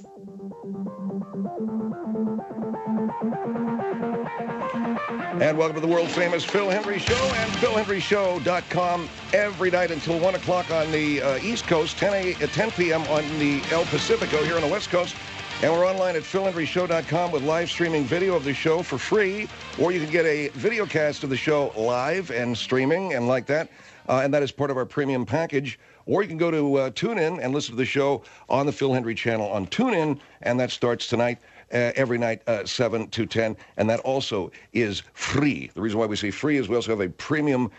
And welcome to the world-famous Phil Hendrie Show and PhilHendrieShow.com every night until 1 o'clock on the East Coast, 10 p.m. on the El Pacifico here on the West Coast. And we're online at PhilHendrieShow.com with live streaming video of the show for free, or you can get a video cast of the show live and streaming and like that, and that is part of our premium package. Or you can go to TuneIn and listen to the show on the Phil Hendrie channel on TuneIn, and that starts tonight. Every night, 7 to 10, and that also is free. The reason why we say free is we also have a premium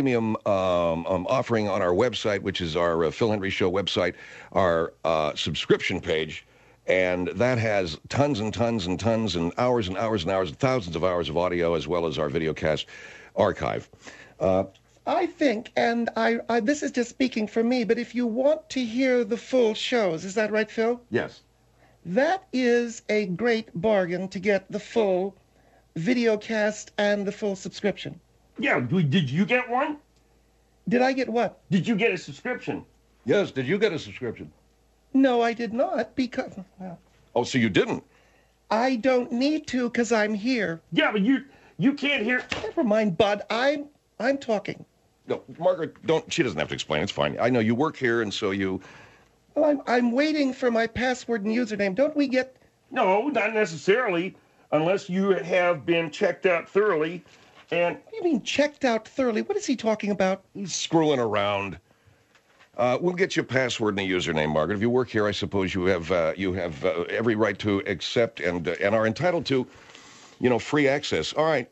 offering on our website, which is our Phil Hendrie Show website, our subscription page, and that has tons and tons and tons and hours and hours and hours, thousands of hours of audio, as well as our videocast archive. I think, and I this is just speaking for me, but if you want to hear the full shows, is that right, Phil? Yes. That is a great bargain to get the full video cast and the full subscription. Yeah, did you get one? Did I get what? Did you get a subscription? Yes, did you get a subscription? No, I did not, because... Well, oh, so you didn't? I don't need to, because I'm here. Yeah, but you can't hear... Never mind, Bud. I'm talking. No, Margaret, she doesn't have to explain. It's fine. I know you work here, and so you... Well, I'm waiting for my password and username. Don't we get... No, not necessarily, unless you have been checked out thoroughly, and... What do you mean, checked out thoroughly? What is he talking about? He's screwing around. We'll get you a password and a username, Margaret. If you work here, I suppose you have every right to accept and are entitled to, free access. All right.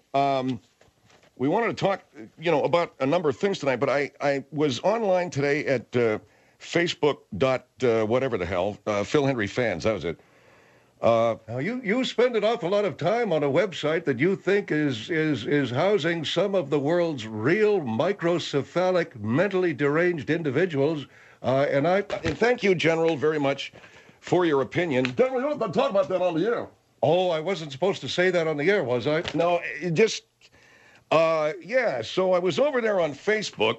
We wanted to talk, about a number of things tonight, but I was online today at... Facebook whatever the hell, Phil Hendrie fans, that was it. Now you spend an awful lot of time on a website that you think is housing some of the world's real microcephalic, mentally deranged individuals, and thank you, General, very much for your opinion. General, you don't talk about that on the air. Oh, I wasn't supposed to say that on the air, was I? No, yeah, so I was over there on Facebook.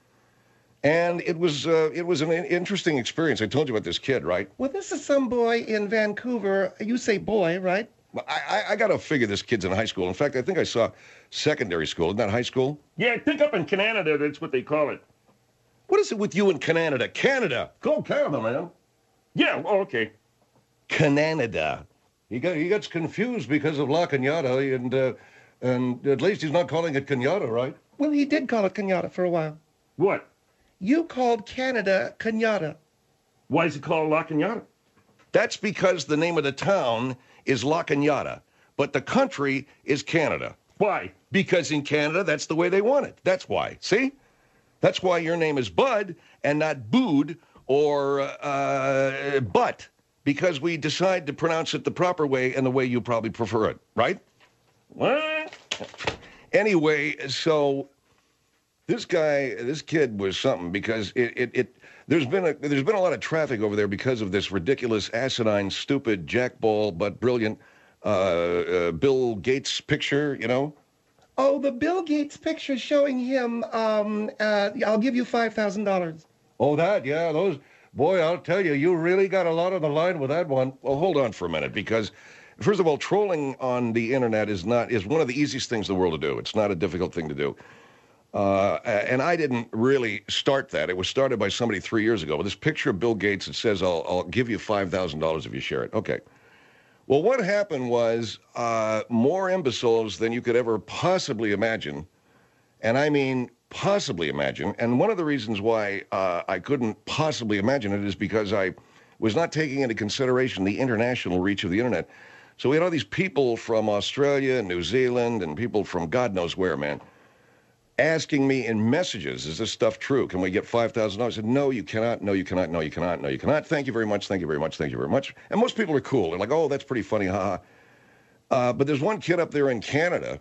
And it was an interesting experience. I told you about this kid, right? Well, this is some boy in Vancouver. You say boy, right? Well, I got to figure this kid's in high school. In fact, I think I saw secondary school. Isn't that high school? Yeah, I think up in Canada, that's what they call it. What is it with you in Canada? Canada. Call Canada, man. Yeah, okay. Canada. He gets confused because of La Cañada, and at least he's not calling it Cañada, right? Well, he did call it Cañada for a while. What? You called Canada Cañada. Why is it called La Cañada? That's because the name of the town is La Cañada, but the country is Canada. Why? Because in Canada, that's the way they want it. That's why. See? That's why your name is Bud and not Bood or Butt, because we decide to pronounce it the proper way and the way you probably prefer it, right? What? Anyway, so... This kid was something because there's been a lot of traffic over there because of this ridiculous, asinine, stupid, jackball but brilliant Bill Gates picture, Oh, the Bill Gates picture showing him. I'll give you $5,000. Oh, that, yeah, those. Boy, I'll tell you, you really got a lot on the line with that one. Well, hold on for a minute, because first of all, trolling on the internet is one of the easiest things in the world to do. It's not a difficult thing to do. And I didn't really start that. It was started by somebody 3 years ago. With this picture of Bill Gates, it says, I'll give you $5,000 if you share it. Okay. Well, what happened was more imbeciles than you could ever possibly imagine. And I mean possibly imagine. And one of the reasons why I couldn't possibly imagine it is because I was not taking into consideration the international reach of the internet. So we had all these people from Australia and New Zealand and people from God knows where, man, asking me in messages, is this stuff true? Can we get $5,000? I said, no, you cannot. No, you cannot. No, you cannot. No, you cannot. Thank you very much. Thank you very much. Thank you very much. And most people are cool. They're like, oh, that's pretty funny. Ha ha. But there's one kid up there in Canada,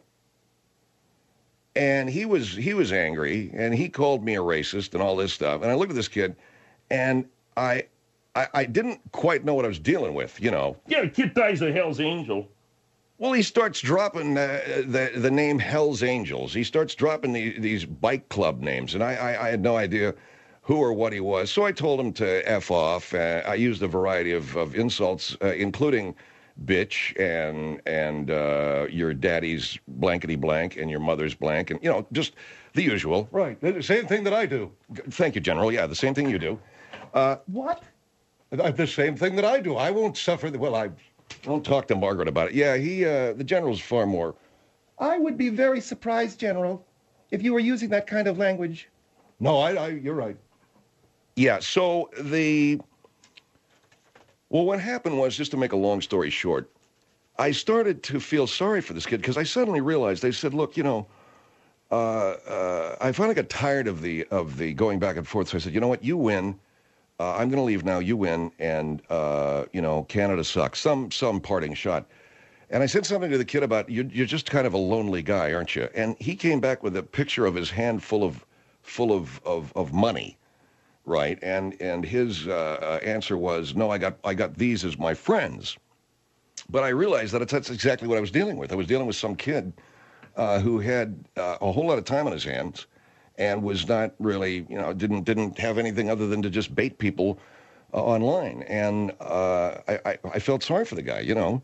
and he was angry, and he called me a racist and all this stuff. And I looked at this kid, and I didn't quite know what I was dealing with, Yeah, the kid dies a Hell's Angel. Well, he starts dropping the name Hell's Angels. He starts dropping these bike club names, and I had no idea who or what he was. So I told him to F off. I used a variety of insults, including bitch and your daddy's blankety blank and your mother's blank, and, just the usual. Right. The same thing that I do. Thank you, General. Yeah, the same thing you do. What? The same thing that I do. I won't suffer. I Don't talk to Margaret about it. Yeah, the General's far more. I would be very surprised, General, if you were using that kind of language. No, you're right. Yeah, so what happened was, just to make a long story short, I started to feel sorry for this kid because I suddenly realized, they said, look, I finally got tired of the going back and forth. So I said, you know what, you win. I'm going to leave now. You win, and Canada sucks. Some parting shot. And I said something to the kid about, you're just kind of a lonely guy, aren't you? And he came back with a picture of his hand full of money, right? And his answer was, no, I got these as my friends. But I realized that that's exactly what I was dealing with. I was dealing with some kid who had a whole lot of time on his hands and was not really, didn't have anything other than to just bait people online. And I felt sorry for the guy,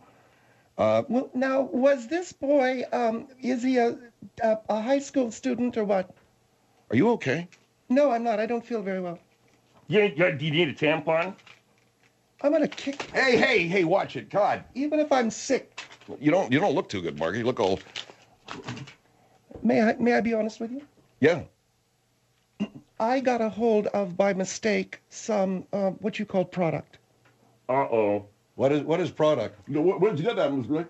Well, now, was this boy, is he a high school student or what? Are you okay? No, I'm not. I don't feel very well. Yeah, do you need a tampon? I'm going to kick. Hey, watch it. God. Even if I'm sick. You don't look too good, Margaret. You look all... May I be honest with you? Yeah. I got a hold of, by mistake, some, what you call product. Uh-oh. What is product? Where did you get that, Miss Gray?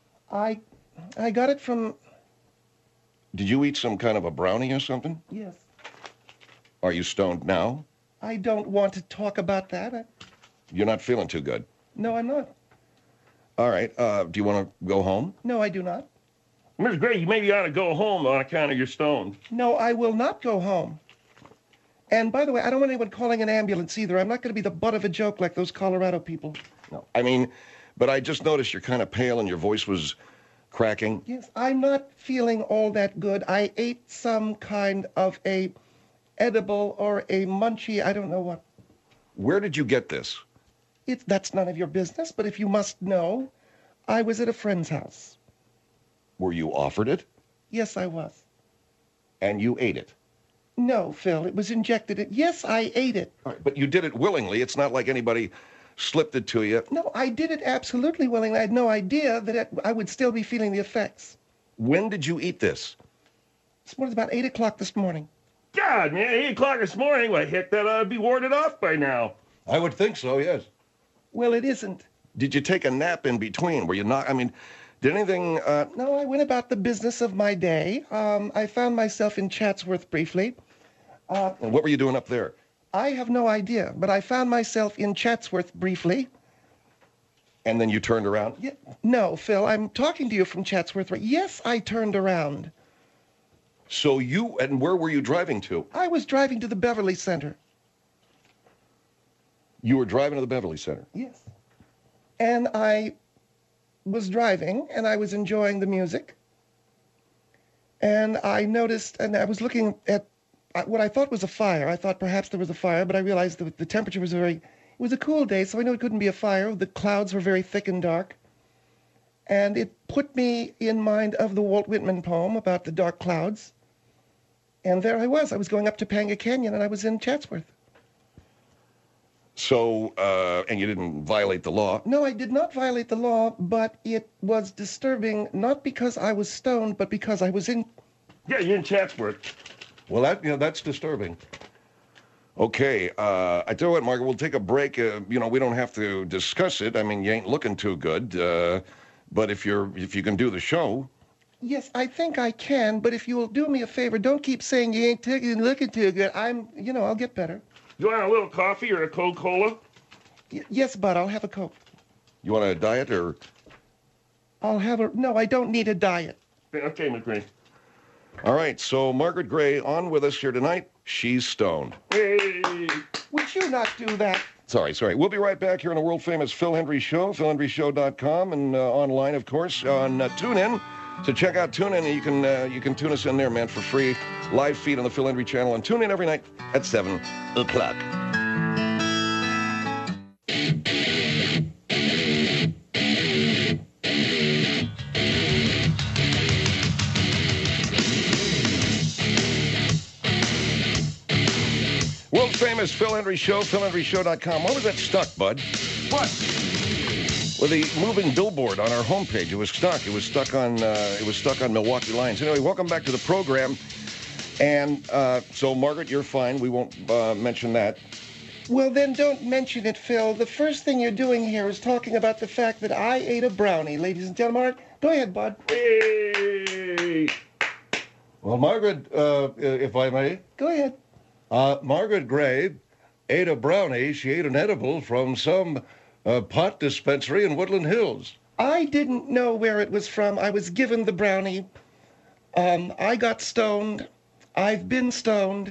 I got it from... Did you eat some kind of a brownie or something? Yes. Are you stoned now? I don't want to talk about that. You're not feeling too good. No, I'm not. All right. Do you want to go home? No, I do not. Miss Gray, you maybe ought to go home on account of your stoned. No, I will not go home. And by the way, I don't want anyone calling an ambulance either. I'm not going to be the butt of a joke like those Colorado people. No. I mean, but I just noticed you're kind of pale and your voice was cracking. Yes, I'm not feeling all that good. I ate some kind of a edible or a munchie, I don't know what. Where did you get this? That's none of your business, but if you must know, I was at a friend's house. Were you offered it? Yes, I was. And you ate it? No, Phil, it was injected. Yes, I ate it. All right, but you did it willingly. It's not like anybody slipped it to you. No, I did it absolutely willingly. I had no idea that I would still be feeling the effects. When did you eat this? This morning, about 8 o'clock this morning. God, man, 8 o'clock this morning. Well, heck, that ought to be warded off by now. I would think so, yes. Well, it isn't. Did you take a nap in between? Were you not? I mean, did anything... No, I went about the business of my day. I found myself in Chatsworth briefly. And what were you doing up there? I have no idea, but I found myself in Chatsworth briefly. And then you turned around? Yeah, no, Phil, I'm talking to you from Chatsworth. Yes, I turned around. So and where were you driving to? I was driving to the Beverly Center. You were driving to the Beverly Center? Yes. And I was driving, and I was enjoying the music. And I noticed, and I was looking at what I thought was a fire. I thought perhaps there was a fire, but I realized that the temperature was it was a cool day, so I knew it couldn't be a fire. The clouds were very thick and dark. And it put me in mind of the Walt Whitman poem about the dark clouds. And there I was. I was going up Topanga Canyon, and I was in Chatsworth. So, and you didn't violate the law? No, I did not violate the law, but it was disturbing, not because I was stoned, but because I was in... Yeah, you're in Chatsworth. Well, that's disturbing. Okay, I tell you what, Margaret, we'll take a break. We don't have to discuss it. I mean, you ain't looking too good. But if you can do the show... Yes, I think I can, but if you will do me a favor, don't keep saying you ain't looking too good. I'll get better. You want a little coffee or a Coca-Cola? Yes, Bud, I'll have a Coke. You want a diet or... No, I don't need a diet. Okay, Miss Gray. All right, so Margaret Gray on with us here tonight. She's stoned. Hey! Would you not do that? Sorry. We'll be right back here on the world-famous Phil Hendry Show, philhendryshow.com, and online, of course, on TuneIn. So check out TuneIn, and you can tune us in there, man, for free. Live feed on the Phil Hendry channel, and tune in every night at 7 o'clock. World famous Phil Hendry Show, PhilHendryShow.com. Why was that stuck, bud? What? Well, the moving billboard on our homepage, it was stuck. It was stuck on Milwaukee Lions. Anyway, welcome back to the program. And so, Margaret, you're fine. We won't mention that. Well, then don't mention it, Phil. The first thing you're doing here is talking about the fact that I ate a brownie, ladies and gentlemen. All right, go ahead, bud. Hey! Well, Margaret, if I may. Go ahead. Margaret Gray ate a brownie. She ate an edible from some pot dispensary in Woodland Hills. I didn't know where it was from. I was given the brownie. I got stoned. I've been stoned.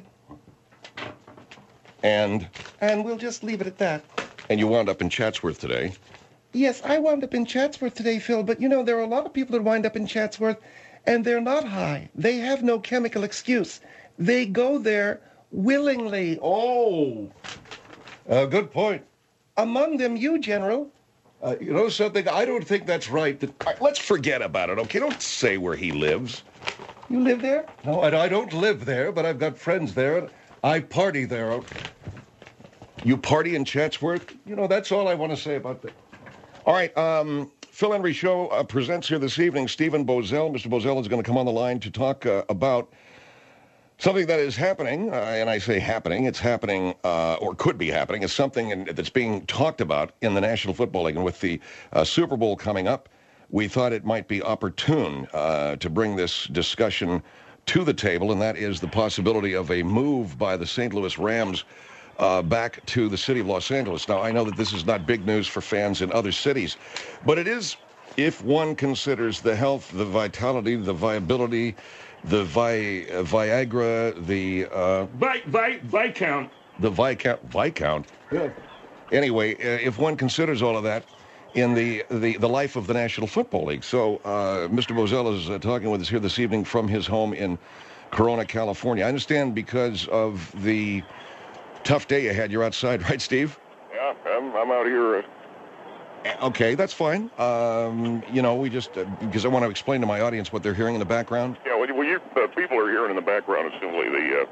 And we'll just leave it at that. you wound up in Chatsworth today. Yes, I wound up in Chatsworth today, Phil, but you know, there are a lot of people that wind up in Chatsworth, and they're not high. They have no chemical excuse. They go there willingly. Oh! Good point. Among them, you, General. You know something? I don't think that's right. All right, let's forget about it, okay? Don't say where he lives. You live there? No, I don't live there, but I've got friends there, and I party there. You party in Chatsworth? You know, that's all I want to say about that. All right, Phil Hendry Show presents here this evening Stephen Boesel. Mr. Boesel is going to come on the line to talk about something that is happening, and I say happening, it's happening, or could be happening. It's something that's being talked about in the National Football League. And with the Super Bowl coming up, we thought it might be opportune to bring this discussion to the table, and that is the possibility of a move by the St. Louis Rams back to the city of Los Angeles. Now, I know that this is not big news for fans in other cities, but it is if one considers the health, the vitality, the viability, the Viagra, the Viscount. The Viscount. Yeah. Anyway, if one considers all of that in the life of the National Football League. So Mr. Boesel is talking with us here this evening from his home in Corona, California. I understand because of the tough day you had, you're outside, right, Steve? Yeah, I'm out here. Okay, that's fine. You know, we just, because I want to explain to my audience what they're hearing in the background. Yeah, what you people are hearing in the background is simply the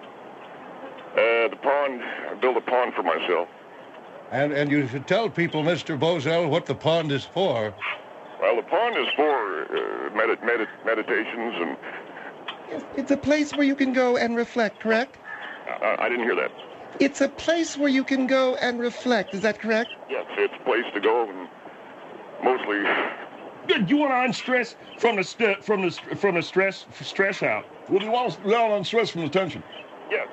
pond. I built a pond for myself. And you should tell people, Mr. Boesel, what the pond is for. Well, the pond is for meditations and... It's a place where you can go and reflect, correct? I didn't hear that. It's a place where you can go and reflect. Is that correct? Yes, it's a place to go and mostly... Good. You want to unstress from the stress out. Well, you want to unstress from the tension. Yeah.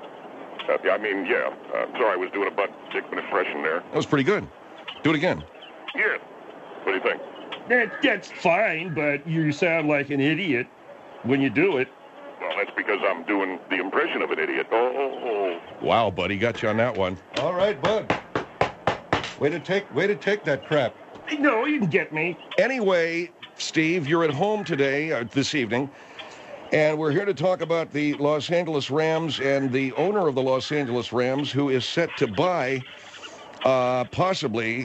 Sorry, I was doing a Bud Dickman impression there. That was pretty good. Do it again. Yeah. What do you think? That's fine, but you sound like an idiot when you do it. Well, that's because I'm doing the impression of an idiot. Oh. Wow, buddy, got you on that one. All right, bud. Way to take that crap. No, you can get me. Anyway, Steve, you're at home today, this evening, and we're here to talk about the Los Angeles Rams and the owner of the Los Angeles Rams, who is set to buy possibly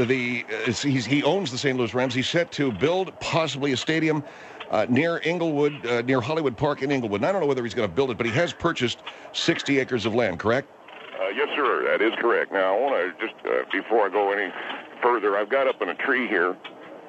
he owns the St. Louis Rams. He's set to build possibly a stadium near Inglewood, near Hollywood Park in Inglewood. And I don't know whether he's going to build it, but he has purchased 60 acres of land, correct? Yes, sir. That is correct. Now, I want to just, before I go any further, I've got up in a tree here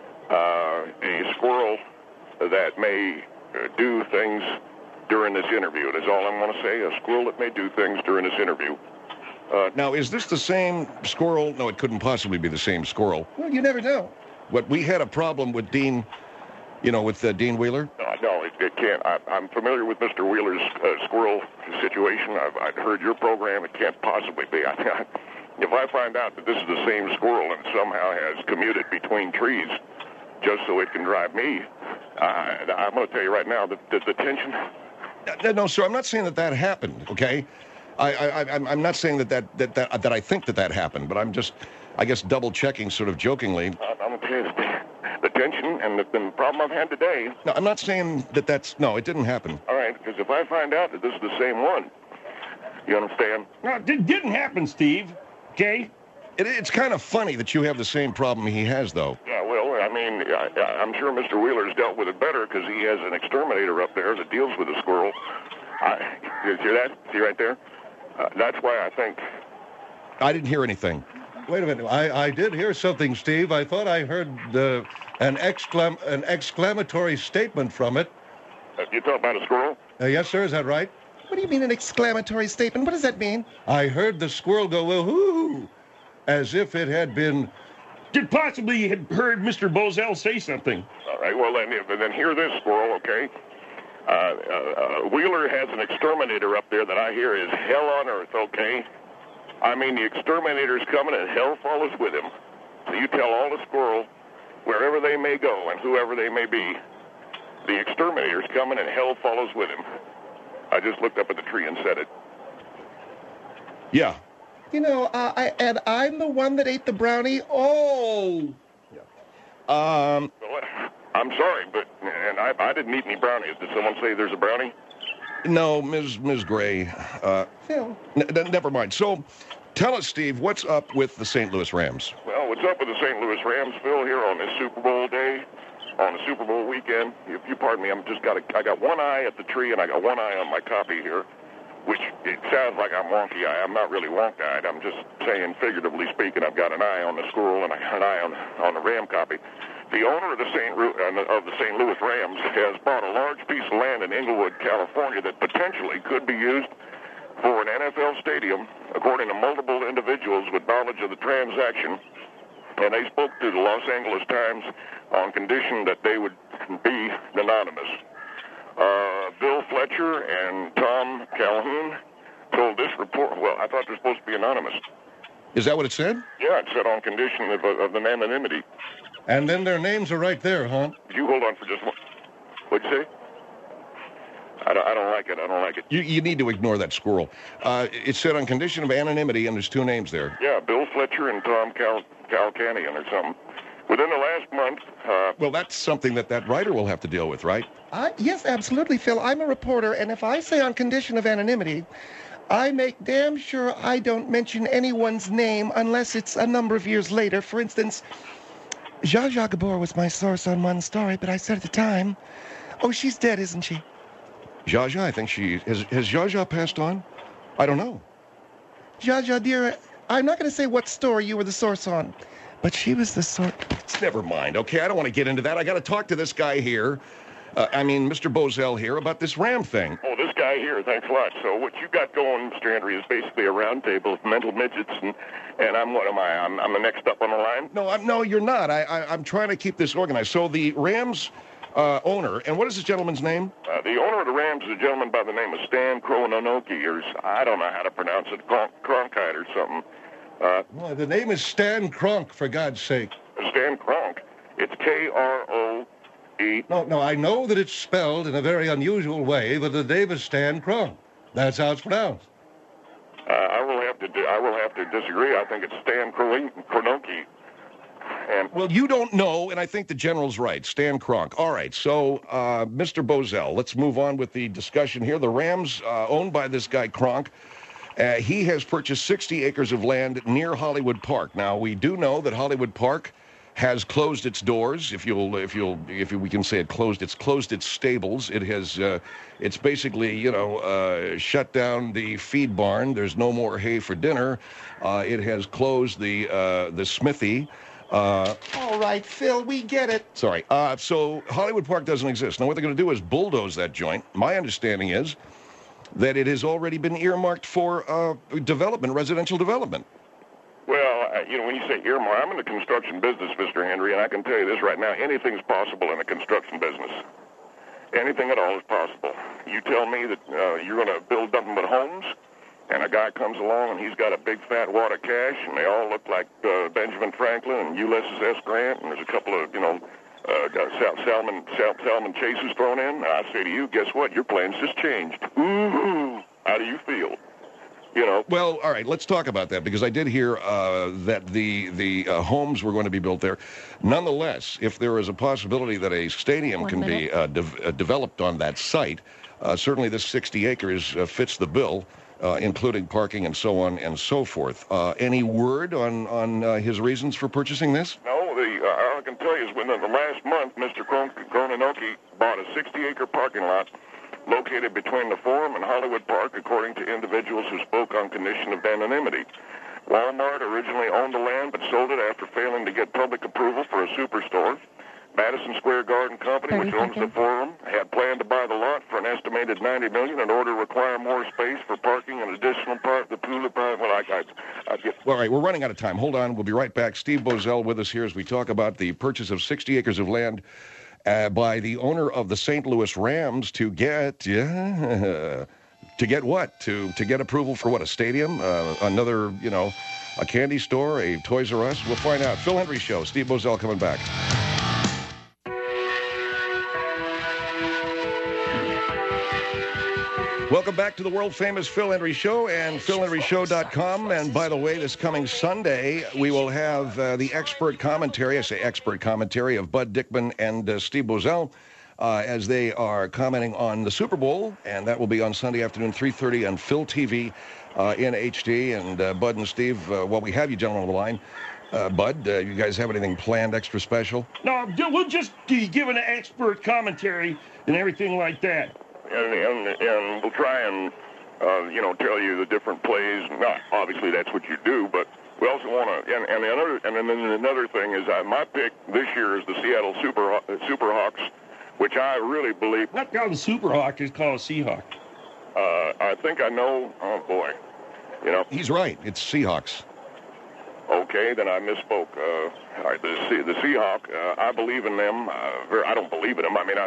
a squirrel that may do things during this interview. That's all I'm going to say, a squirrel that may do things during this interview. Now, is this the same squirrel? No, it couldn't possibly be the same squirrel. Well, you never know. What we had a problem with Dean, with Dean Wheeler? No, it can't. I'm familiar with Mr. Wheeler's squirrel situation. I've heard your program. It can't possibly be. If I find out that this is the same squirrel and somehow has commuted between trees just so it can drive me, I'm going to tell you right now that the tension... No, sir, I'm not saying that happened, okay? I'm not saying that I think that happened, but I'm just, I guess, double-checking sort of jokingly. I'm going to tell you the tension and the problem I've had today. No, I'm not saying no, it didn't happen. All right, because if I find out that this is the same one, you understand? No, it didn't happen, Steve. Okay? It's kind of funny that you have the same problem he has, though. Yeah, well, I mean, I'm sure Mr. Wheeler's dealt with it better because he has an exterminator up there that deals with the squirrel. You see that? See right there? That's why I think... I didn't hear anything. Wait a minute. I did hear something, Steve. I thought I heard an exclamatory statement from it. You talking about a squirrel? Yes, sir. Is that right? What do you mean an exclamatory statement? What does that mean? I heard the squirrel go, woohoo, as if it had been... Did possibly had heard Mr. Bozell say something. All right, well, then hear this, squirrel, okay? Wheeler has an exterminator up there that I hear is hell on earth, okay? I mean, the exterminator's coming and hell follows with him. So you tell all the squirrel, wherever they may go and whoever they may be, the exterminator's coming and hell follows with him. I just looked up at the tree and said it. Yeah. You know, and I'm the one that ate the brownie. Oh! Well, I'm sorry, but I didn't eat any brownies. Did someone say there's a brownie? No, Ms. Gray. Phil. Never mind. So, tell us, Steve, what's up with the St. Louis Rams? Well, what's up with the St. Louis Rams, Phil, here on this Super Bowl day, on the Super Bowl weekend? If you pardon me, I got one eye at the tree and I got one eye on my copy here, which it sounds like I'm wonky-eyed. I'm not really wonk-eyed. I'm just saying, figuratively speaking, I've got an eye on the squirrel and I got an eye on the Ram copy. The owner of the St. Louis Rams has bought a large piece of land in Inglewood, California that potentially could be used for an NFL stadium, according to multiple individuals with knowledge of the transaction. And they spoke to the Los Angeles Times on condition that they would be anonymous. Bill Fletcher and Tom Calhoun told this report, well, I thought they're supposed to be anonymous. Is that what it said? Yeah, it said on condition of an anonymity. And then their names are right there, huh? You hold on for just one. What'd you say? I don't like it. I don't like it. You need to ignore that squirrel. It said on condition of anonymity, and there's two names there. Yeah, Bill Fletcher and Tom Calcanian or something. Within the last month... Well, that's something that writer will have to deal with, right? Yes, absolutely, Phil. I'm a reporter, and if I say on condition of anonymity, I make damn sure I don't mention anyone's name unless it's a number of years later. For instance, Zsa Zsa Gabor was my source on one story, but I said at the time, oh, she's dead, isn't she? Zsa Zsa, I think she... Has Zsa Zsa passed on? I don't know. Zsa Zsa, dear, I'm not going to say what story you were the source on, but she was the source... Never mind, okay? I don't want to get into that. I got to talk to this guy here. Mr. Bozell here, about this Ram thing. Oh, this guy here, thanks a lot. So what you got going, Mr. Henry, is basically a round table of mental midgets, and I'm what am I? I'm the next up on the line? No, you're not. I'm trying to keep this organized. So the Rams owner, and what is this gentleman's name? The owner of the Rams is a gentleman by the name of Stan Kroenke, or I don't know how to pronounce it, Cronkite or something. Well, the name is Stan Kronk, for God's sake. Stan Kronk. It's K-R-O-E. No, I know that it's spelled in a very unusual way, but the name is Stan Kronk. That's how it's pronounced. I will have to disagree. I think it's Stan Kroenke. And well, you don't know, and I think the general's right. Stan Kronk. All right, so Mr. Bozell, let's move on with the discussion here. The Rams, owned by this guy Kronk, he has purchased 60 acres of land near Hollywood Park. Now, we do know that Hollywood Park has closed its doors. If we can say it closed, it's closed its stables. It has, it's basically, shut down the feed barn. There's no more hay for dinner. It has closed the smithy. All right, Phil, we get it. Sorry. So Hollywood Park doesn't exist. Now, what they're going to do is bulldoze that joint. My understanding is that it has already been earmarked for development, residential development. Well, when you say earmark, I'm in the construction business, Mr. Henry, and I can tell you this right now, anything's possible in the construction business. Anything at all is possible. You tell me that you're going to build nothing but homes, and a guy comes along and he's got a big fat wad of cash, and they all look like Benjamin Franklin and Ulysses S. Grant, and there's a couple of, Salmon Chasers thrown in. I say to you, guess what? Your plans just changed. Ooh, how do you feel? You know. Well, all right, let's talk about that because I did hear that the homes were going to be built there. Nonetheless, if there is a possibility that a stadium can be developed on that site, certainly this 60 acres fits the bill, including parking and so on and so forth. Any word on his reasons for purchasing this? No, all I can tell you is within the last month, Mr. Kroninoki bought a 60-acre parking lot located between the Forum and Hollywood Park, according to individuals who spoke on condition of anonymity. Walmart originally owned the land but sold it after failing to get public approval for a superstore. Madison Square Garden Company, which owns the Forum, had planned to buy the lot for an estimated $90 million in order to require more space for parking and additional part the pool. All right, we're running out of time. Hold on, we'll be right back. Steve Boesel with us here as we talk about the purchase of 60 acres of land by the owner of the St. Louis Rams to get what? To get approval for what? A stadium? Another, a candy store? A Toys R Us? We'll find out. Phil Hendrie Show. Steve Boesel coming back. Welcome back to the world-famous Phil Hendrie Show and PhilHendrieShow.com. And by the way, this coming Sunday, we will have the expert commentary, I say expert commentary, of Bud Dickman and Steve Boesel as they are commenting on the Super Bowl. And that will be on Sunday afternoon, 3:30 on Phil TV in HD. And Bud and Steve, while we have you gentlemen on the line, Bud, you guys have anything planned extra special? No, we'll just give an expert commentary and everything like that. And we'll try and, tell you the different plays. Not obviously that's what you do, but we also want to. And then another thing is my pick this year is the Seattle Superhawks, which I really believe. Not called the Superhawk, it's called a Seahawk. I think I know. Oh boy, He's right. It's Seahawks. Okay, then I misspoke. All right, the Seahawk. I believe in them. I don't believe in them. I mean,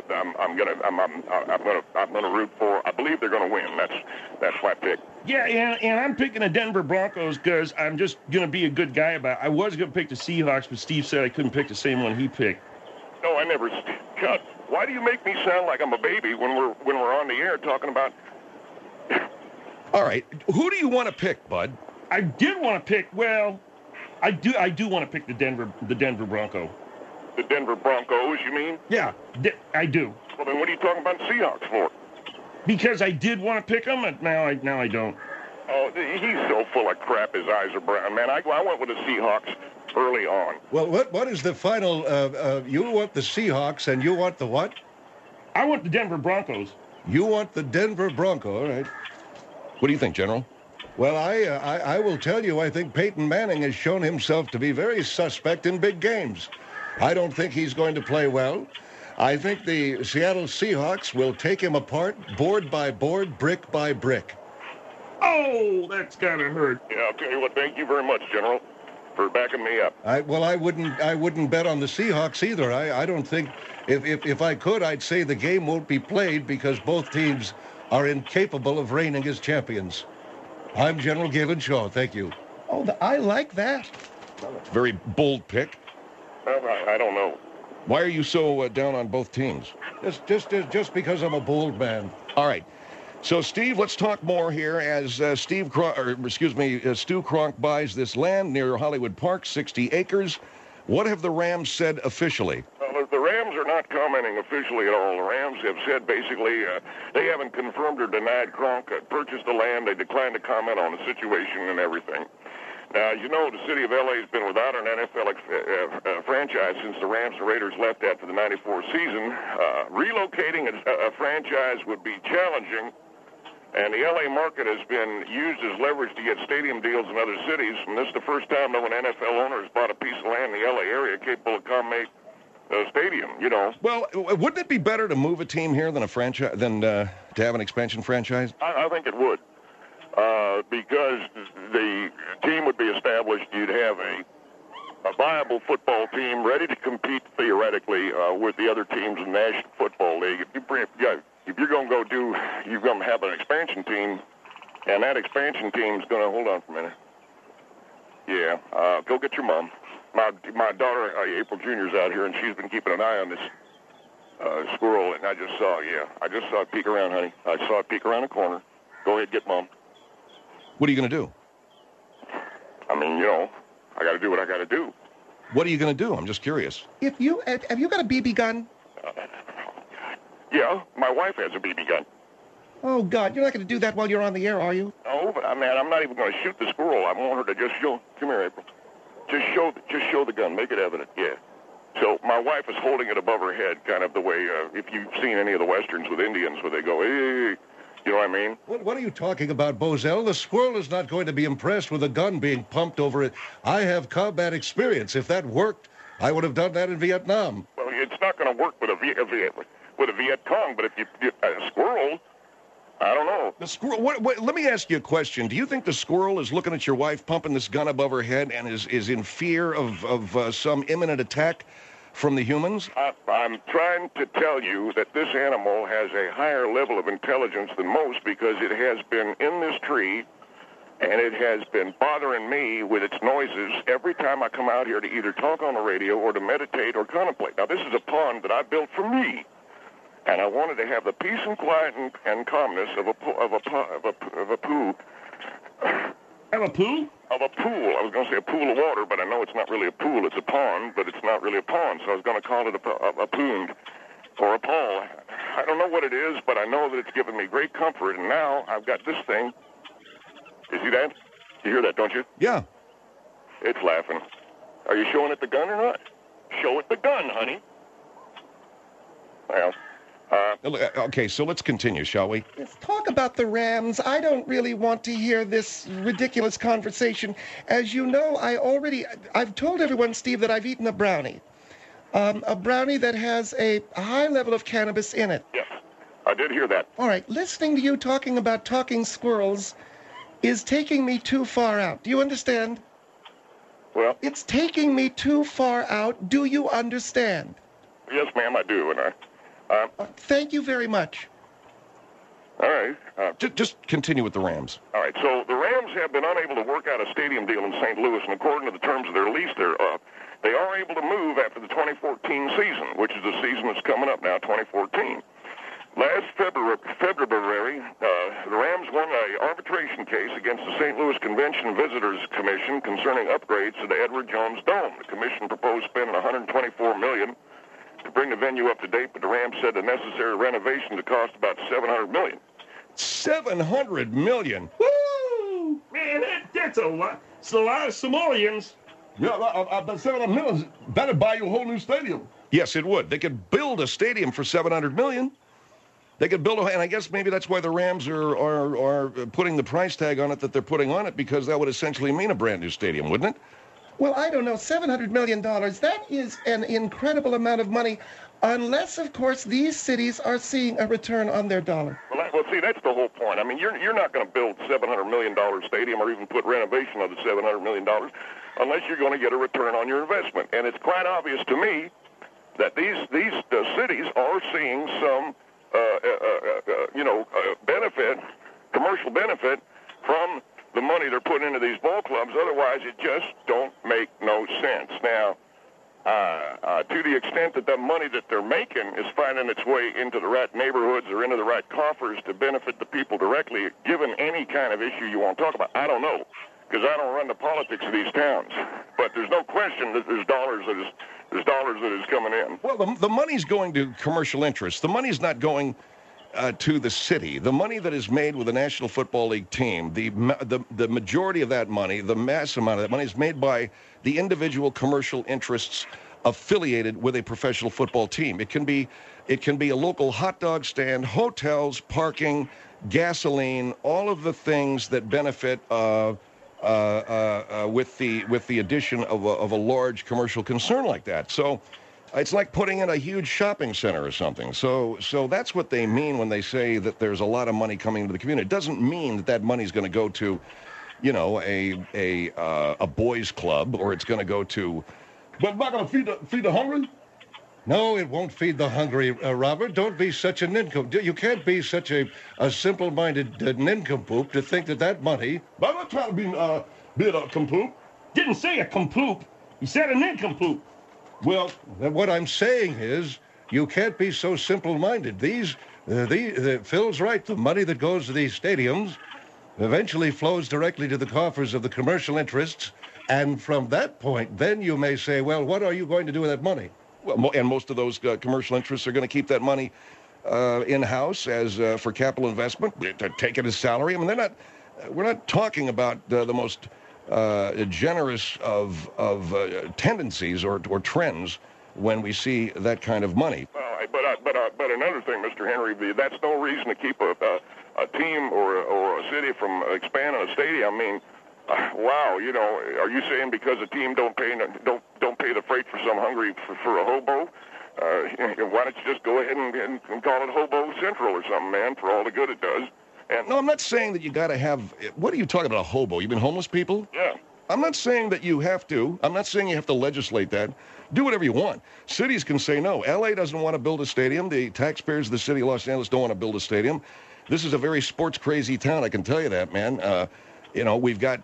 I'm gonna root for. I believe they're gonna win. That's my pick. Yeah, and I'm picking the Denver Broncos because I'm just gonna be a good guy about it. I was gonna pick the Seahawks, but Steve said I couldn't pick the same one he picked. No, I never. God, why do you make me sound like I'm a baby when we're on the air talking about? All right, who do you want to pick, Bud? I did want to pick. Well. I do want to pick the Denver Bronco. The Denver Broncos, you mean? Yeah, I do. Well, then what are you talking about the Seahawks for? Because I did want to pick them, and now I don't. Oh, he's so full of crap. His eyes are brown, man. I went with the Seahawks early on. Well, what is the final? You want the Seahawks, and you want the what? I want the Denver Broncos. You want the Denver Bronco, all right? What do you think, General? Well, I will tell you, I think Peyton Manning has shown himself to be very suspect in big games. I don't think he's going to play well. I think the Seattle Seahawks will take him apart, board by board, brick by brick. Oh, that's gotta hurt. Yeah, I'll tell you what. Thank you very much, General, for backing me up. I wouldn't bet on the Seahawks either. I don't think if I could, I'd say the game won't be played because both teams are incapable of reigning as champions. I'm General Galen Shaw. Thank you. Oh, I like that. Very bold pick. I don't know. Why are you so down on both teams? Just because I'm a bold man. All right. So, Steve, let's talk more here as Stu Kronk buys this land near Hollywood Park, 60 acres. What have the Rams said officially? Well, the Rams are not commenting officially at all. The Rams have said basically they haven't confirmed or denied Kronk purchased the land. They declined to comment on the situation and everything. Now, the city of L.A. has been without an NFL franchise since the Rams and Raiders left after the '94 season. Relocating a franchise would be challenging, and the L.A. market has been used as leverage to get stadium deals in other cities. And this is the first time that an NFL owner has bought a piece of land in the L.A. area capable of accommodating a stadium, Well, wouldn't it be better to move a team here than to have an expansion franchise? I think it would. Because the team would be established, you'd have a viable football team ready to compete theoretically with the other teams in the National Football League. If you're going to you're going to have an expansion team, and that expansion team's going to, hold on for a minute. Yeah, go get your mom. My daughter, April Jr.'s out here, and she's been keeping an eye on this squirrel, and I just saw it peek around, honey. I saw it peek around the corner. Go ahead, get mom. What are you going to do? I mean, you know, I got to do what I got to do. What are you going to do? I'm just curious. Have you got a BB gun? Yeah, my wife has a BB gun. Oh, God, you're not going to do that while you're on the air, are you? No, but man, I'm not even going to shoot the squirrel. I want her to just show. Come here, April. Just show the gun. Make it evident. Yeah. So my wife is holding it above her head, kind of the way if you've seen any of the westerns with Indians, where they go, hey, you know what I mean? What are you talking about, Bozell? The squirrel is not going to be impressed with a gun being pumped over it. I have combat experience. If that worked, I would have done that in Vietnam. Well, it's not going to work with a Viet Cong, but if you a squirrel, I don't know. The squirrel. Let me ask you a question. Do you think the squirrel is looking at your wife pumping this gun above her head and is in fear of some imminent attack from the humans? I'm trying to tell you that this animal has a higher level of intelligence than most because it has been in this tree and it has been bothering me with its noises every time I come out here to either talk on the radio or to meditate or contemplate. Now, this is a pond that I built for me, and I wanted to have the peace and quiet and calmness of a pool. Have a pool? Of a pool. I was going to say a pool of water, but I know it's not really a pool. It's a pond, but it's not really a pond, so I was going to call it a poond or a pawl. I don't know what it is, but I know that it's given me great comfort, and now I've got this thing. You see that? You hear that, don't you? Yeah. It's laughing. Are you showing it the gun or not? Show it the gun, honey. Well, okay, so let's continue, shall we? Let's talk about the Rams. I don't really want to hear this ridiculous conversation. As you know, I've told everyone, Steve, that I've eaten a brownie. A brownie that has a high level of cannabis in it. Yes, I did hear that. All right, listening to you talking about talking squirrels is taking me too far out. Do you understand? Well, it's taking me too far out. Do you understand? Yes, ma'am, I do, and thank you very much. All right. Just continue with the Rams. All right. So the Rams have been unable to work out a stadium deal in St. Louis, and according to the terms of their lease, they are able to move after the 2014 season, which is the season that's coming up now, 2014. Last February, the Rams won an arbitration case against the St. Louis Convention Visitors Commission concerning upgrades to the Edward Jones Dome. The commission proposed spending $124 million to bring the venue up to date, but the Rams said the necessary renovation would cost about $700 million. $700 million? Woo! Man, that's a lot. It's a lot of simoleons. Yeah, but $700 million better buy you a whole new stadium. Yes, it would. They could build a stadium for $700 million. They could build and I guess maybe that's why the Rams are putting the price tag on it that they're putting on it, because that would essentially mean a brand new stadium, wouldn't it? Well, I don't know, $700 million, that is an incredible amount of money, unless, of course, these cities are seeing a return on their dollar. Well, see, that's the whole point. I mean, you're not going to build $700 million stadium or even put renovation of the $700 million unless you're going to get a return on your investment. And it's quite obvious to me that these cities are seeing some benefit, commercial benefit from the money they're putting into these ball clubs. Otherwise, it just don't make no sense. Now, to the extent that the money that they're making is finding its way into the right neighborhoods or into the right coffers to benefit the people directly, given any kind of issue you want to talk about, I don't know, because I don't run the politics of these towns. But there's no question that there's dollars that is coming in. Well, the money's going to commercial interests. The money's not going to the city. The money that is made with the National Football League team, the majority of that money, the mass amount of that money, is made by the individual commercial interests affiliated with a professional football team. It can be a local hot dog stand, hotels, parking, gasoline, all of the things that benefit with the addition of a large commercial concern like that. So it's like putting in a huge shopping center or something. So that's what they mean when they say that there's a lot of money coming into the community. It doesn't mean that money is going to go to, a boys' club, or it's going to go to. But not going to feed the hungry? No, it won't feed the hungry, Robert. Don't be such a nincompoop. You can't be such a simple-minded nincompoop to think that money. But I'm not trying to be a compoop. Didn't say a compoop. He said a nincompoop. Well, what I'm saying is you can't be so simple-minded. Phil's right. The money that goes to these stadiums eventually flows directly to the coffers of the commercial interests. And from that point, then you may say, well, what are you going to do with that money? Well, and most of those commercial interests are going to keep that money in-house as for capital investment, to take it as salary. I mean, we're not talking about the most generous of tendencies or trends when we see that kind of money. But another thing, Mr. Henry, that's no reason to keep a team or a city from expanding a stadium. I mean, wow, you know, are you saying because a team don't pay the freight for some hungry for a hobo? Why don't you just go ahead and call it Hobo Central or something, man, for all the good it does? And no, I'm not saying that you got to have. What are you talking about, a hobo? You mean homeless people? Yeah. I'm not saying that you have to. I'm not saying you have to legislate that. Do whatever you want. Cities can say no. L.A. doesn't want to build a stadium. The taxpayers of the city of Los Angeles don't want to build a stadium. This is a very sports-crazy town, I can tell you that, man. You know, we've got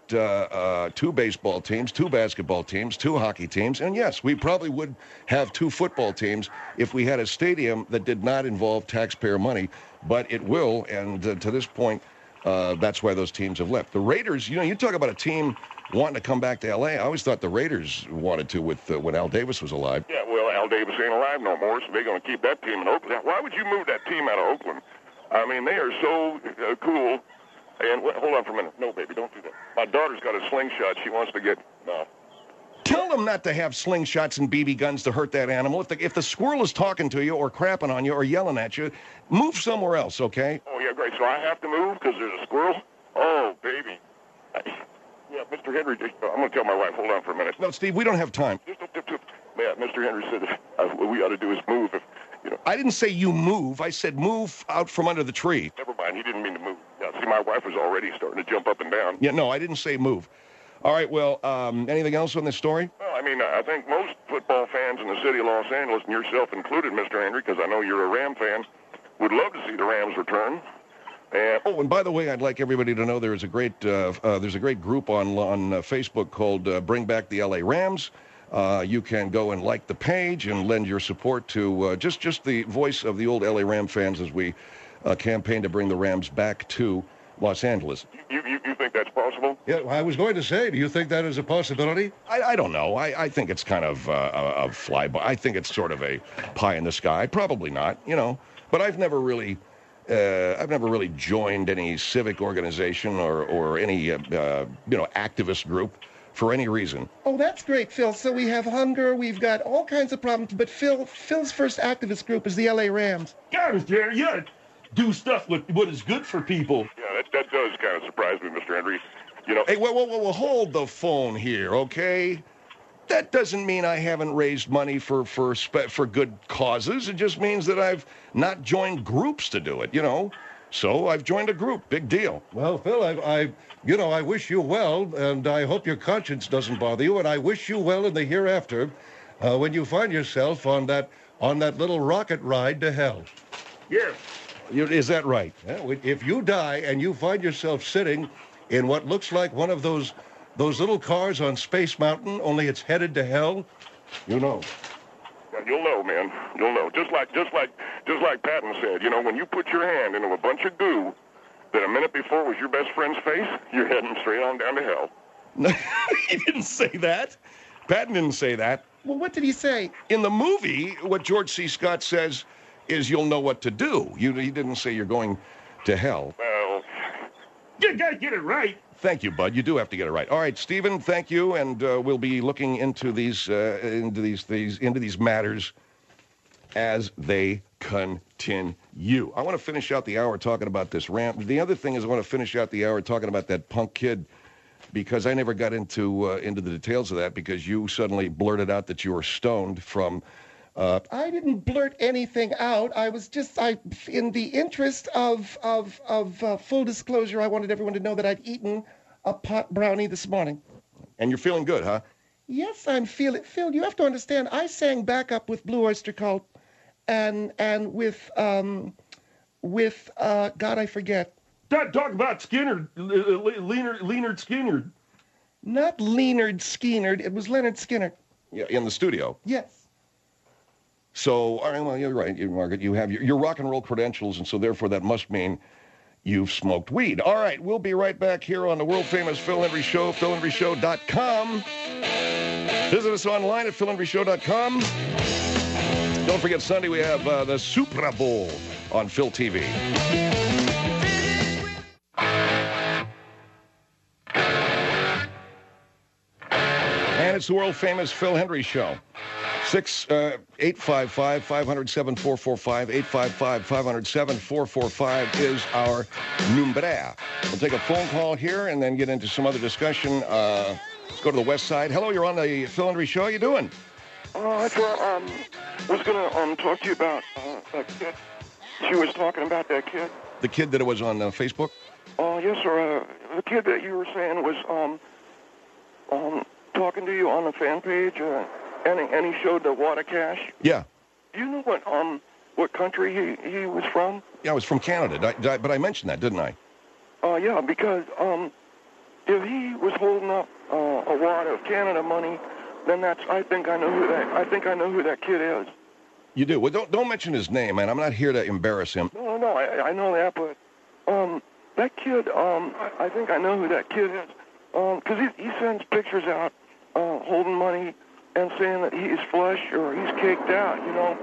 2 baseball teams, 2 basketball teams, 2 hockey teams, and yes, we probably would have 2 football teams if we had a stadium that did not involve taxpayer money, but it will, and to this point, that's why those teams have left. The Raiders, you know, you talk about a team wanting to come back to L.A. I always thought the Raiders wanted to with when Al Davis was alive. Yeah, well, Al Davis ain't alive no more, so they're going to keep that team in Oakland. Why would you move that team out of Oakland? I mean, they are so cool. And hold on for a minute. No, baby, don't do that. My daughter's got a slingshot. She wants to get... No. Tell them not to have slingshots and BB guns to hurt that animal. If the squirrel is talking to you or crapping on you or yelling at you, move somewhere else, okay? Oh, yeah, great. So I have to move because there's a squirrel? Oh, baby. Yeah, Mr. Henry, I'm going to tell my wife. Hold on for a minute. No, Steve, we don't have time. Yeah, Mr. Henry said what we ought to do is move. You know. I didn't say you move. I said move out from under the tree. Never mind. He didn't mean to move. Yeah, see, my wife was already starting to jump up and down. Yeah, no, I didn't say move. All right, well, anything else on this story? Well, I mean, I think most football fans in the city of Los Angeles, and yourself included, Mr. Henry, because I know you're a Ram fan, would love to see the Rams return. And by the way, I'd like everybody to know there's a great group on Facebook called Bring Back the LA Rams. You can go and like the page and lend your support to just the voice of the old LA Ram fans as we campaign to bring the Rams back to Los Angeles. You think that's possible? Yeah, I was going to say, do you think that is a possibility? I don't know. I think it's kind of a flyby. I think it's sort of a pie in the sky. Probably not, you know. But I've never really joined any civic organization or any activist group for any reason. Oh, that's great, Phil. So we have hunger, we've got all kinds of problems, but Phil's first activist group is the LA Rams. God, Mr. Henry, you do stuff with what is good for people. Yeah, that does kind of surprise me, Mr. Henry. You know. Hey, whoa, hold the phone here, okay? That doesn't mean I haven't raised money for good causes. It just means that I've not joined groups to do it, you know. So I've joined a group. Big deal. Well, Phil, I wish you well, and I hope your conscience doesn't bother you, and I wish you well in the hereafter when you find yourself on that little rocket ride to hell. Yes. Is that right? Yeah, if you die and you find yourself sitting in what looks like one of those little cars on Space Mountain, only it's headed to hell, you know. Yeah, you'll know, man. You'll know. Just like Patton said, you know, when you put your hand into a bunch of goo that a minute before was your best friend's face, you're heading straight on down to hell. No, he didn't say that. Patton didn't say that. Well, what did he say? In the movie, what George C. Scott says is you'll know what to do. He didn't say you're going to hell. Well, you gotta get it right. Thank you, Bud. You do have to get it right. All right, Stephen, thank you, and we'll be looking into these matters as they continue. I want to finish out the hour talking about this Ram. The other thing is I want to finish out the hour talking about that punk kid, because I never got into the details of that because you suddenly blurted out that you were stoned from. I didn't blurt anything out. I was just, in the interest of full disclosure, I wanted everyone to know that I'd eaten a pot brownie this morning. And you're feeling good, huh? Yes, I'm feeling. Phil, you have to understand, I sang backup with Blue Oyster Cult and with God, I forget. Talk about Skinner, Leonard Skinner. Not Leonard Skinner, it was Leonard Skinner. Yeah, in the studio. Yes. So, all right, well, you're right, Margaret. You have your rock and roll credentials, and so therefore that must mean you've smoked weed. All right, we'll be right back here on the world-famous Phil Hendrie Show, philhendrieshow.com. Visit us online at philhendrieshow.com. Don't forget, Sunday we have the Super Bowl on Phil TV. And it's the world-famous Phil Hendrie Show. 855-500-7445, 855-500-7445 is our number. We'll take a phone call here and then get into some other discussion. Let's go to the west side. Hello, you're on the Phil Hendrie Show. How you doing? That's what I was going to talk to you about that kid. She was talking about that kid. The kid that was on Facebook? Yes, sir. The kid that you were saying was talking to you on the fan page, and he showed the water cache. Yeah. Do you know what country he was from? Yeah, I was from Canada, but I mentioned that, didn't I? Yeah, because if he was holding up a wad of Canada money, then I think I know who that kid is. You do? Well, don't mention his name, man. I'm not here to embarrass him. No, I know that, but that kid, I think I know who that kid is, because he sends pictures out holding money and saying that he's flush or he's caked out, you know,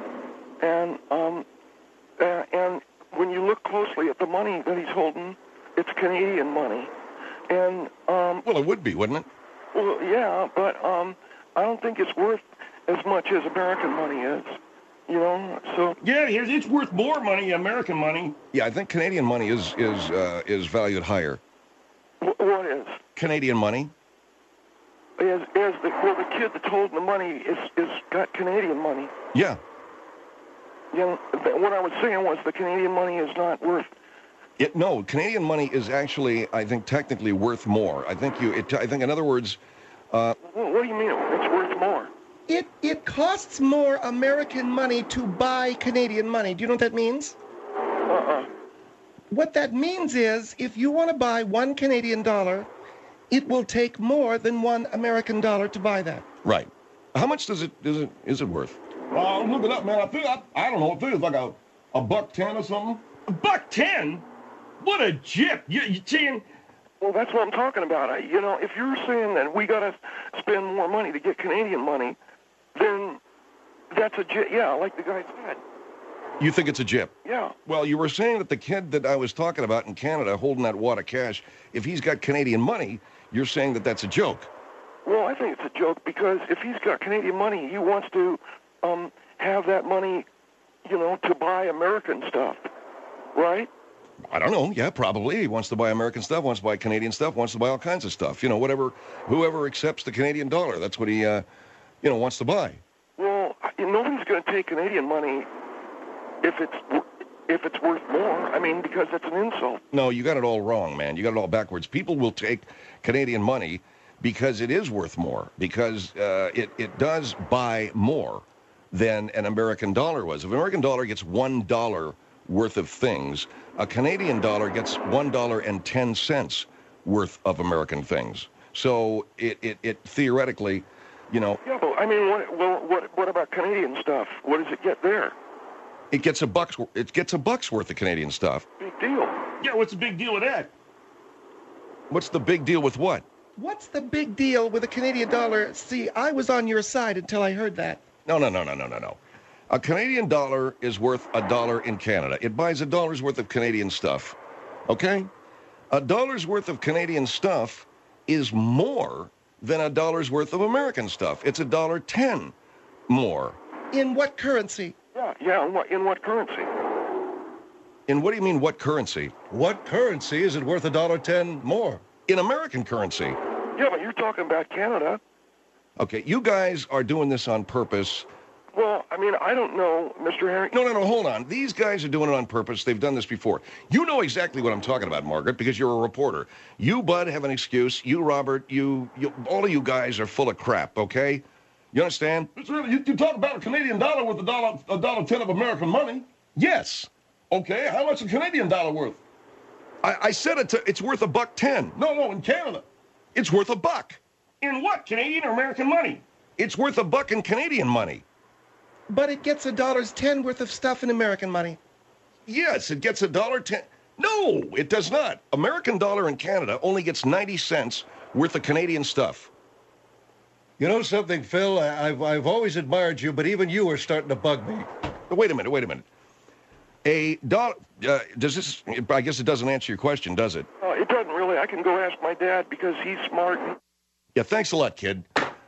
and when you look closely at the money that he's holding, it's Canadian money, and well, it would be, wouldn't it? Well, yeah, but I don't think it's worth as much as American money is, you know. So yeah, it's worth more money, American money. Yeah, I think Canadian money is valued higher. What is Canadian money? Is the kid that's holding the money is got Canadian money? Yeah. You know, what I was saying was the Canadian money is not worth. No, Canadian money is actually, I think, technically worth more. I think in other words. What do you mean it's worth more? It costs more American money to buy Canadian money. Do you know what that means? What that means is if you want to buy $1 Canadian, it will take more than $1 American to buy that. Right. How much is it worth? Look it up, man. I don't know. I think it's like a $1.10 or something. $1.10? What a jip! You saying? Well, that's what I'm talking about. You know, if you're saying that we got to spend more money to get Canadian money, then that's a jip. Yeah, like the guy said. You think it's a jip? Yeah. Well, you were saying that the kid that I was talking about in Canada holding that wad of cash, if he's got Canadian money, you're saying that that's a joke. Well, I think it's a joke because if he's got Canadian money, he wants to have that money, you know, to buy American stuff, right? I don't know. Yeah, probably. He wants to buy American stuff, wants to buy Canadian stuff, wants to buy all kinds of stuff. You know, whoever accepts the Canadian dollar, that's what he, wants to buy. Well, nobody's going to take Canadian money if it's worth more. I mean, because that's an insult. No, you got it all wrong, man. You got it all backwards. People will take Canadian money because it is worth more, because it does buy more than an American dollar was. If an American dollar gets $1 worth of things, a Canadian dollar gets $1.10 worth of American things. So it theoretically, you know. Yeah, but I mean, what about Canadian stuff? What does it get there? It gets $1 worth of Canadian stuff. Big deal. Yeah, what's the big deal with that? What's the big deal with what? What's the big deal with a Canadian dollar? See, I was on your side until I heard that. No. A Canadian dollar is worth $1 in Canada. It buys $1 worth of Canadian stuff. Okay? $1 worth of Canadian stuff is more than $1 worth of American stuff. It's $1.10 more. In what currency? Yeah. In what currency? In what do you mean, what currency? What currency is it worth $1.10 more? In American currency. Yeah, but you're talking about Canada. Okay, you guys are doing this on purpose. Well, I mean, I don't know, Mr. Henry. No, hold on. These guys are doing it on purpose. They've done this before. You know exactly what I'm talking about, Margaret, because you're a reporter. You, Bud, have an excuse. You, Robert, you all of you guys are full of crap, okay? You understand? It's really, you talk about a Canadian dollar worth $1.10 of American money. Yes. Okay, how much is a Canadian dollar worth? I said it's worth $1.10. No, in Canada. It's worth $1. In what, Canadian or American money? It's worth $1 in Canadian money. But it gets $1.10 worth of stuff in American money. Yes, it gets $1.10. No, it does not. American dollar in Canada only gets 90 cents worth of Canadian stuff. You know something, Phil? I've always admired you, but even you are starting to bug me. Wait a minute. A dollar, does this, I guess it doesn't answer your question, does it? It doesn't really. I can go ask my dad because he's smart. Yeah, thanks a lot, kid.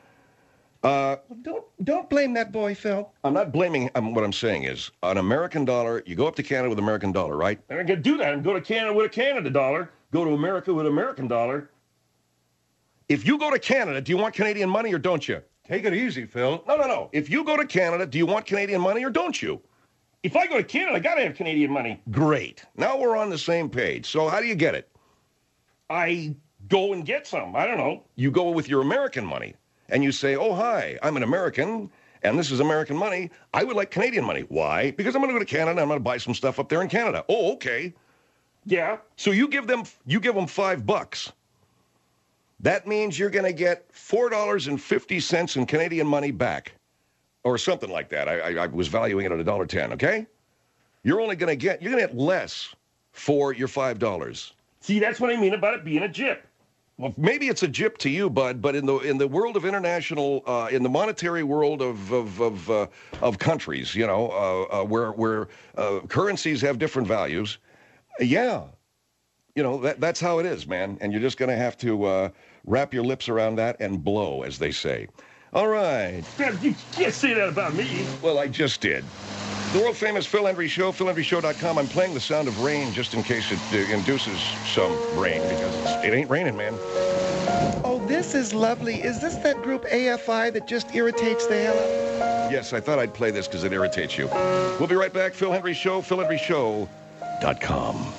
Don't blame that boy, Phil. I'm not blaming him. What I'm saying is, an American dollar, you go up to Canada with American dollar, right? And I can do that and go to Canada with a Canada dollar, go to America with American dollar. If you go to Canada, do you want Canadian money or don't you? Take it easy, Phil. No. If you go to Canada, do you want Canadian money or don't you? If I go to Canada, I got to have Canadian money. Great. Now we're on the same page. So how do you get it? I go and get some. I don't know. You go with your American money and you say, oh, hi, I'm an American and this is American money. I would like Canadian money. Why? Because I'm going to go to Canada and I'm going to buy some stuff up there in Canada. Oh, okay. Yeah. So you give them $5. That means you're going to get $4.50 in Canadian money back, or something like that. I was valuing it at $1.10. Okay, you're going to get less for your $5. See, that's what I mean about it being a jip. Well, maybe it's a jip to you, bud, but in the world of international, in the monetary world of countries, you know, where currencies have different values, yeah. You know, that's how it is, man. And you're just going to have to wrap your lips around that and blow, as they say. All right. You can't say that about me. Well, I just did. The world-famous Phil Hendrie Show, philhendrieshow.com. I'm playing the sound of rain just in case it induces some rain, because it ain't raining, man. Oh, this is lovely. Is this that group AFI that just irritates the hell out of me? Yes, I thought I'd play this because it irritates you. We'll be right back. Phil Hendrie Show, philhendrieshow.com.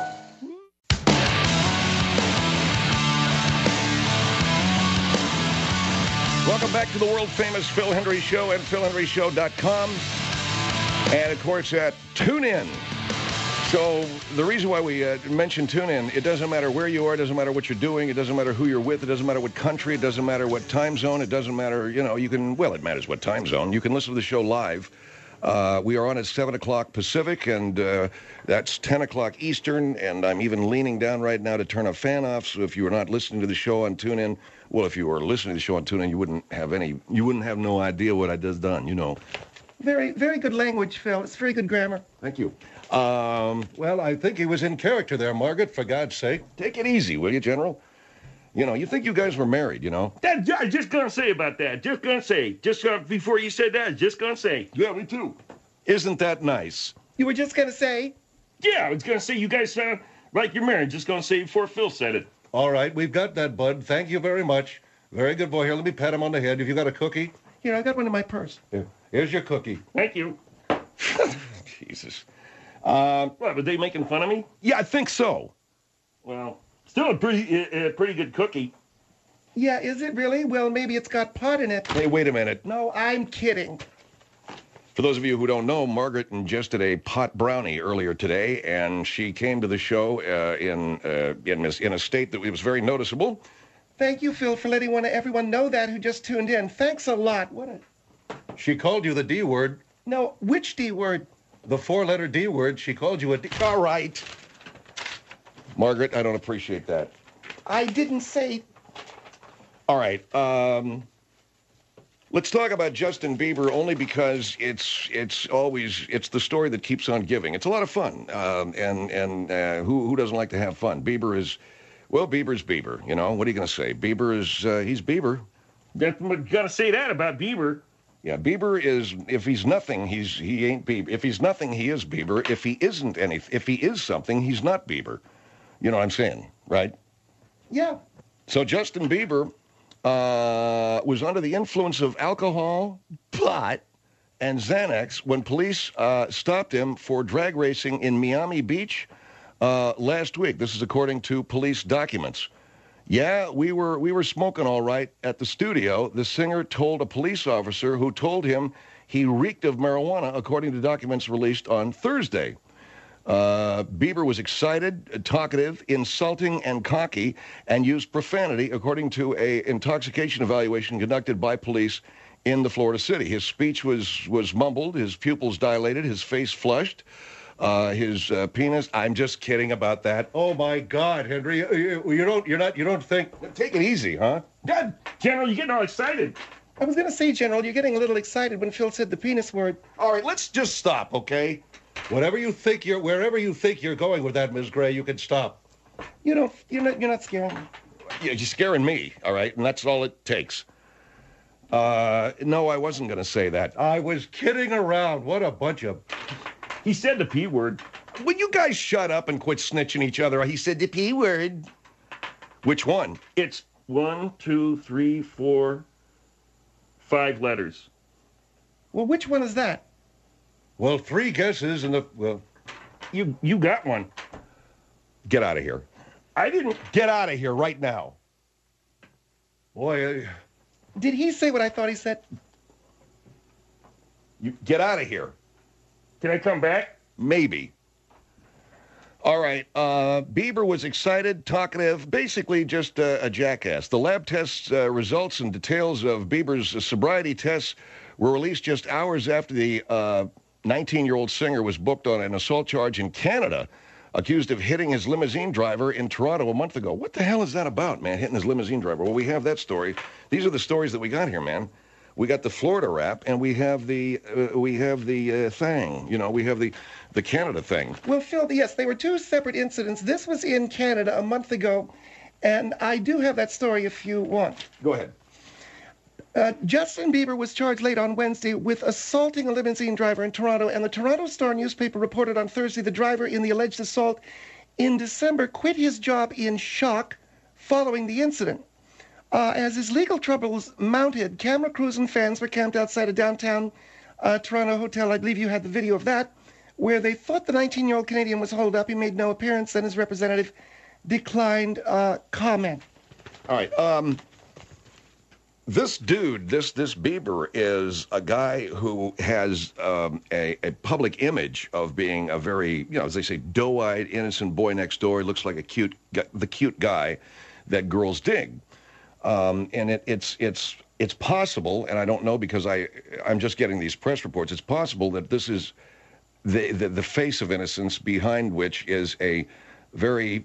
Welcome back to the world-famous Phil Hendrie Show and philhendrieshow.com. And, of course, tune in. So the reason why we mention tune in, it doesn't matter where you are, it doesn't matter what you're doing, it doesn't matter who you're with, it doesn't matter what country, it doesn't matter what time zone, it doesn't matter, you know, you can, well, it matters what time zone. You can listen to the show live. We are on at 7 o'clock Pacific, and that's 10 o'clock Eastern, and I'm even leaning down right now to turn a fan off, so if you are not listening to the show on TuneIn, well, if you were listening to the show on TuneIn, you wouldn't have no idea what I just done, you know. Very, very good language, Phil. It's very good grammar. Thank you. Well, I think he was in character there, Margaret, for God's sake. Take it easy, will you, General? You know, you think you guys were married, you know? I just gonna say about that. Just gonna say. Before you said that, just gonna say. Yeah, me too. Isn't that nice? You were just going to say? Yeah, I was gonna say you guys sound like you're married. Just gonna say before Phil said it. All right, we've got that, bud. Thank you very much. Very good boy. Here, let me pat him on the head. Have you got a cookie? Here, I got one in my purse. Here's your cookie. Thank you. Jesus. What, were they making fun of me? Yeah, I think so. Well, still a pretty good cookie. Yeah, is it really? Well, maybe it's got pot in it. Hey, wait a minute. No, I'm kidding. For those of you who don't know, Margaret ingested a pot brownie earlier today, and she came to the show in a state that was very noticeable. Thank you, Phil, for letting everyone know that who just tuned in. Thanks a lot. She called you the D word. No, which D word? The four-letter D word. She called you a D. All right. Margaret, I don't appreciate that. I didn't say. All right. Let's talk about Justin Bieber only because it's the story that keeps on giving. It's a lot of fun, and who doesn't like to have fun? Bieber's Bieber. You know, what are you going to say? Bieber is he's Bieber. Gotta say that about Bieber. Yeah, Bieber is, if he's nothing, he ain't Bieber. If he's nothing, he is Bieber. If he isn't anything, if he is something, he's not Bieber. You know what I'm saying, right? Yeah. So Justin Bieber was under the influence of alcohol, pot, and Xanax when police stopped him for drag racing in Miami Beach last week. This is according to police documents. Yeah, we were smoking all right at the studio, the singer told a police officer who told him he reeked of marijuana, according to documents released on Thursday. Bieber was excited, talkative, insulting, and cocky, and used profanity, according to an intoxication evaluation conducted by police in the Florida city. His speech was mumbled, his pupils dilated, his face flushed. his penis. I'm just kidding about that. Oh my God, Henry, you don't think? Take it easy, huh? God, General, you're getting all excited. I was going to say, General, you're getting a little excited when Phil said the penis word. All right, let's just stop, okay? Wherever you think you're going with that, Ms. Gray, you can stop. You're not scaring me. You're scaring me, all right? And that's all it takes. No, I wasn't going to say that. I was kidding around. What a bunch of... He said the P word. Will you guys shut up and quit snitching each other? He said the P word. Which one? It's 1, 2, 3, 4, 5 letters. Well, which one is that? Well, 3 guesses and well... You got one. Get out of here. I didn't. Get out of here right now. Boy, Did he say what I thought he said? You get out of here. Can I come back? Maybe. All right. Bieber was excited, talkative, basically just a jackass. The lab tests results and details of Bieber's sobriety tests were released just hours after the 19-year-old singer was booked on an assault charge in Canada, accused of hitting his limousine driver in Toronto a month ago. What the hell is that about, man, hitting his limousine driver? Well, we have that story. These are the stories that we got here, man. We got the Florida rap, and we have the thing. You know, we have the Canada thing. Well, Phil, yes, they were 2 separate incidents. This was in Canada a month ago, and I do have that story if you want. Go ahead. Justin Bieber was charged late on Wednesday with assaulting a limousine driver in Toronto, and the Toronto Star newspaper reported on Thursday the driver in the alleged assault in December quit his job in shock following the incident. As his legal troubles mounted, camera crews and fans were camped outside a downtown Toronto hotel. I believe you had the video of that, where they thought the 19-year-old Canadian was holed up. He made no appearance, and his representative declined comment. All right. This dude, this Bieber, is a guy who has a public image of being a very, as they say, doe-eyed, innocent boy next door. He looks like the cute guy that girls dig. And it's possible, and I don't know because I'm just getting these press reports. It's possible that this is the face of innocence behind which is a very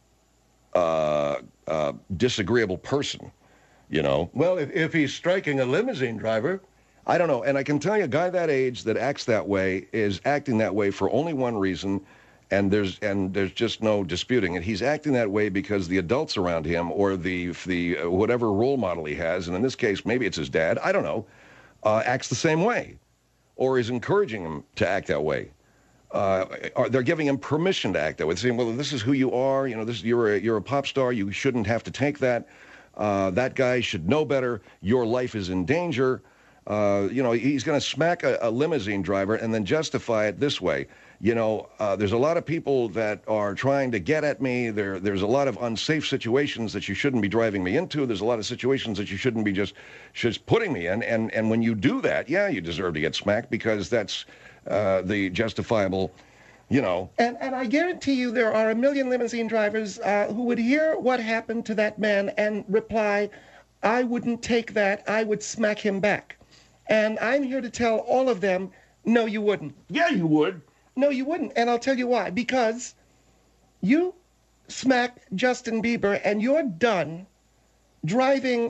disagreeable person. Well, if he's striking a limousine driver... I don't know. And I can tell you a guy that age that acts that way is acting that way for only one reason, and there's just no disputing it. He's acting that way because the adults around him or the whatever role model he has, and in this case, maybe it's his dad, I don't know, acts the same way or is encouraging him to act that way. They're giving him permission to act that way. They're saying, well, this is who you are. You're a pop star. You shouldn't have to take that. That guy should know better. Your life is in danger. He's going to smack a limousine driver and then justify it this way. There's a lot of people that are trying to get at me. There's a lot of unsafe situations that you shouldn't be driving me into. There's a lot of situations that you shouldn't be just putting me in. And when you do that, yeah, you deserve to get smacked because that's the justifiable. And I guarantee you there are a million limousine drivers who would hear what happened to that man and reply, I wouldn't take that, I would smack him back. And I'm here to tell all of them, no, you wouldn't. Yeah, you would. No, you wouldn't, and I'll tell you why. Because you smack Justin Bieber and you're done driving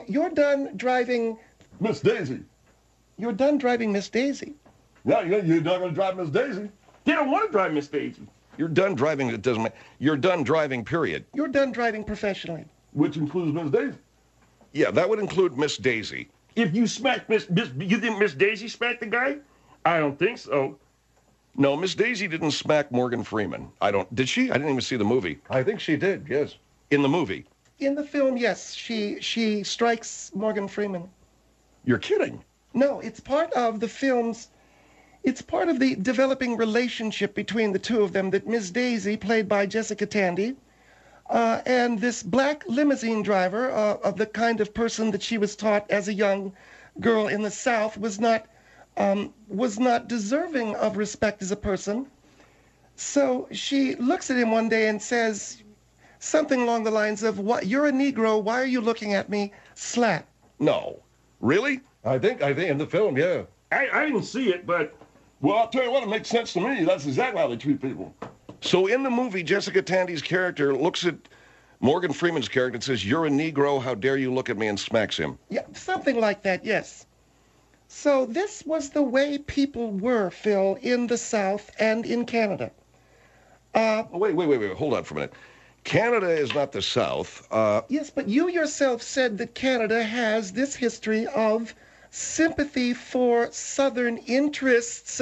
Miss Daisy. You're done driving Miss Daisy. Yeah, you're not going to drive Miss Daisy. They don't want to drive Miss Daisy. You're done driving. It doesn't matter. You're done driving, period. You're done driving professionally. Which includes Miss Daisy. Yeah, that would include Miss Daisy. If you smack you think Miss Daisy smacked the guy? I don't think so. No, Miss Daisy didn't smack Morgan Freeman. Did she? I didn't even see the movie. I think she did, yes. In the movie? In the film, yes, she strikes Morgan Freeman. You're kidding. No, it's part of the film's... It's part of the developing relationship between the two of them that Miss Daisy, played by Jessica Tandy, and this black limousine driver of the kind of person that she was taught as a young girl in the South was not deserving of respect as a person. So she looks at him one day and says something along the lines of, "What? You're a Negro. Why are you looking at me?" Slap. No. Really? I think in the film, yeah. I didn't see it, but Well, I'll tell you what, it makes sense to me. That's exactly how they treat people. So in the movie, Jessica Tandy's character looks at Morgan Freeman's character and says, "You're a Negro, how dare you look at me," and smacks him. Yeah, something like that, yes. So this was the way people were, Phil, in the South and in Canada. Wait, hold on for a minute. Canada is not the South. Yes, but you yourself said that Canada has this history of sympathy for Southern interests,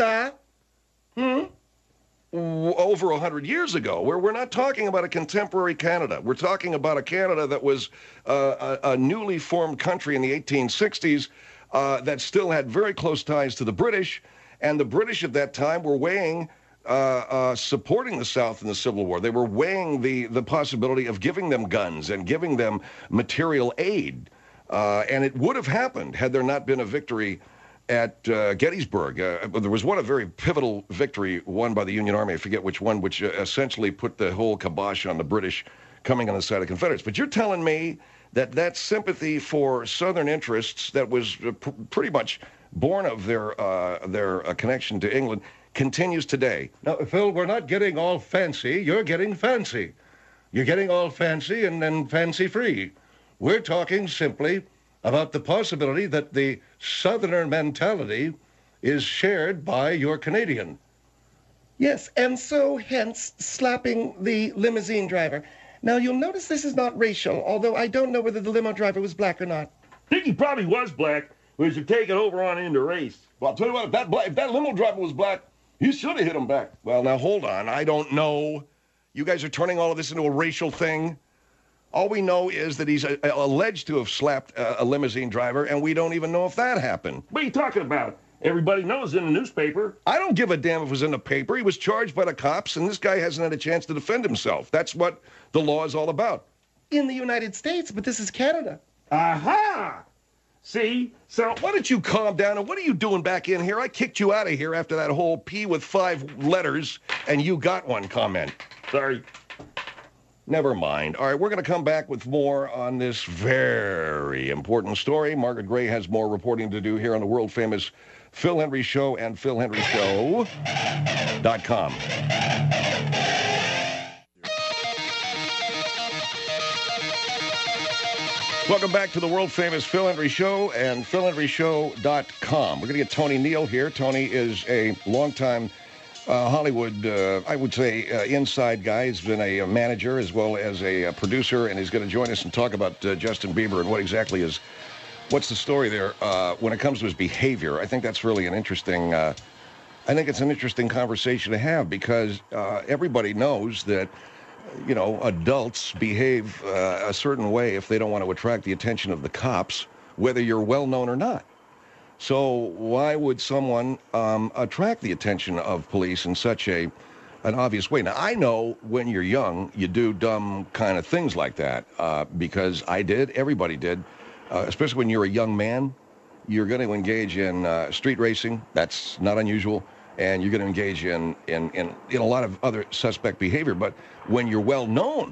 Over 100 years ago. We're not talking about a contemporary Canada. We're talking about a Canada that was a newly formed country in the 1860s that still had very close ties to the British, and the British at that time were weighing supporting the South in the Civil War. They were weighing the possibility of giving them guns and giving them material aid, and it would have happened had there not been a victory at Gettysburg. There was a very pivotal victory won by the Union Army, I forget which one, which essentially put the whole kibosh on the British coming on the side of Confederates. But you're telling me that sympathy for Southern interests that was pretty much born of their connection to England continues today. Now, Phil, we're not getting all fancy. You're getting fancy. You're getting all fancy and then fancy-free. We're talking simply about the possibility that the Southerner mentality is shared by your Canadian. Yes, and so hence slapping the limousine driver. Now, you'll notice this is not racial, although I don't know whether the limo driver was black or not. I think he probably was black, but he should take it over on into race. Well, I'll tell you what, if that limo driver was black, he should have hit him back. Well, now, hold on. I don't know. You guys are turning all of this into a racial thing. All we know is that he's alleged to have slapped a limousine driver, and we don't even know if that happened. What are you talking about? Everybody knows in the newspaper. I don't give a damn if it was in the paper. He was charged by the cops, and this guy hasn't had a chance to defend himself. That's what the law is all about. In the United States, but this is Canada. Aha! See? So, why don't you calm down? And what are you doing back in here? I kicked you out of here after that whole P with 5 letters, and you got one comment. Sorry. Never mind. All right, we're going to come back with more on this very important story. Margaret Gray has more reporting to do here on the world-famous Phil Hendrie Show and PhilHendrieShow.com. Welcome back to the world-famous Phil Hendrie Show and PhilHendrieShow.com. We're going to get Tony Neal here. Tony is a longtime Hollywood, I would say, inside guy. He's been a manager as well as a producer, and he's going to join us and talk about Justin Bieber and what's the story there when it comes to his behavior. I think that's really an interesting, it's an interesting conversation to have because everybody knows that, adults behave a certain way if they don't want to attract the attention of the cops, whether you're well-known or not. So why would someone attract the attention of police in such an obvious way? Now, I know when you're young, you do dumb kind of things like that because I did. Everybody did. Especially when you're a young man, you're going to engage in street racing. That's not unusual. And you're going to engage in a lot of other suspect behavior. But when you're well-known,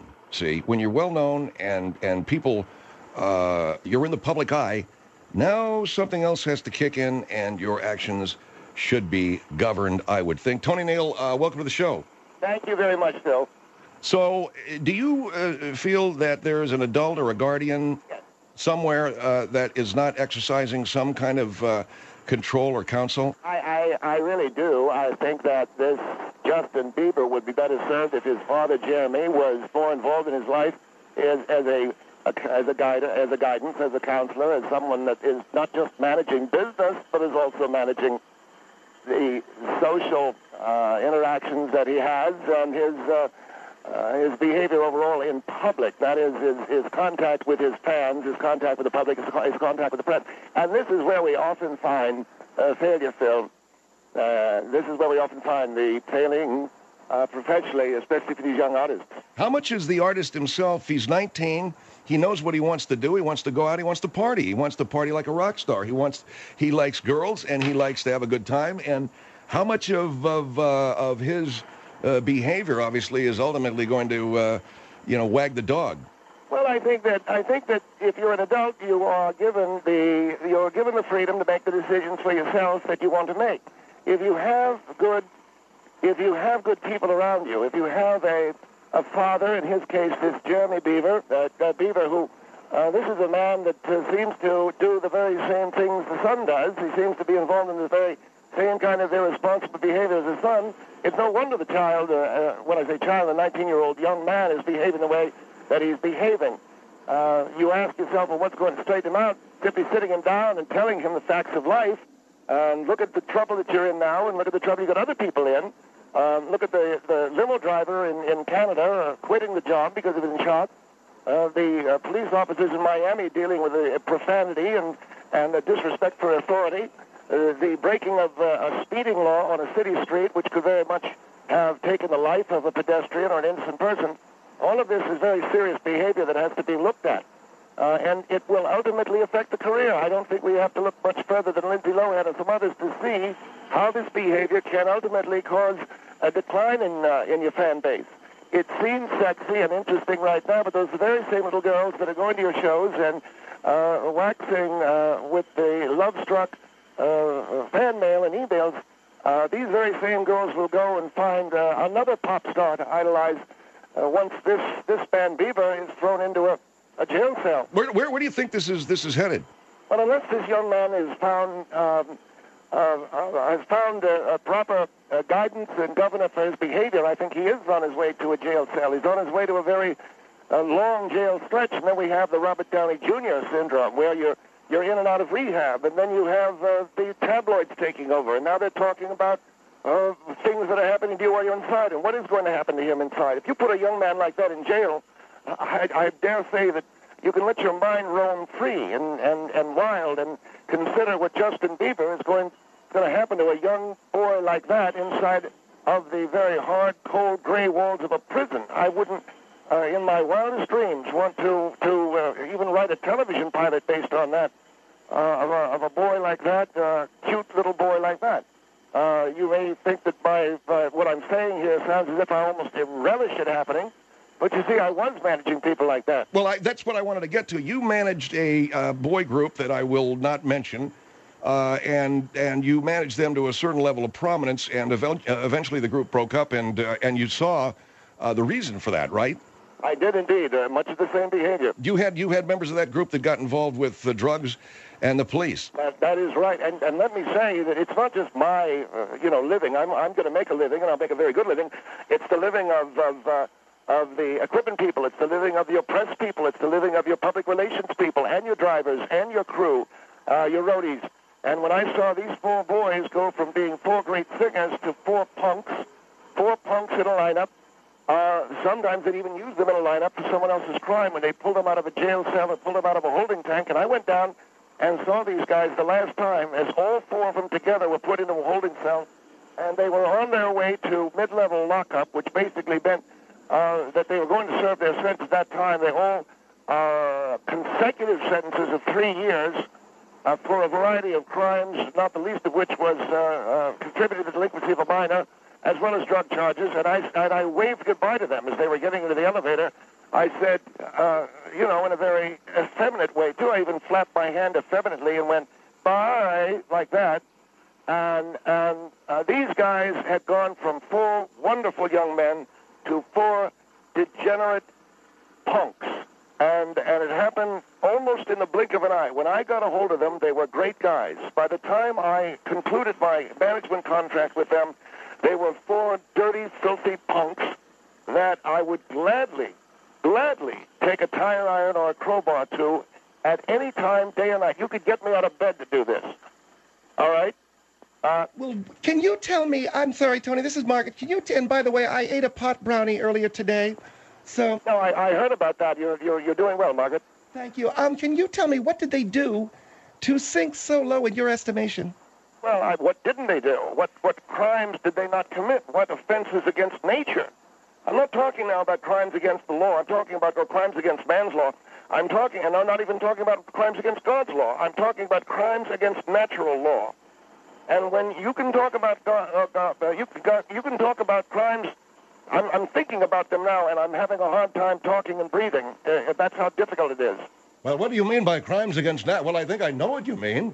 and people, you're in the public eye, now something else has to kick in, and your actions should be governed, I would think. Tony Neal, welcome to the show. Thank you very much, Phil. So, do you feel that there is an adult or a guardian somewhere that is not exercising some kind of control or counsel? I really do. I think that this Justin Bieber would be better served if his father, Jeremy, was more involved in his life as a guidance, as a counselor, as someone that is not just managing business, but is also managing the social interactions that he has and his behavior overall in public. That is, his contact with his fans, his contact with the public, his contact with the press. And this is where we often find failure, Phil. This is where we often find the failing professionally, especially for these young artists. How much is the artist himself? He's 19. He knows what he wants to do. He wants to go out. He wants to party. He wants to party like a rock star. He likes girls, and he likes to have a good time. And how much of his behavior, obviously, is ultimately going to, wag the dog? Well, I think that if you're an adult, you are given the freedom to make the decisions for yourself that you want to make. if you have good people around you, if you have a father, in his case, this Jeremy Beaver, Beaver, who this is a man that seems to do the very same things the son does. He seems to be involved in the very same kind of irresponsible behavior as his son. It's no wonder the child, when I say child, a 19-year-old young man is behaving the way that he's behaving. You ask yourself, well, what's going to straighten him out? Simply sitting him down and telling him the facts of life. And look at the trouble that you're in now, and look at the trouble you got other people in. Look at the limo driver in Canada quitting the job because of his shot. The police officers in Miami dealing with profanity and disrespect for authority. The breaking of a speeding law on a city street, which could very much have taken the life of a pedestrian or an innocent person. All of this is very serious behavior that has to be looked at. And it will ultimately affect the career. I don't think we have to look much further than Lindsay Lohan and some others to see how this behavior can ultimately cause a decline in your fan base. It seems sexy and interesting right now, but those are the very same little girls that are going to your shows and waxing with the love-struck fan mail and emails. These very same girls will go and find another pop star to idolize once this man Bieber is thrown into a jail cell. Where do you think this is headed? Well, unless this young man is found has found a proper guidance and governor for his behavior, I think he is on his way to a jail cell. He's on his way to a very long jail stretch, and then we have the Robert Downey Jr. syndrome, where you're in and out of rehab, and then you have the tabloids taking over, and now they're talking about things that are happening to you while you're inside, and what is going to happen to him inside. If you put a young man like that in jail, I dare say that you can let your mind roam free and wild and consider what Justin Bieber is going to happen to a young boy like that inside of the very hard, cold, gray walls of a prison. I wouldn't, in my wildest dreams, want to even write a television pilot based on that, of a boy like that, cute little boy like that. You may think that by what I'm saying here sounds as if I almost relish it happening. But you see, I was managing people like that. Well, that's what I wanted to get to. You managed a boy group that I will not mention, and you managed them to a certain level of prominence, and eventually the group broke up, and you saw the reason for that, right? I did indeed. Much of the same behavior. You had members of that group that got involved with the drugs and the police. That is right. And let me say that it's not just my living. I'm going to make a living, and I'll make a very good living. It's the living of the equipment people. It's the living of your press people. It's the living of your public relations people and your drivers and your crew, your roadies. And when I saw these four boys go from being four great singers to four punks in a lineup, sometimes they'd even use them in a lineup for someone else's crime when they pulled them out of a jail cell or pulled them out of a holding tank. And I went down and saw these guys the last time as all four of them together were put into a holding cell, and they were on their way to mid-level lockup, which basically meant that they were going to serve their sentence at that time. They all consecutive sentences of 3 years for a variety of crimes, not the least of which was contributing to the delinquency of a minor, as well as drug charges. And I waved goodbye to them as they were getting into the elevator. I said, in a very effeminate way, too. I even flapped my hand effeminately and went, bye, like that. And these guys had gone from four wonderful young men to four degenerate punks. And it happened almost in the blink of an eye. When I got a hold of them, they were great guys. By the time I concluded my management contract with them, they were four dirty, filthy punks that I would gladly take a tire iron or a crowbar to at any time, day or night. You could get me out of bed to do this. All right? Well, can you tell me, I'm sorry, Tony, this is Margaret. And by the way, I ate a pot brownie earlier today, so... No, I heard about that. You're doing well, Margaret. Thank you. Can you tell me, what did they do to sink so low in your estimation? Well, what didn't they do? What crimes did they not commit? What offenses against nature? I'm not talking now about crimes against the law. I'm talking about crimes against man's law. I'm not even talking about crimes against God's law. I'm talking about crimes against natural law. And when you can talk about you can talk about crimes, I'm thinking about them now, and I'm having a hard time talking and breathing. That's how difficult it is. Well, what do you mean by crimes against that? Well, I think I know what you mean.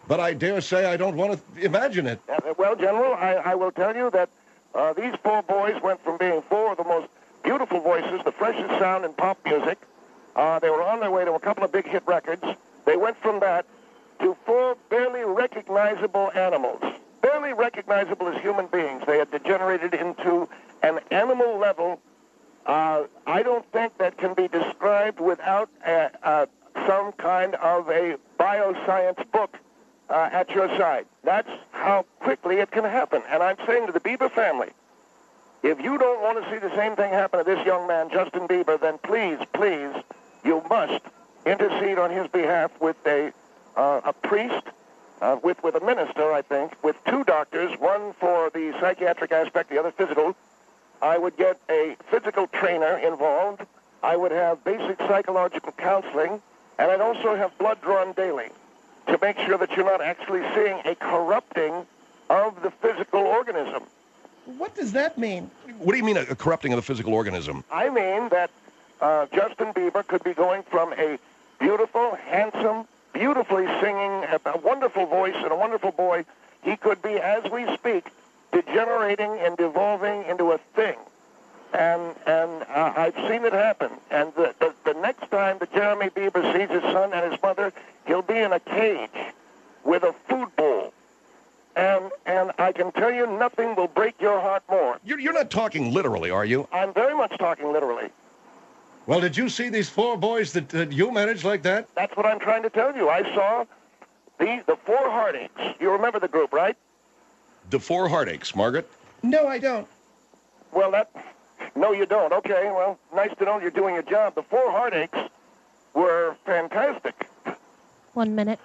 but I dare say I don't want to imagine it. Well, General, I will tell you that these four boys went from being four of the most beautiful voices, the freshest sound in pop music. They were on their way to a couple of big hit records. They went from that to four barely recognizable animals. Barely recognizable as human beings. They had degenerated into an animal level. I don't think that can be described without some kind of a bioscience book at your side. That's how quickly it can happen. And I'm saying to the Bieber family, if you don't want to see the same thing happen to this young man, Justin Bieber, then please, please, you must intercede on his behalf with a priest, with a minister, I think, with two doctors, one for the psychiatric aspect, the other physical. I would get a physical trainer involved. I would have basic psychological counseling, and I'd also have blood drawn daily to make sure that you're not actually seeing a corrupting of the physical organism. What does that mean? What do you mean a corrupting of the physical organism? I mean that Justin Bieber could be going from a beautiful, handsome, beautifully singing, a wonderful voice and a wonderful boy. He could be, as we speak, degenerating and devolving into a thing. And I've seen it happen. And the next time that Jeremy Bieber sees his son and his mother, he'll be in a cage with a food bowl. And I can tell you, nothing will break your heart more. You're not talking literally, are you? I'm very much talking literally. Well, did you see these four boys that you managed like that? That's what I'm trying to tell you. I saw the Four Heartaches. You remember the group, right? The Four Heartaches, Margaret? No, I don't. Well, no, you don't. Okay, well, nice to know you're doing your job. The Four Heartaches were fantastic. 1 minute.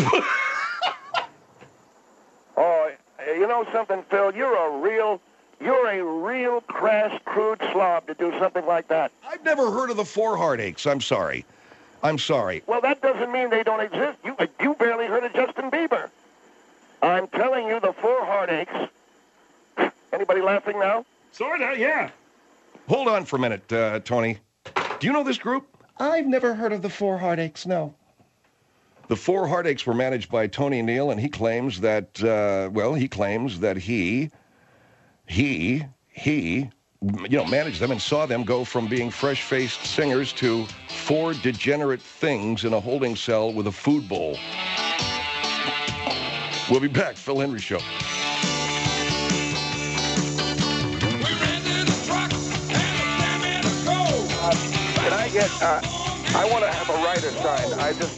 Oh, you know something, Phil? You're a real crass, crude slob to do something like that. I've never heard of the Four Heartaches. I'm sorry. Well, that doesn't mean they don't exist. You barely heard of Justin Bieber. I'm telling you, the Four Heartaches. Anybody laughing now? Sorta, yeah. Hold on for a minute, Tony. Do you know this group? I've never heard of the Four Heartaches, no. The Four Heartaches were managed by Tony Neal, and he claims that, he managed them and saw them go from being fresh-faced singers to four degenerate things in a holding cell with a food bowl. We'll be back. Phil Hendrie Show. Can I get, I want to have a writer sign.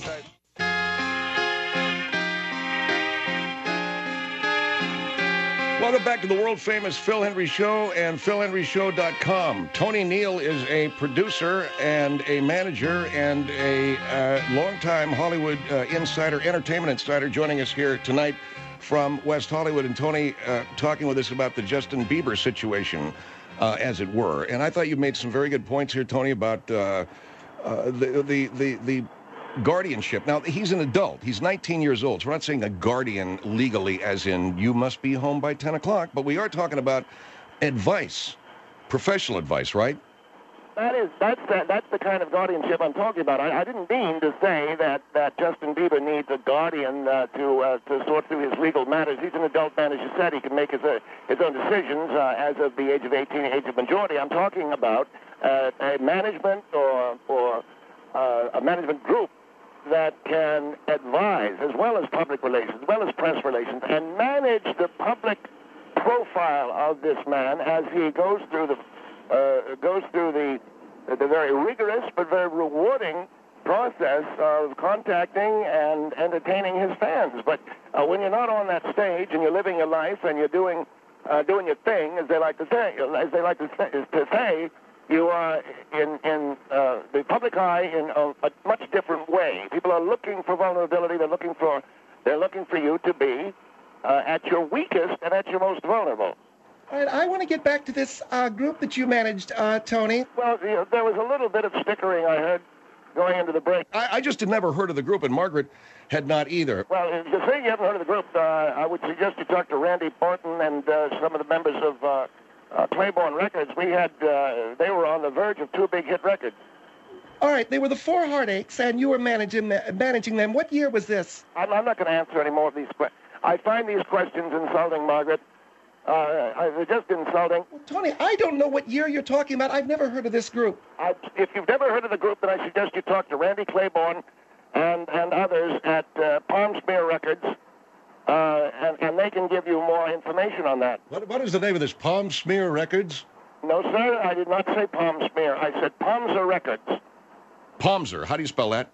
Welcome back to the world-famous Phil Hendrie Show and PhilHendrieShow.com. Tony Neal is a producer and a manager and a longtime Hollywood entertainment insider, joining us here tonight from West Hollywood. And Tony talking with us about the Justin Bieber situation, as it were. And I thought you made some very good points here, Tony, about the guardianship. Now, he's an adult. He's 19 years old. So we're not saying a guardian legally as in you must be home by 10 o'clock, but we are talking about advice, professional advice, right? That's the kind of guardianship I'm talking about. I didn't mean to say that Justin Bieber needs a guardian to sort through his legal matters. He's an adult man, as you said. He can make his own decisions as of the age of 18, age of majority. I'm talking about a management or a management group that can advise, as well as public relations, as well as press relations, and manage the public profile of this man as he goes through the very rigorous but very rewarding process of contacting and entertaining his fans. But when you're not on that stage and you're living your life and you're doing your thing, as they like to say, you are in the public eye in a much different way. People are looking for vulnerability. They're looking for you to be at your weakest and at your most vulnerable. All right, I want to get back to this group that you managed, Tony. Well, there was a little bit of stickering I heard going into the break. I just had never heard of the group, and Margaret had not either. Well, if you say you haven't heard of the group, I would suggest you talk to Randy Barton and some of the members of Claiborne Records. They were on the verge of two big hit records. All right, they were the Four Heartaches, and you were managing them. What year was this? I'm not going to answer any more of these questions. I find these questions insulting, Margaret. They're just insulting. Well, Tony, I don't know what year you're talking about. I've never heard of this group. If you've never heard of the group, then I suggest you talk to Randy Claiborne and others at Palm Smear Records, and they can give you more information on that. What is the name of this? Palm Smear Records? No, sir, I did not say Palm Smear. I said Palmser Records. Palmser, how do you spell that?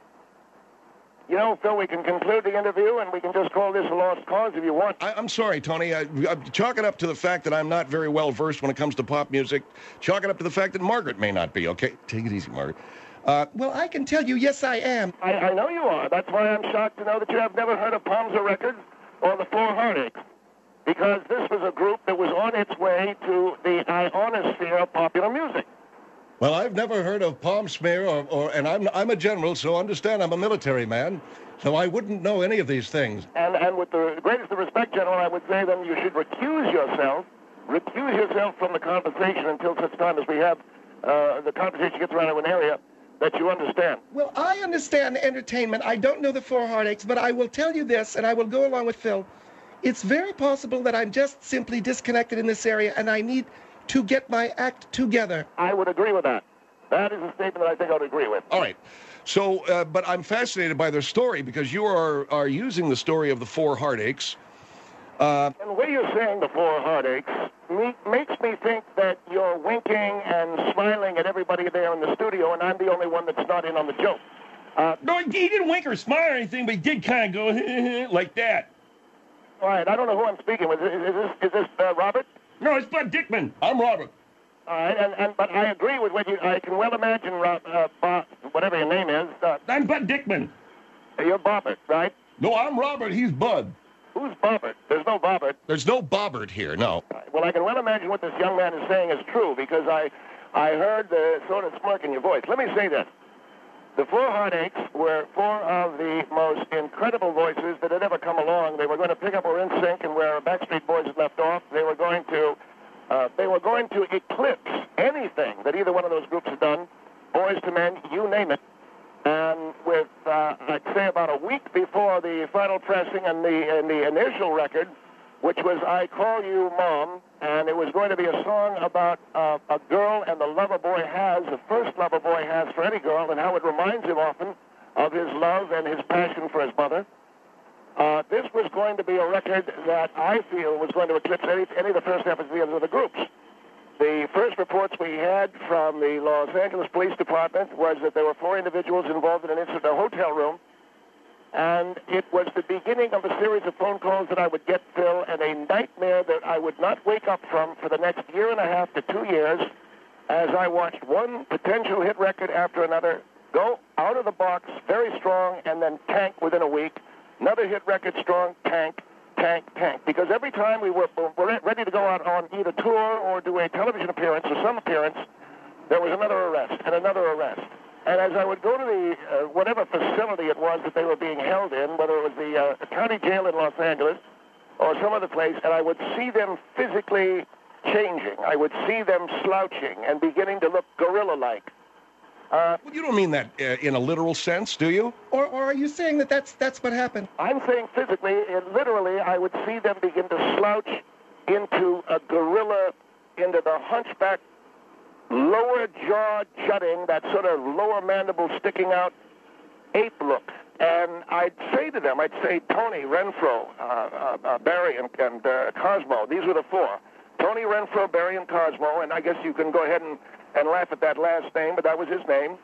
You know, Phil, we can conclude the interview, and we can just call this a lost cause if you want. I'm sorry, Tony. Chalk it up to the fact that I'm not very well versed when it comes to pop music. Chalk it up to the fact that Margaret may not be, okay? Take it easy, Margaret. Well, I can tell you, yes, I am. I know you are. That's why I'm shocked to know that you have never heard of Palmser Records or the Four Heartaches, because this was a group that was on its way to the ionosphere of popular music. Well, I've never heard of Palm Smear, and I'm a general, so understand I'm a military man, so I wouldn't know any of these things. And with the greatest of respect, General, I would say then you should recuse yourself from the conversation until such time as we have the conversation gets around to an area that you understand. Well, I understand entertainment. I don't know the Four Heartaches, but I will tell you this, and I will go along with Phil. It's very possible that I'm just simply disconnected in this area, and I need to get my act together. I would agree with that. That is a statement that I think I would agree with. All right. So, but I'm fascinated by their story because you are using the story of the Four Heartaches. And the way you're saying the Four Heartaches makes me think that you're winking and smiling at everybody there in the studio, and I'm the only one that's not in on the joke. No, he didn't wink or smile or anything, but he did kind of go like that. All right, I don't know who I'm speaking with. Is this Robert? No, it's Bud Dickman. I'm Robert. All right, but I agree with what you. I can well imagine, Bob, whatever your name is. I'm Bud Dickman. You're Bobbert, right? No, I'm Robert. He's Bud. Who's Bobbert? There's no Bobbert. There's no Bobbert here, no. Well, I can well imagine what this young man is saying is true because I heard the sort of smirk in your voice. Let me say this. The Four Heartaches were four of the most incredible voices that had ever come along. They were going to pick up where NSYNC and where Backstreet Boys had left off. They were going to eclipse anything that either one of those groups had done, Boys to Men, you name it. And with, I'd say about a week before the final pressing and the initial record, which was I Call You Mom, and it was going to be a song about a girl and the love a boy has, the first love a boy has for any girl, and how it reminds him often of his love and his passion for his mother. This was going to be a record that I feel was going to eclipse any of the first efforts of the other groups. The first reports we had from the Los Angeles Police Department was that there were four individuals involved in an incident in a hotel room, and it was the beginning of a series of phone calls that I would get, Phil, and a nightmare that I would not wake up from for the next year and a half to 2 years as I watched one potential hit record after another go out of the box very strong and then tank within a week. Another hit record strong, tank. Because every time we were ready to go out on either tour or do a television appearance or some appearance, there was another arrest and another arrest. And as I would go to the whatever facility it was that they were being held in, whether it was the county jail in Los Angeles or some other place, and I would see them physically changing. I would see them slouching and beginning to look gorilla-like. Well, you don't mean that in a literal sense, do you? Or are you saying that that's what happened? I'm saying physically and literally, I would see them begin to slouch into a gorilla, into the hunchback, lower jaw jutting, that sort of lower mandible sticking out ape look. And I'd say to them, Tony, Renfro, Barry, and Cosmo. These were the four. Tony, Renfro, Barry, and Cosmo. And I guess you can go ahead and laugh at that last name, but that was his name.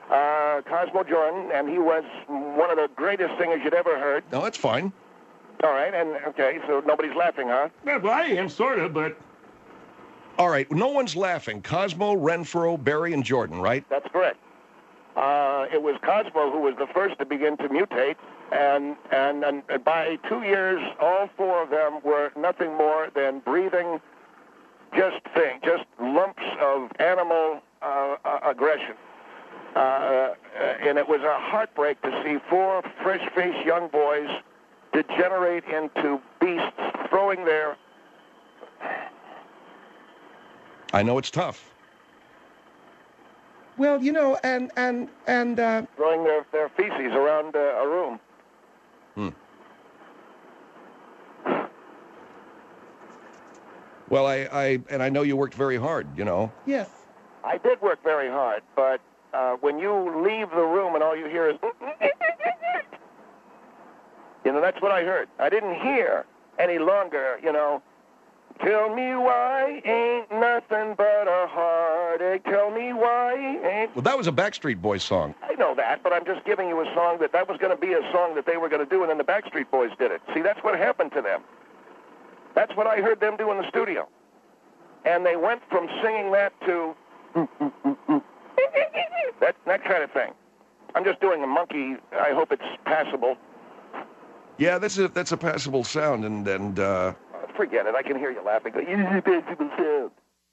Cosmo Jordan, and he was one of the greatest singers you'd ever heard. No, that's fine. All right, and okay, so nobody's laughing, huh? Well, I am, sort of, but... All right, no one's laughing. Cosmo, Renfro, Barry, and Jordan, right? That's correct. It was Cosmo who was the first to begin to mutate, and by 2 years, all four of them were nothing more than breathing just lumps of animal aggression. And it was a heartbreak to see four fresh-faced young boys degenerate into beasts, throwing their... I know it's tough. Well, you know, and throwing their feces around a room. Well, I know you worked very hard, you know. yes. I did work very hard, but when you leave the room and all you hear is, you know, that's what I heard. I didn't hear any longer, you know, tell me why ain't nothing but a heartache. Tell me why ain't... Well, that was a Backstreet Boys song. I know that, but I'm just giving you a song that was going to be a song that they were going to do, and then the Backstreet Boys did it. See, that's what happened to them. That's what I heard them do in the studio. And they went from singing that to that kind of thing. I'm just doing a monkey. I hope it's passable. Yeah, that's a passable sound, and Forget it. I can hear you laughing. Go, it's a passable sound.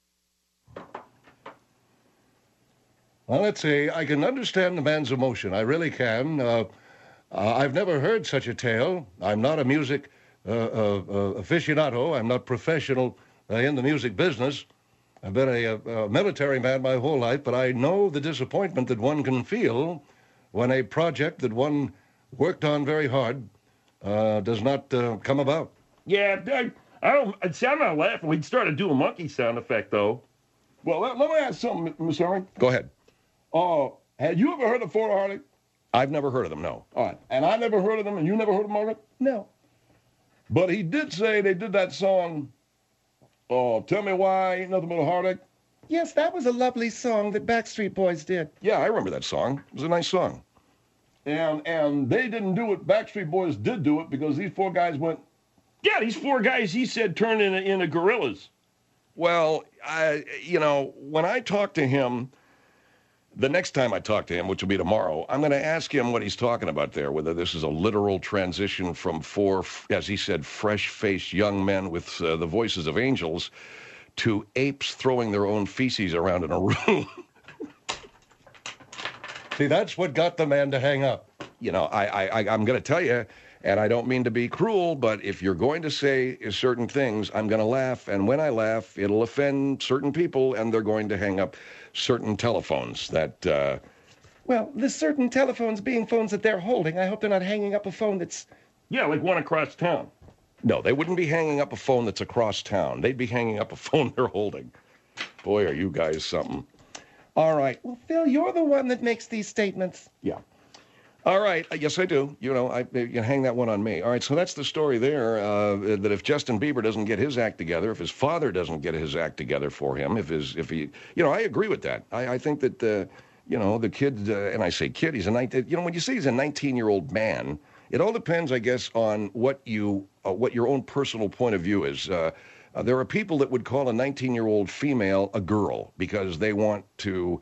Well, let's see. I can understand the man's emotion. I really can. I've never heard such a tale. I'm not a music aficionado. I'm not professional in the music business. I've been a military man my whole life, but I know the disappointment that one can feel when a project that one worked on very hard does not come about. Yeah, I'm not laughing. We'd start to do a monkey sound effect, though. Well, let me ask something, Miss Herring. Go ahead. Had you ever heard of Florida Hardy? I've never heard of them, no. All right. And I never heard of them, and you never heard of Margaret? No. But he did say they did that song, Tell Me Why Ain't Nothing But a Heartache. Yes, that was a lovely song that Backstreet Boys did. Yeah, I remember that song. It was a nice song. And they didn't do it. Backstreet Boys did do it because these four guys went, yeah, these four guys, he said, turned into gorillas. Well, when I talk to him, the next time I talk to him, which will be tomorrow, I'm going to ask him what he's talking about there, whether this is a literal transition from four, as he said, fresh-faced young men with the voices of angels to apes throwing their own feces around in a room. See, that's what got the man to hang up. You know, I'm going to tell you, and I don't mean to be cruel, but if you're going to say certain things, I'm going to laugh, and when I laugh, it'll offend certain people, and they're going to hang up certain telephones that... Well, the certain telephones being phones that they're holding, I hope they're not hanging up a phone that's... Yeah, like one across town. No, they wouldn't be hanging up a phone that's across town. They'd be hanging up a phone they're holding. Boy, are you guys something. All right. Well, Phil, you're the one that makes these statements. Yeah. All right. Yes, I do. You know, you hang that one on me. All right, so that's the story there, that if Justin Bieber doesn't get his act together, if his father doesn't get his act together for him, if he, you know, I agree with that. I think that, you know, the kid, and I say kid, he's a 19, you know, when you say he's a 19-year-old man, it all depends, I guess, on what your own personal point of view is. There are people that would call a 19-year-old female a girl because they want to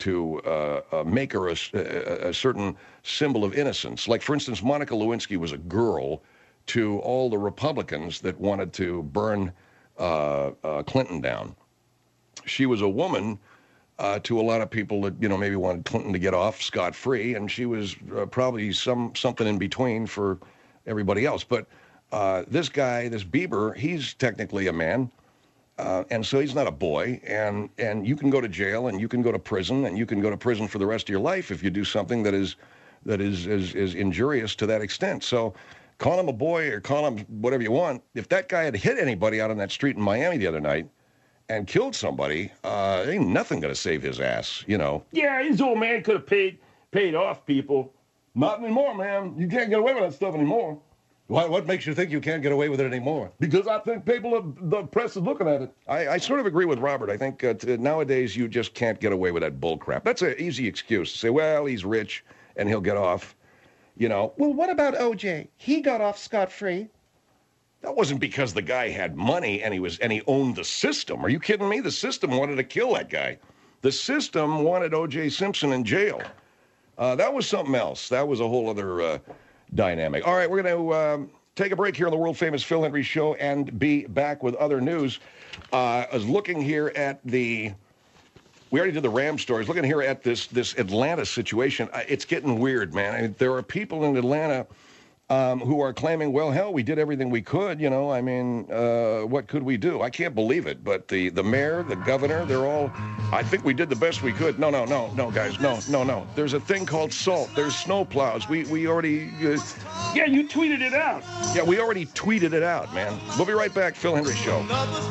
make her a certain symbol of innocence. Like, for instance, Monica Lewinsky was a girl to all the Republicans that wanted to burn Clinton down. She was a woman to a lot of people that, you know, maybe wanted Clinton to get off scot-free, and she was probably something in between for everybody else. But this guy, this Bieber, he's technically a man. And so he's not a boy, and you can go to jail, and you can go to prison, and you can go to prison for the rest of your life if you do something that is injurious to that extent. So call him a boy or call him whatever you want. If that guy had hit anybody out on that street in Miami the other night and killed somebody, ain't nothing going to save his ass, you know. Yeah, his old man could have paid off people. Not anymore, man. You can't get away with that stuff anymore. What makes you think you can't get away with it anymore? Because I think the press is looking at it. I sort of agree with Robert. I think nowadays you just can't get away with that bull crap. That's an easy excuse to say, well, he's rich and he'll get off, you know. Well, what about O.J.? He got off scot-free. That wasn't because the guy had money and he owned the system. Are you kidding me? The system wanted to kill that guy. The system wanted O.J. Simpson in jail. That was something else. That was a whole other dynamic. All right, we're going to take a break here on the world-famous Phil Hendrie Show and be back with other news. I was looking here at we already did the Ram stories. Looking here at this Atlanta situation. It's getting weird, man. I mean, there are people in Atlanta who are claiming, well, hell, we did everything we could. I mean, what could we do? I can't believe it. But the mayor, the governor, they're all, I think we did the best we could. No, guys, no. There's a thing called salt. There's snow plows. We already... Yeah, you tweeted it out. Yeah, we already tweeted it out, man. We'll be right back. Phil Hendry Show.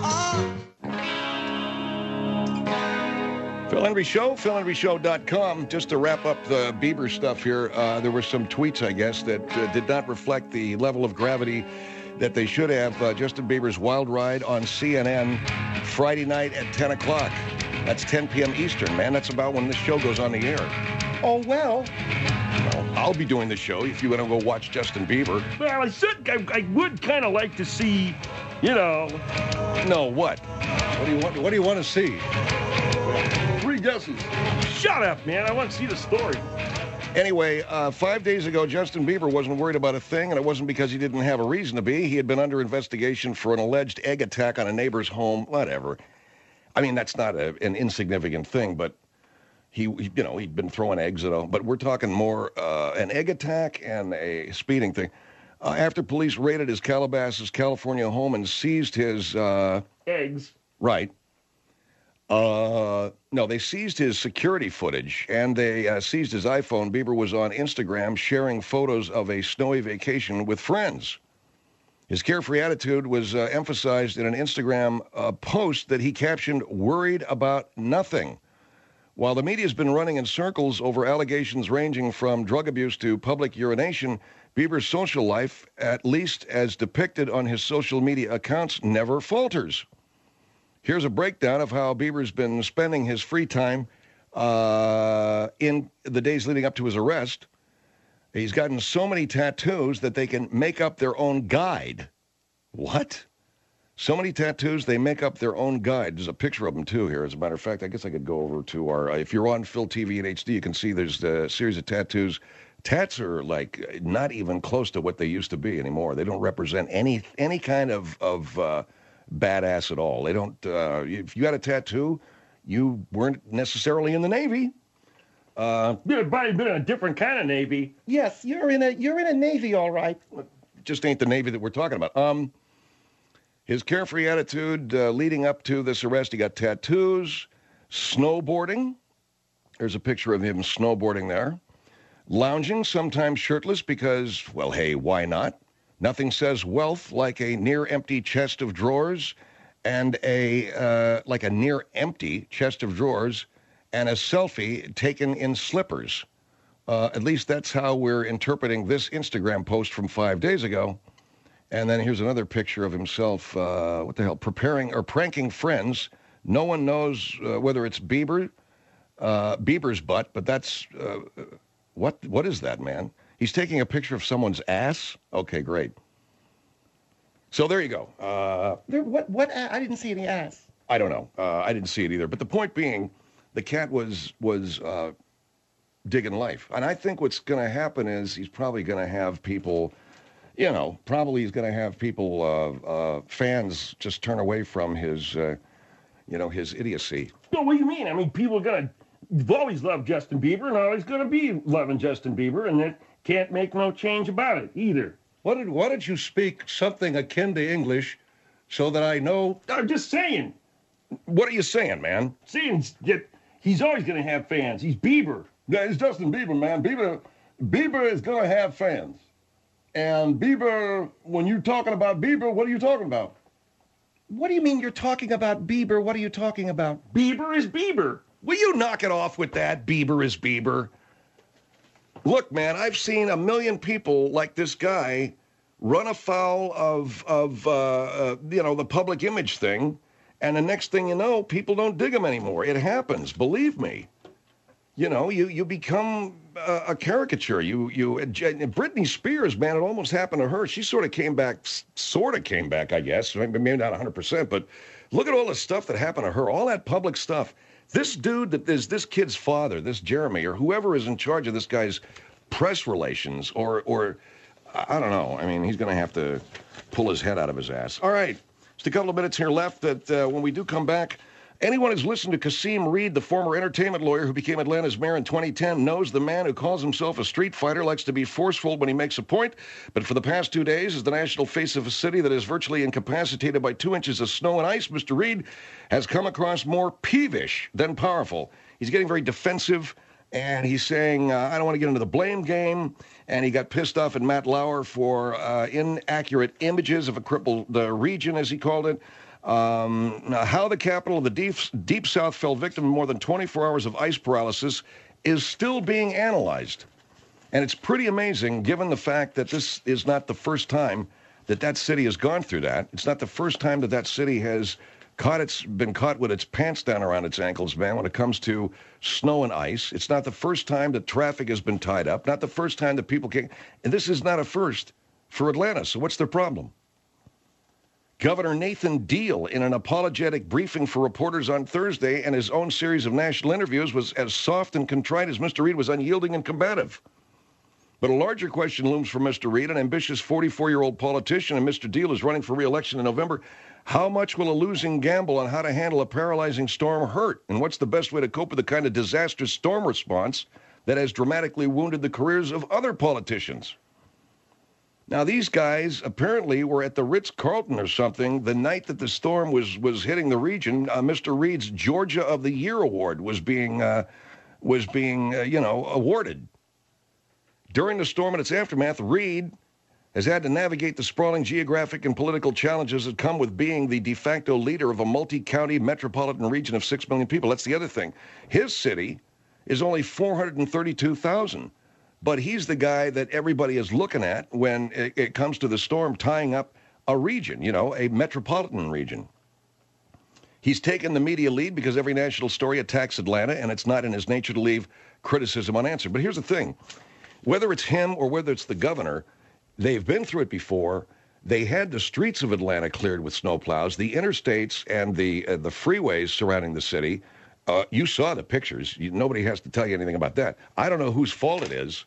Phil Hendry Show, PhilHenryShow.com. Just to wrap up the Bieber stuff here, there were some tweets, I guess, that did not reflect the level of gravity that they should have. Justin Bieber's Wild Ride on CNN Friday night at 10 o'clock. That's 10 p.m. Eastern, man. That's about when this show goes on the air. Oh, well. Well, I'll be doing the show if you want to go watch Justin Bieber. Well, I would kind of like to see, No, what? What do you want to see? 3 guesses. Shut up, man. I want to see the story. Anyway, 5 days ago, Justin Bieber wasn't worried about a thing, and it wasn't because he didn't have a reason to be. He had been under investigation for an alleged egg attack on a neighbor's home, whatever. I mean, that's not an insignificant thing, but he'd been throwing eggs at all. But we're talking more an egg attack and a speeding thing. After police raided his Calabasas, California home and seized his... eggs. Right. No, they seized his security footage, and they seized his iPhone. Bieber was on Instagram sharing photos of a snowy vacation with friends. His carefree attitude was emphasized in an Instagram post that he captioned, "Worried about nothing." While the media's been running in circles over allegations ranging from drug abuse to public urination, Bieber's social life, at least as depicted on his social media accounts, never falters. Here's a breakdown of how Bieber's been spending his free time in the days leading up to his arrest. He's gotten so many tattoos that they can make up their own guide. What? So many tattoos, they make up their own guide. There's a picture of them, too, here. As a matter of fact, I guess I could go over to our... if you're on Phil TV in HD, you can see there's a series of tattoos. Tats are, like, not even close to what they used to be anymore. They don't represent any kind of badass at all. They don't... if you had a tattoo, you weren't necessarily in the Navy. You'd probably been in a different kind of Navy. Yes, you're in a Navy, all right. Just ain't the Navy that we're talking about. His carefree attitude leading up to this arrest, he got tattoos, snowboarding. There's a picture of him snowboarding there. Lounging, sometimes shirtless because, well, hey, why not? Nothing says wealth like a near-empty chest of drawers and a near-empty chest of drawers and a selfie taken in slippers. At least that's how we're interpreting this Instagram post from 5 days ago. And then here's another picture of himself, pranking friends. No one knows whether it's Bieber's butt, but that's, what is that, man? He's taking a picture of someone's ass? Okay, great. So there you go. What? I didn't see any ass. I don't know. I didn't see it either. But the point being, the cat was digging life. And I think what's going to happen is he's probably going to have people... fans just turn away from his, his idiocy. No, what do you mean? I mean, people are going to, you've always loved Justin Bieber and always going to be loving Justin Bieber, and that can't make no change about it either. Why don't you speak something akin to English so that I know? I'm just saying. What are you saying, man? Saying that he's always going to have fans. He's Bieber. Yeah, it's Justin Bieber, man. Bieber is going to have fans. And Bieber, when you're talking about Bieber, what are you talking about? What do you mean you're talking about Bieber? What are you talking about? Bieber is Bieber. Will you knock it off with that? Bieber is Bieber. Look, man, I've seen a million people like this guy run afoul of the public image thing, and the next thing you know, people don't dig him anymore. It happens, believe me. You become a caricature. Britney Spears, man, it almost happened to her. She sort of came back, I guess. Maybe not 100%, but look at all the stuff that happened to her, all that public stuff. This dude that is this kid's father, this Jeremy, or whoever is in charge of this guy's press relations, or I don't know. I mean, he's going to have to pull his head out of his ass. All right, just a couple of minutes here left. That when we do come back, Anyone who's listened to Kasim Reed, the former entertainment lawyer who became Atlanta's mayor in 2010, knows the man who calls himself a street fighter likes to be forceful when he makes a point. But for the past 2 days, as the national face of a city that is virtually incapacitated by 2 inches of snow and ice, Mr. Reed has come across more peevish than powerful. He's getting very defensive, and he's saying, I don't want to get into the blame game. And he got pissed off at Matt Lauer for inaccurate images of a crippled region, as he called it. How the capital of the deep South fell victim to more than 24 hours of ice paralysis is still being analyzed. And it's pretty amazing, given the fact that this is not the first time that that city has gone through that. It's not the first time that that city has been caught with its pants down around its ankles, man, when it comes to snow and ice. It's not the first time that traffic has been tied up, not the first time that people can't. And this is not a first for Atlanta. So what's their problem? Governor Nathan Deal, in an apologetic briefing for reporters on Thursday and his own series of national interviews, was as soft and contrite as Mr. Reed was unyielding and combative. But a larger question looms for Mr. Reed, an ambitious 44-year-old politician, and Mr. Deal is running for re-election in November. How much will a losing gamble on how to handle a paralyzing storm hurt? And what's the best way to cope with the kind of disastrous storm response that has dramatically wounded the careers of other politicians? Now, these guys apparently were at the Ritz-Carlton or something the night that the storm was hitting the region. Mr. Reed's Georgia of the Year award was being awarded. During the storm and its aftermath, Reed has had to navigate the sprawling geographic and political challenges that come with being the de facto leader of a multi-county metropolitan region of 6 million people. That's the other thing. His city is only 432,000. But he's the guy that everybody is looking at when it comes to the storm tying up a region, a metropolitan region. He's taken the media lead because every national story attacks Atlanta, and it's not in his nature to leave criticism unanswered. But here's the thing. Whether it's him or whether it's the governor, they've been through it before. They had the streets of Atlanta cleared with snowplows, the interstates and the freeways surrounding the city. You saw the pictures. Nobody has to tell you anything about that. I don't know whose fault it is.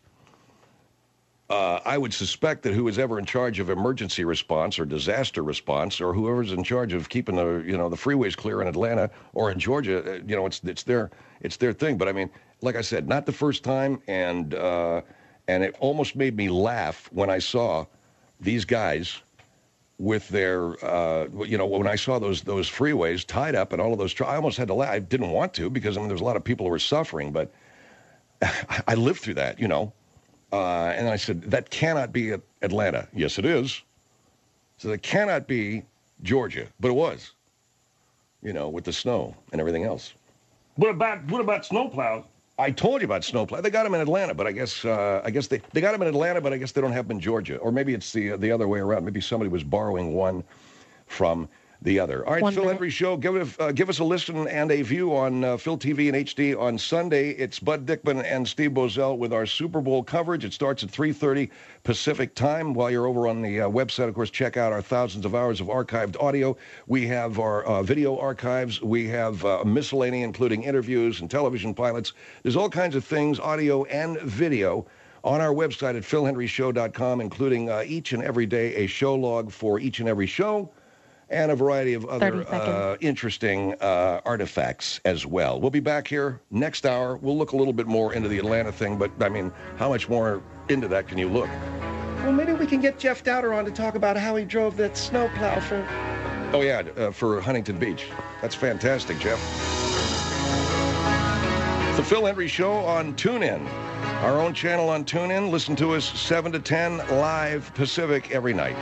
I would suspect that who is ever in charge of emergency response or disaster response, or whoever's in charge of keeping the freeways clear in Atlanta or in Georgia, it's their thing. But I mean, like I said, not the first time, and it almost made me laugh when I saw these guys with their, when I saw those freeways tied up and all of those, I almost had to laugh. I didn't want to because, there's a lot of people who were suffering, but I lived through that, and I said, that cannot be Atlanta. Yes, it is. So that cannot be Georgia, but it was, with the snow and everything else. What about snowplows? I told you about snowplow. They got them in Atlanta, but I guess they got them in Atlanta, but I guess they don't have them in Georgia. Or maybe it's the other way around. Maybe somebody was borrowing one from the other. All right, Phil Hendrie Show. Give us a listen and a view on Phil TV and HD on Sunday. It's Bud Dickman and Steve Bozell with our Super Bowl coverage. It starts at 3:30 Pacific time. While you're over on the website, of course, check out our thousands of hours of archived audio. We have our video archives. We have miscellany, including interviews and television pilots. There's all kinds of things, audio and video, on our website at philhendryshow.com, including each and every day a show log for each and every show, and a variety of other interesting artifacts as well. We'll be back here next hour. We'll look a little bit more into the Atlanta thing, but, how much more into that can you look? Well, maybe we can get Jeff Dowder on to talk about how he drove that snowplow for... Oh, yeah, for Huntington Beach. That's fantastic, Jeff. The Phil Hendrie Show on TuneIn. Our own channel on TuneIn. Listen to us 7 to 10 live Pacific every night.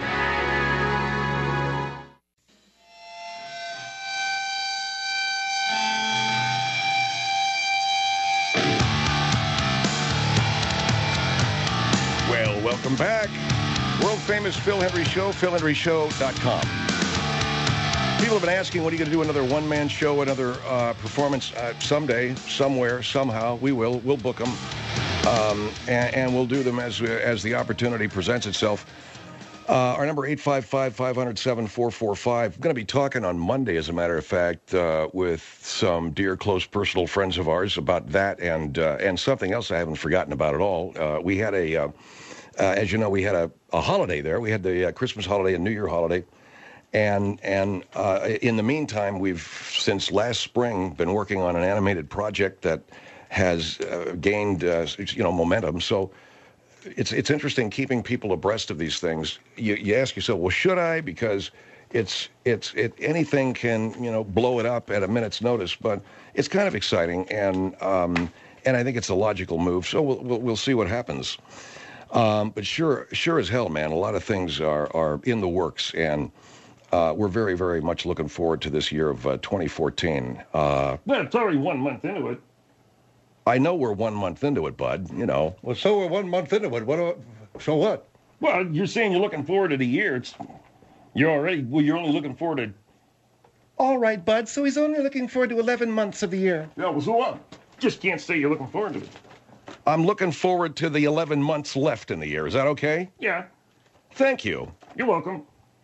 Welcome back. World-famous Phil Hendrie Show, philhendryshow.com. People have been asking, what are you going to do, another one-man show, another performance someday, somewhere, somehow. We will. We'll book them. And we'll do them as the opportunity presents itself. Our number, 855-500-7445. I'm going to be talking on Monday, as a matter of fact, with some dear, close, personal friends of ours about that and something else I haven't forgotten about at all. We had as you know, we had a holiday there. We had the Christmas holiday and New Year holiday. And in the meantime, we've, since last spring, been working on an animated project that has gained, momentum. So it's interesting keeping people abreast of these things. You ask yourself, well, should I? Because anything can, blow it up at a minute's notice. But it's kind of exciting, and I think it's a logical move. So we'll see what happens. But sure as hell, man, a lot of things are in the works, and we're very, very much looking forward to this year of 2014. Well, it's already 1 month into it. I know we're 1 month into it, bud, Well, so we're 1 month into it. So what? Well, you're saying you're looking forward to the year. You're only looking forward to... All right, Bud, so he's only looking forward to 11 months of the year. Yeah, well, so what? Just can't say you're looking forward to it. I'm looking forward to the 11 months left in the year. Is that okay? Yeah. Thank you. You're welcome.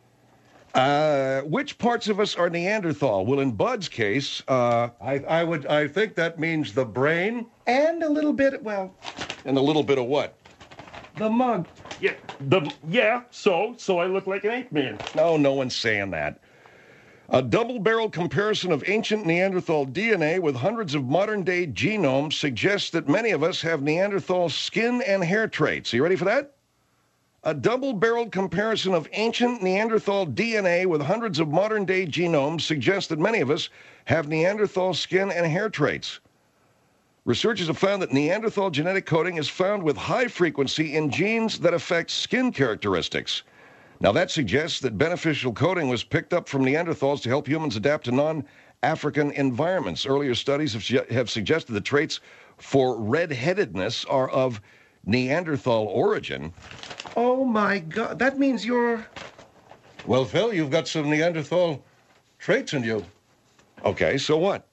Which parts of us are Neanderthal? Well, in Bud's case, I think that means the brain. And a little bit, and a little bit of what? the mug. So I look like an ape man. No one's saying that. A double-barrel comparison of ancient Neanderthal DNA with hundreds of modern-day genomes suggests that many of us have Neanderthal skin and hair traits. Are you ready for that? A double-barreled comparison of ancient Neanderthal DNA with hundreds of modern-day genomes suggests that many of us have Neanderthal skin and hair traits. Researchers have found that Neanderthal genetic coding is found with high frequency in genes that affect skin characteristics. Now, that suggests that beneficial coding was picked up from Neanderthals to help humans adapt to non-African environments. Earlier studies have suggested the traits for red-headedness are of Neanderthal origin. Oh, my God. That means you're... Well, Phil, you've got some Neanderthal traits in you. Okay, so what?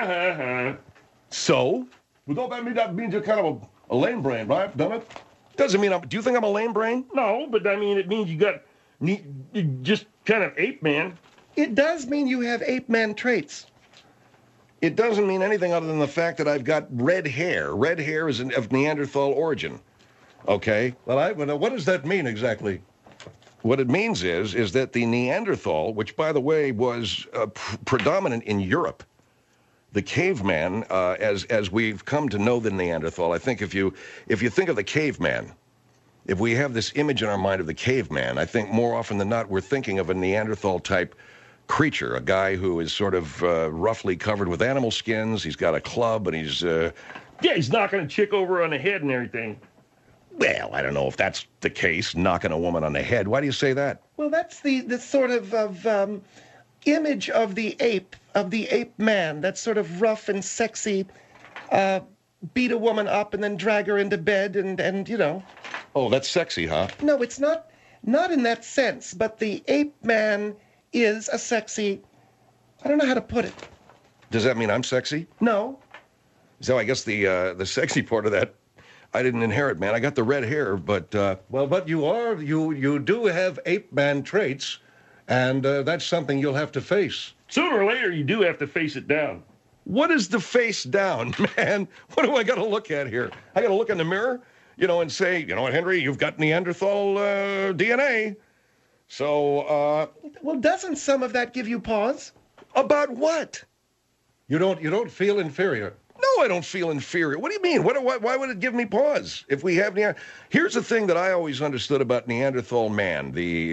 So? Well, don't that mean you're kind of a lame brain, right? Doesn't it? Doesn't mean do you think I'm a lame brain? No, but I mean, it means you just kind of ape man. It does mean you have ape man traits. It doesn't mean anything other than the fact that I've got red hair. Red hair is of Neanderthal origin. Okay? Well, what does that mean exactly? What it means is that the Neanderthal, which, by the way, was predominant in Europe, the caveman, as we've come to know the Neanderthal, I think if you think of the caveman, if we have this image in our mind of the caveman, I think more often than not we're thinking of a Neanderthal-type creature, a guy who is sort of roughly covered with animal skins. He's got a club, and he's... he's knocking a chick over on the head and everything. Well, I don't know if that's the case, knocking a woman on the head. Why do you say that? Well, that's the sort of image of the ape man. That's sort of rough and sexy, beat a woman up and then drag her into bed and you know. Oh, that's sexy, huh? No, it's not in that sense, but the ape man is a sexy, I don't know how to put it. Does that mean I'm sexy? No. So I guess the sexy part of that I didn't inherit, man. I got the red hair, but... Well, but you do have ape man traits, and that's something you'll have to face. Sooner or later, you do have to face it down. What is the face down, man? What do I got to look at here? I got to look in the mirror, and say, you know what, Henry, you've got Neanderthal DNA. So, Well, doesn't some of that give you pause? About what? You don't feel inferior. No, I don't feel inferior. What do you mean? Why would it give me pause if we have Here's the thing that I always understood about Neanderthal man,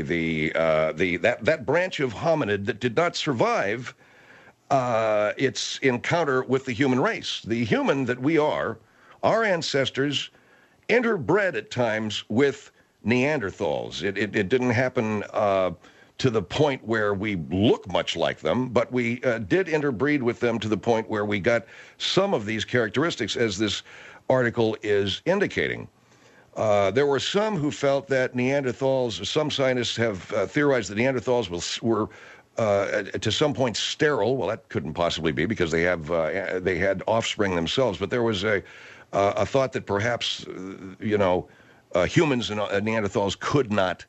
that branch of hominid that did not survive its encounter with the human race. The human that we are, our ancestors interbred at times with Neanderthals. It didn't happen to the point where we look much like them, but we did interbreed with them to the point where we got some of these characteristics, as this article is indicating. There were some who felt that Neanderthals, some scientists have theorized that Neanderthals were to some point sterile. Well, that couldn't possibly be because they had offspring themselves, but there was a thought that perhaps, humans and Neanderthals could not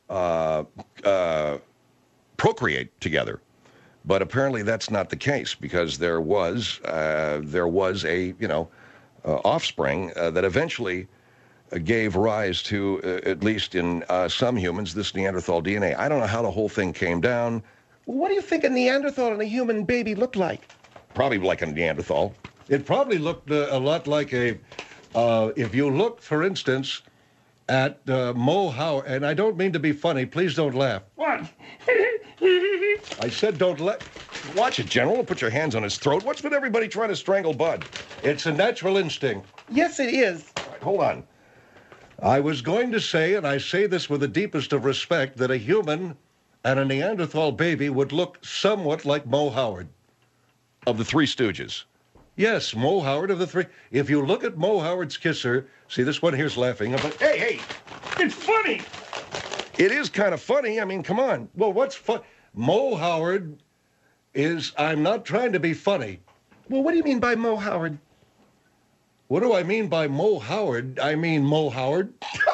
procreate together, but apparently that's not the case because there was a offspring that eventually gave rise to, at least in some humans, this Neanderthal DNA. I don't know how the whole thing came down. What do you think a Neanderthal and a human baby looked like? Probably like a Neanderthal. It probably looked a lot like a, if you look, for instance, at Mo Howard, and I don't mean to be funny, please don't laugh. What? I said don't laugh. Watch it, General. Put your hands on his throat. What's with everybody trying to strangle Bud? It's a natural instinct. Yes, it is. All right, hold on. I was going to say, and I say this with the deepest of respect, that a human and a Neanderthal baby would look somewhat like Mo Howard. Of the Three Stooges. Yes, Mo Howard of the three. If you look at Mo Howard's kisser, see this one here's laughing. But Hey, it's funny. It is kind of funny. I mean, come on. well, what's fun? Mo Howard is. I'm not trying to be funny. Well, what do you mean by Mo Howard? What do I mean by Mo Howard? I mean Mo Howard.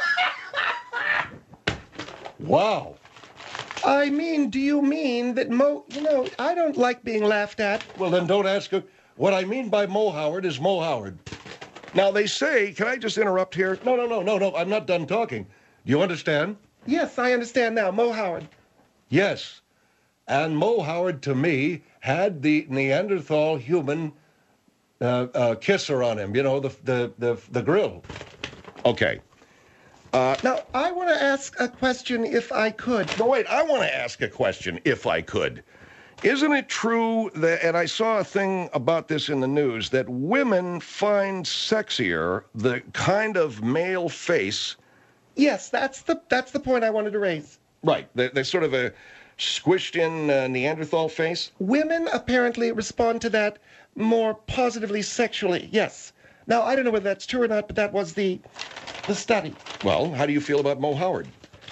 Wow. I mean, do you mean that Mo... You know, I don't like being laughed at. Well, then don't ask. What I mean by Mo Howard is Mo Howard. Now, they say, can I just interrupt here? No. I'm not done talking. Do you understand? Yes, I understand now. Mo Howard. Yes. And Mo Howard, to me, had the Neanderthal human kisser on him. You know, the grill. Okay. Now, I want to ask a question if I could. No, wait, I want to ask a question, if I could. Isn't it true that, and I saw a thing about this in the news, that women find sexier the kind of male face? Yes, that's the point I wanted to raise. Right, the sort of a squished-in Neanderthal face? Women apparently respond to that more positively sexually, yes. Now, I don't know whether that's true or not, but that was the study. Well, how do you feel about Mo Howard?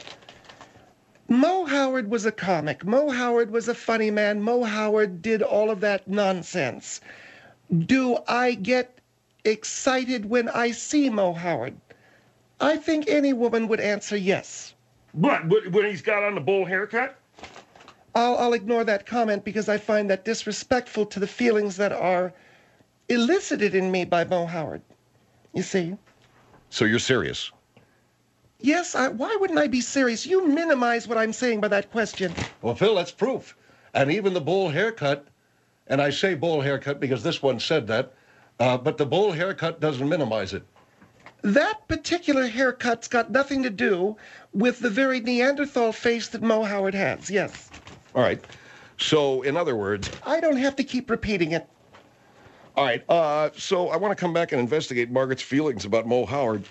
Mo Howard was a comic. Mo Howard was a funny man. Mo Howard did all of that nonsense. Do I get excited when I see Mo Howard? I think any woman would answer yes. What? When he's got on the bowl haircut? I'll ignore that comment because I find that disrespectful to the feelings that are elicited in me by Mo Howard. You see? So you're serious? Yes, why wouldn't I be serious? You minimize what I'm saying by that question. Well, Phil, that's proof. And even the bowl haircut, and I say bowl haircut because this one said that, but the bowl haircut doesn't minimize it. That particular haircut's got nothing to do with the very Neanderthal face that Mo Howard has, yes. All right. So, in other words... I don't have to keep repeating it. All right, so I want to come back and investigate Margaret's feelings about Mo Howard.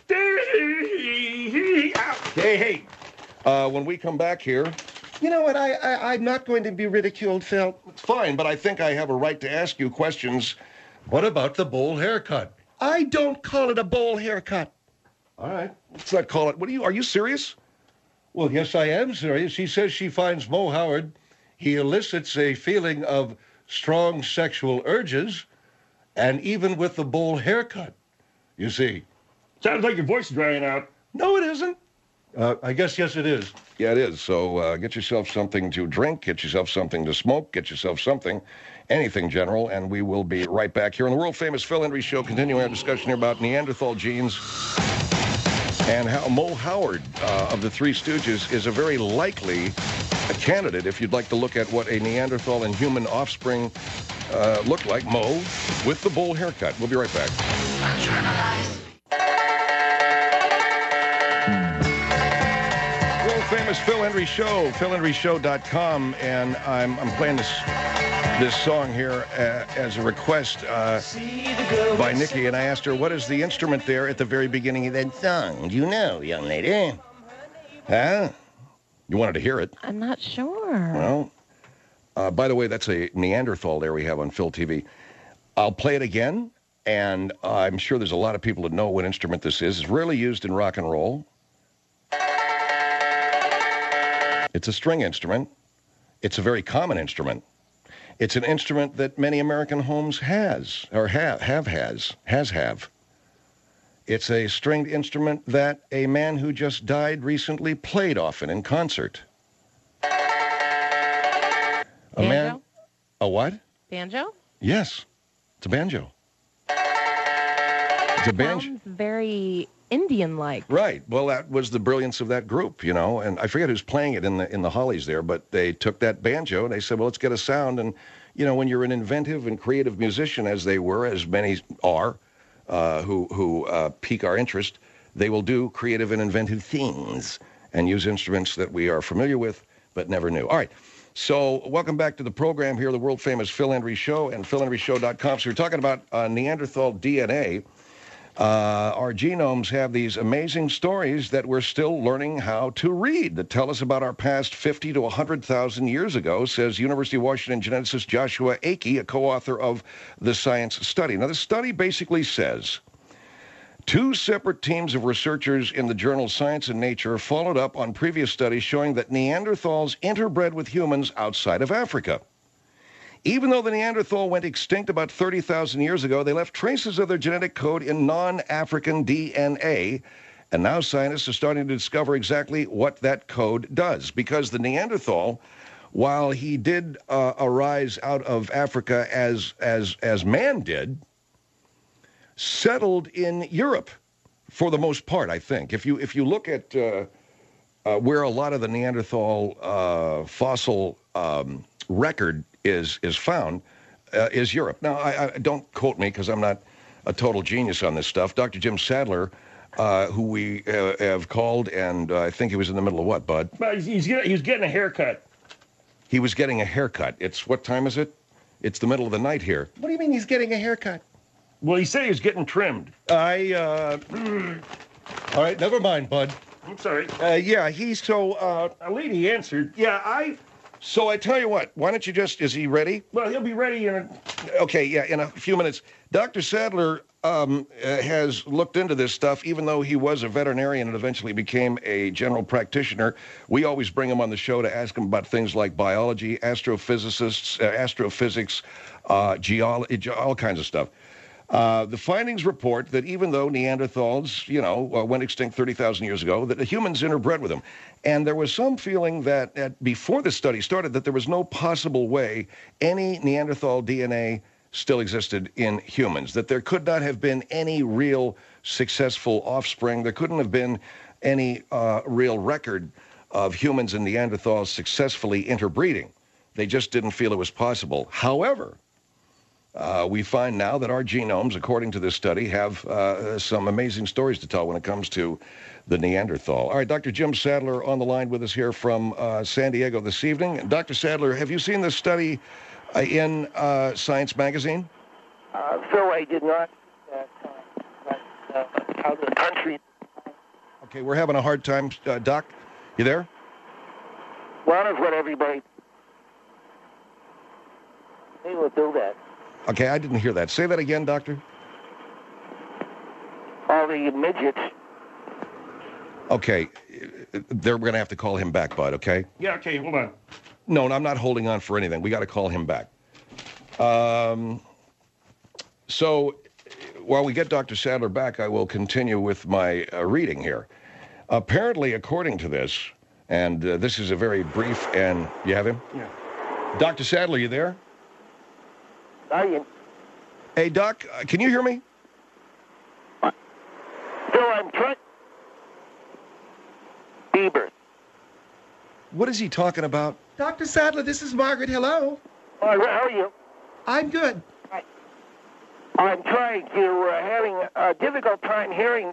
Hey, when we come back here... You know what, I'm not going to be ridiculed, Phil. It's fine, but I think I have a right to ask you questions. What about the bowl haircut? I don't call it a bowl haircut. All right. Let's not call it... Are you serious? Well, yes, I am serious. She says she finds Mo Howard. He elicits a feeling of strong sexual urges, and even with the bowl haircut, you see. Sounds like your voice is drying out. No, it isn't. I guess, yes, it is. Yeah, it is. So get yourself something to drink, get yourself something to smoke, get yourself something, anything, General, and we will be right back here on the world-famous Phil Hendrie Show, continuing our discussion here about Neanderthal genes and how Mo Howard of the Three Stooges is a very likely candidate if you'd like to look at what a Neanderthal and human offspring look like. Mo with the bowl haircut. We'll be right back. World-famous Phil Hendrie Show, philhendrieshow.com, and I'm playing this song here as a request by Nikki, and I asked her, what is the instrument there at the very beginning of that song? Do you know, young lady? Huh? You wanted to hear it. I'm not sure. Well, by the way, that's a Neanderthal there we have on Phil TV. I'll play it again, and I'm sure there's a lot of people that know what instrument this is. It's rarely used in rock and roll. It's a string instrument. It's a very common instrument. It's an instrument that many American homes have. It's a stringed instrument that a man who just died recently played often in concert. Banjo? A what? Banjo? Yes, it's a banjo. It's a banjo. Sounds very Indian-like. Right. Well, that was the brilliance of that group, you know. And I forget who's playing it in the Hollies there, but they took that banjo and they said, well, let's get a sound. And, you know, when you're an inventive and creative musician, as they were, as many are, who pique our interest, they will do creative and inventive things and use instruments that we are familiar with but never knew. All right. So welcome back to the program here, the world-famous Phil Hendrie Show and philhendrieshow.com. So we're talking about Neanderthal DNA. Our genomes have these amazing stories that we're still learning how to read that tell us about our past 50 to 100,000 years ago, says University of Washington geneticist Joshua Akey, a co-author of the science study. Now, the study basically says 2 separate teams of researchers in the journal Science and Nature followed up on previous studies showing that Neanderthals interbred with humans outside of Africa. Even though the Neanderthal went extinct about 30,000 years ago, they left traces of their genetic code in non-African DNA, and now scientists are starting to discover exactly what that code does. Because the Neanderthal, while he did arise out of Africa as man did, settled in Europe for the most part, I think. If you look at where a lot of the Neanderthal fossil record is found, is Europe. Now, I don't quote me because I'm not a total genius on this stuff. Dr. Jim Sadler, who we have called, and I think he was in the middle of what, Bud? Well, he was getting a haircut. He was getting a haircut. What time is it? It's the middle of the night here. What do you mean he's getting a haircut? Well, he said he was getting trimmed. All right, never mind, Bud. I'm sorry. Yeah, he's so... A lady answered. So I tell you what, why don't you just... Is he ready? Well, he'll be ready in a... Okay, yeah, in a few minutes. Dr. Sadler has looked into this stuff, even though he was a veterinarian and eventually became a general practitioner. We always bring him on the show to ask him about things like biology, astrophysics, geology, all kinds of stuff. The findings report that even though Neanderthals, went extinct 30,000 years ago, that the humans interbred with them. And there was some feeling that before the study started that there was no possible way any Neanderthal DNA still existed in humans, that there could not have been any real successful offspring. There couldn't have been any real record of humans and Neanderthals successfully interbreeding. They just didn't feel it was possible. However, we find now that our genomes, according to this study, have some amazing stories to tell when it comes to the Neanderthal. All right, Dr. Jim Sadler on the line with us here from San Diego this evening. Dr. Sadler, have you seen this study in Science Magazine? Phil, I did not. How the country... Okay, we're having a hard time. Doc, you there? Well, that's what everybody... They will do that. Okay, I didn't hear that. Say that again, Doctor. All the midgets. Okay, we're going to have to call him back, Bud, okay? Yeah, okay, hold on. No, I'm not holding on for anything. We got to call him back. So while we get Dr. Sadler back, I will continue with my reading here. Apparently, according to this, and this is a very brief, and you have him? Yeah. Dr. Sadler, you there? Hey, Doc, can you hear me? Phil, I'm trying... Bieber. What is he talking about? Dr. Sadler, this is Margaret. Hello. How are you? I'm good. I'm trying to, having a difficult time hearing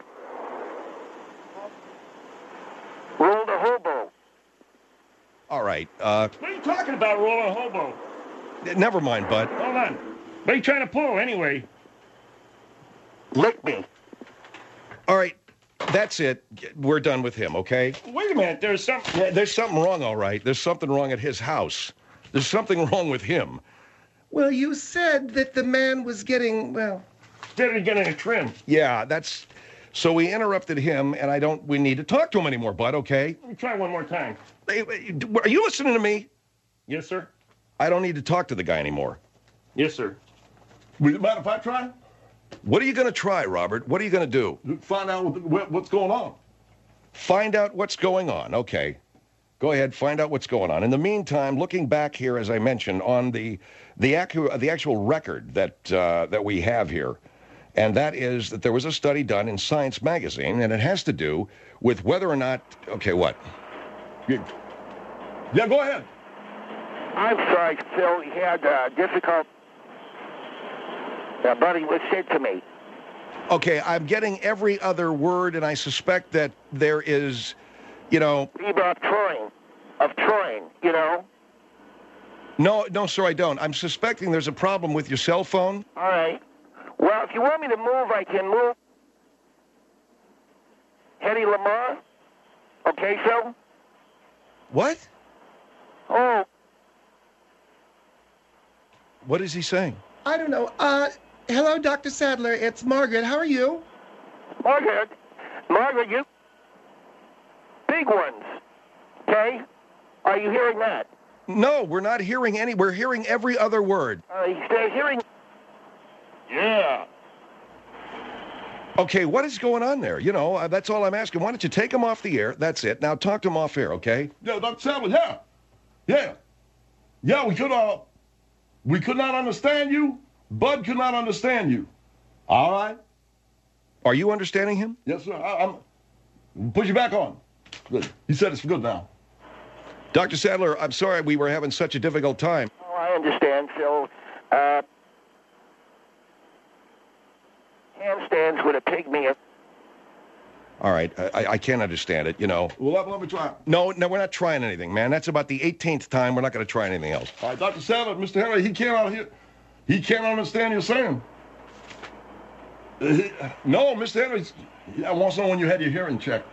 Roll the Hobo. All right. What are you talking about, Roll the Hobo? Never mind, Bud. Hold on. What are you trying to pull, anyway? Lick me. All right. That's it. We're done with him, okay? Wait a minute. There's something... Yeah, there's something wrong, all right. There's something wrong at his house. There's something wrong with him. Well, you said that the man was getting, Instead of getting a trim. Yeah, that's... So we interrupted him, and we need to talk to him anymore, Bud, okay? Let me try one more time. Hey, are you listening to me? Yes, sir. I don't need to talk to the guy anymore. Yes, sir. Would it matter if I try? What are you going to try, Robert? What are you going to do? Find out what's going on. Find out what's going on. Okay. Go ahead, find out what's going on. In the meantime, looking back here, as I mentioned, on the actual record that we have here, And that is that there was a study done in Science magazine, and it has to do with whether or not, okay, what? Yeah, go ahead. I'm sorry, Phil. He had difficult. Buddy was said to me. Okay, I'm getting every other word, and I suspect that there is, you know... Of trying, you know? No, sir, I don't. I'm suspecting there's a problem with your cell phone. All right. Well, if you want me to move, I can move. Hedy Lamarr? Okay, Phil? What? Oh. What is he saying? I don't know. Hello, Dr. Sadler. It's Margaret. How are you? Margaret, you... Big ones. Okay? Are you hearing that? No, we're not hearing any. We're hearing every other word. They're hearing... Yeah. Okay, what is going on there? You know, that's all I'm asking. Why don't you take him off the air? That's it. Now talk to him off air, okay? Yeah, Dr. Sadler, yeah. Yeah. Yeah, we could not understand you. Bud could not understand you. All right? Are you understanding him? Yes, sir. I'm put you back on. Good. He said it's good now. Dr. Sadler, I'm sorry we were having such a difficult time. Oh, I understand, Phil. Handstands with a pygmy. All right, I can't understand it, you know. Well, let me try. No, we're not trying anything, man. That's about the 18th time. We're not going to try anything else. All right, Dr. Sadler, Mr. Henry, he can't understand you saying. No, Mr. Henry, I want to know when you had your hearing checked.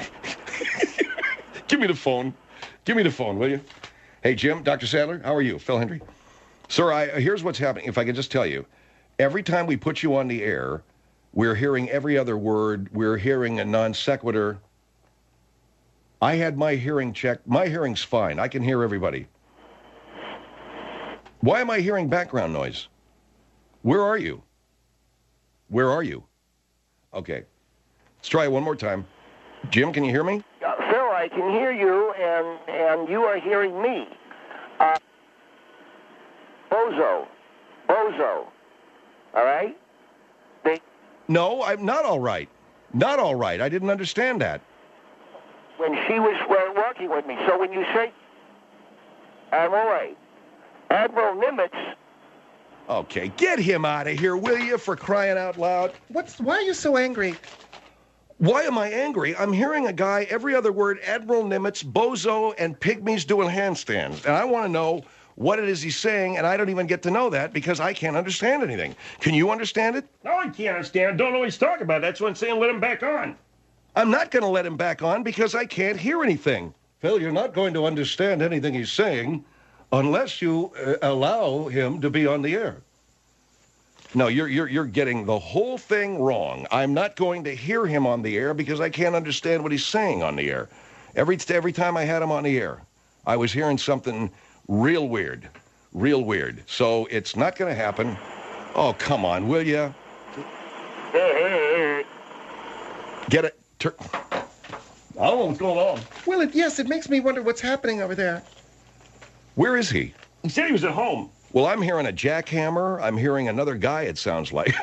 Give me the phone. Give me the phone, will you? Hey, Jim, Dr. Sadler, how are you? Phil Hendry. Sir, here's what's happening. If I could just tell you, every time we put you on the air, we're hearing every other word. We're hearing a non sequitur. I had my hearing checked. My hearing's fine. I can hear everybody. Why am I hearing background noise? Where are you? Where are you? Okay. Let's try it one more time. Jim, can you hear me? Phil, I can hear you, and you are hearing me. Bozo. All right? No, I'm not all right. Not all right. I didn't understand that. When she was working with me. So when you say, I'm all right. Admiral Nimitz. Okay, get him out of here, will you, for crying out loud? Why are you so angry? Why am I angry? I'm hearing a guy, every other word, Admiral Nimitz, bozo, and pygmies doing handstands. And I want to know what it is he's saying, and I don't even get to know that because I can't understand anything. Can you understand it? No, I can't understand. Don't know what he's talking about. That's what I'm saying. Let him back on. I'm not going to let him back on because I can't hear anything. Phil, you're not going to understand anything he's saying unless you allow him to be on the air. No, you're getting the whole thing wrong. I'm not going to hear him on the air because I can't understand what he's saying on the air. Every time I had him on the air, I was hearing something real weird. So it's not going to happen. Oh, come on, will you? Get it. I don't know what's going on. Well, it makes me wonder what's happening over there. Where is he? He said he was at home. Well, I'm hearing a jackhammer. I'm hearing another guy, it sounds like.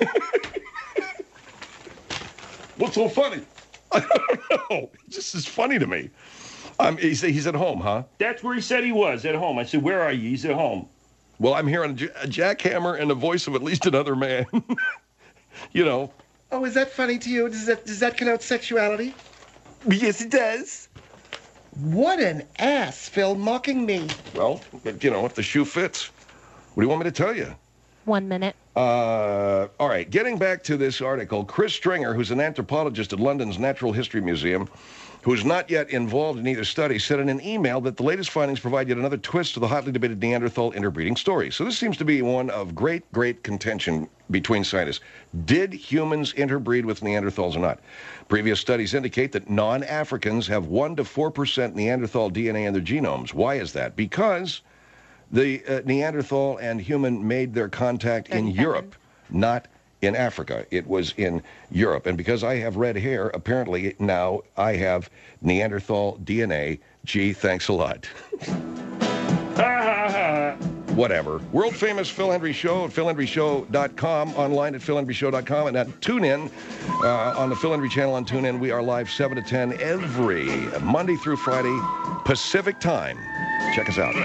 What's so funny? I don't know. It just is funny to me. He's at home, huh? That's where he said he was, at home. I said, where are you? He's at home. Well, I'm hearing a jackhammer and the voice of at least another man. You know. Oh, is that funny to you? Does that connote sexuality? Yes, it does. What an ass, Phil, mocking me. Well, if the shoe fits. What do you want me to tell you? 1 minute. All right, getting back to this article, Chris Stringer, who's an anthropologist at London's Natural History Museum, who's not yet involved in either study, said in an email that the latest findings provide yet another twist to the hotly debated Neanderthal interbreeding story. So this seems to be one of great contention between scientists. Did humans interbreed with Neanderthals or not? Previous studies indicate that non-Africans have 1% to 4% Neanderthal DNA in their genomes. Why is that? Because the Neanderthal and human made their contact in Europe, not in Africa. It was in Europe. And because I have red hair, apparently now I have Neanderthal DNA. Gee, thanks a lot. Ha ha ha. whatever. World famous Phil Hendry Show at philhendryshow.com, online at philhendryshow.com, and at TuneIn on the Phil Hendry channel on TuneIn. We are live 7 to 10 every Monday through Friday, Pacific time. Check us out.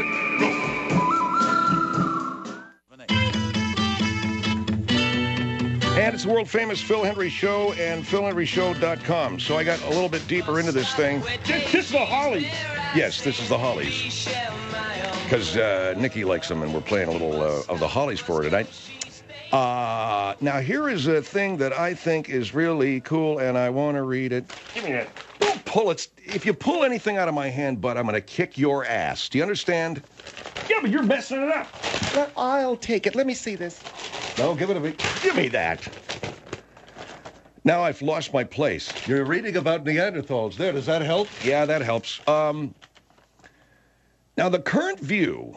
And it's the world famous Phil Hendry Show and philhendryshow.com. So I got a little bit deeper into this thing. This is the Hollies. Yes, this is the Hollies. Because Nikki likes them, and we're playing a little of the Hollies for her tonight. Now, here is a thing that I think is really cool, and I want to read it. Give me that. Don't pull it. If you pull anything out of my hand, bud, I'm going to kick your ass. Do you understand? Yeah, but you're messing it up. I'll take it. Let me see this. No, give it to me. Give me that. Now I've lost my place. You're reading about Neanderthals there. Does that help? Yeah, that helps. Now the current view,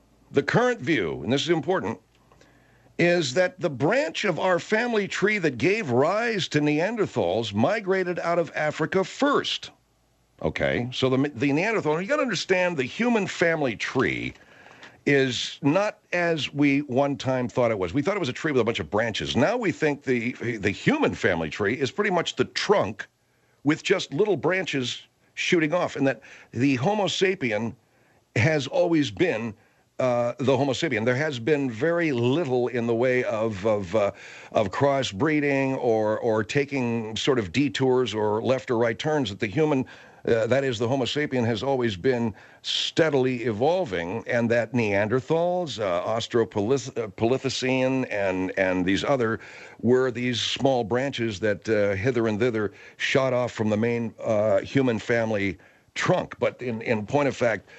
and this is important, is that the branch of our family tree that gave rise to Neanderthals migrated out of Africa first. Okay, so the Neanderthal, you got to understand the human family tree is not as we one time thought it was. We thought it was a tree with a bunch of branches. Now we think the human family tree is pretty much the trunk with just little branches shooting off, and that the Homo sapien has always been the Homo sapien. There has been very little in the way of crossbreeding or taking sort of detours or left or right turns. That the human, that is, the Homo sapien, has always been steadily evolving, and that Neanderthals, Australopithecine, and these other were these small branches that hither and thither shot off from the main human family trunk. But in point of fact,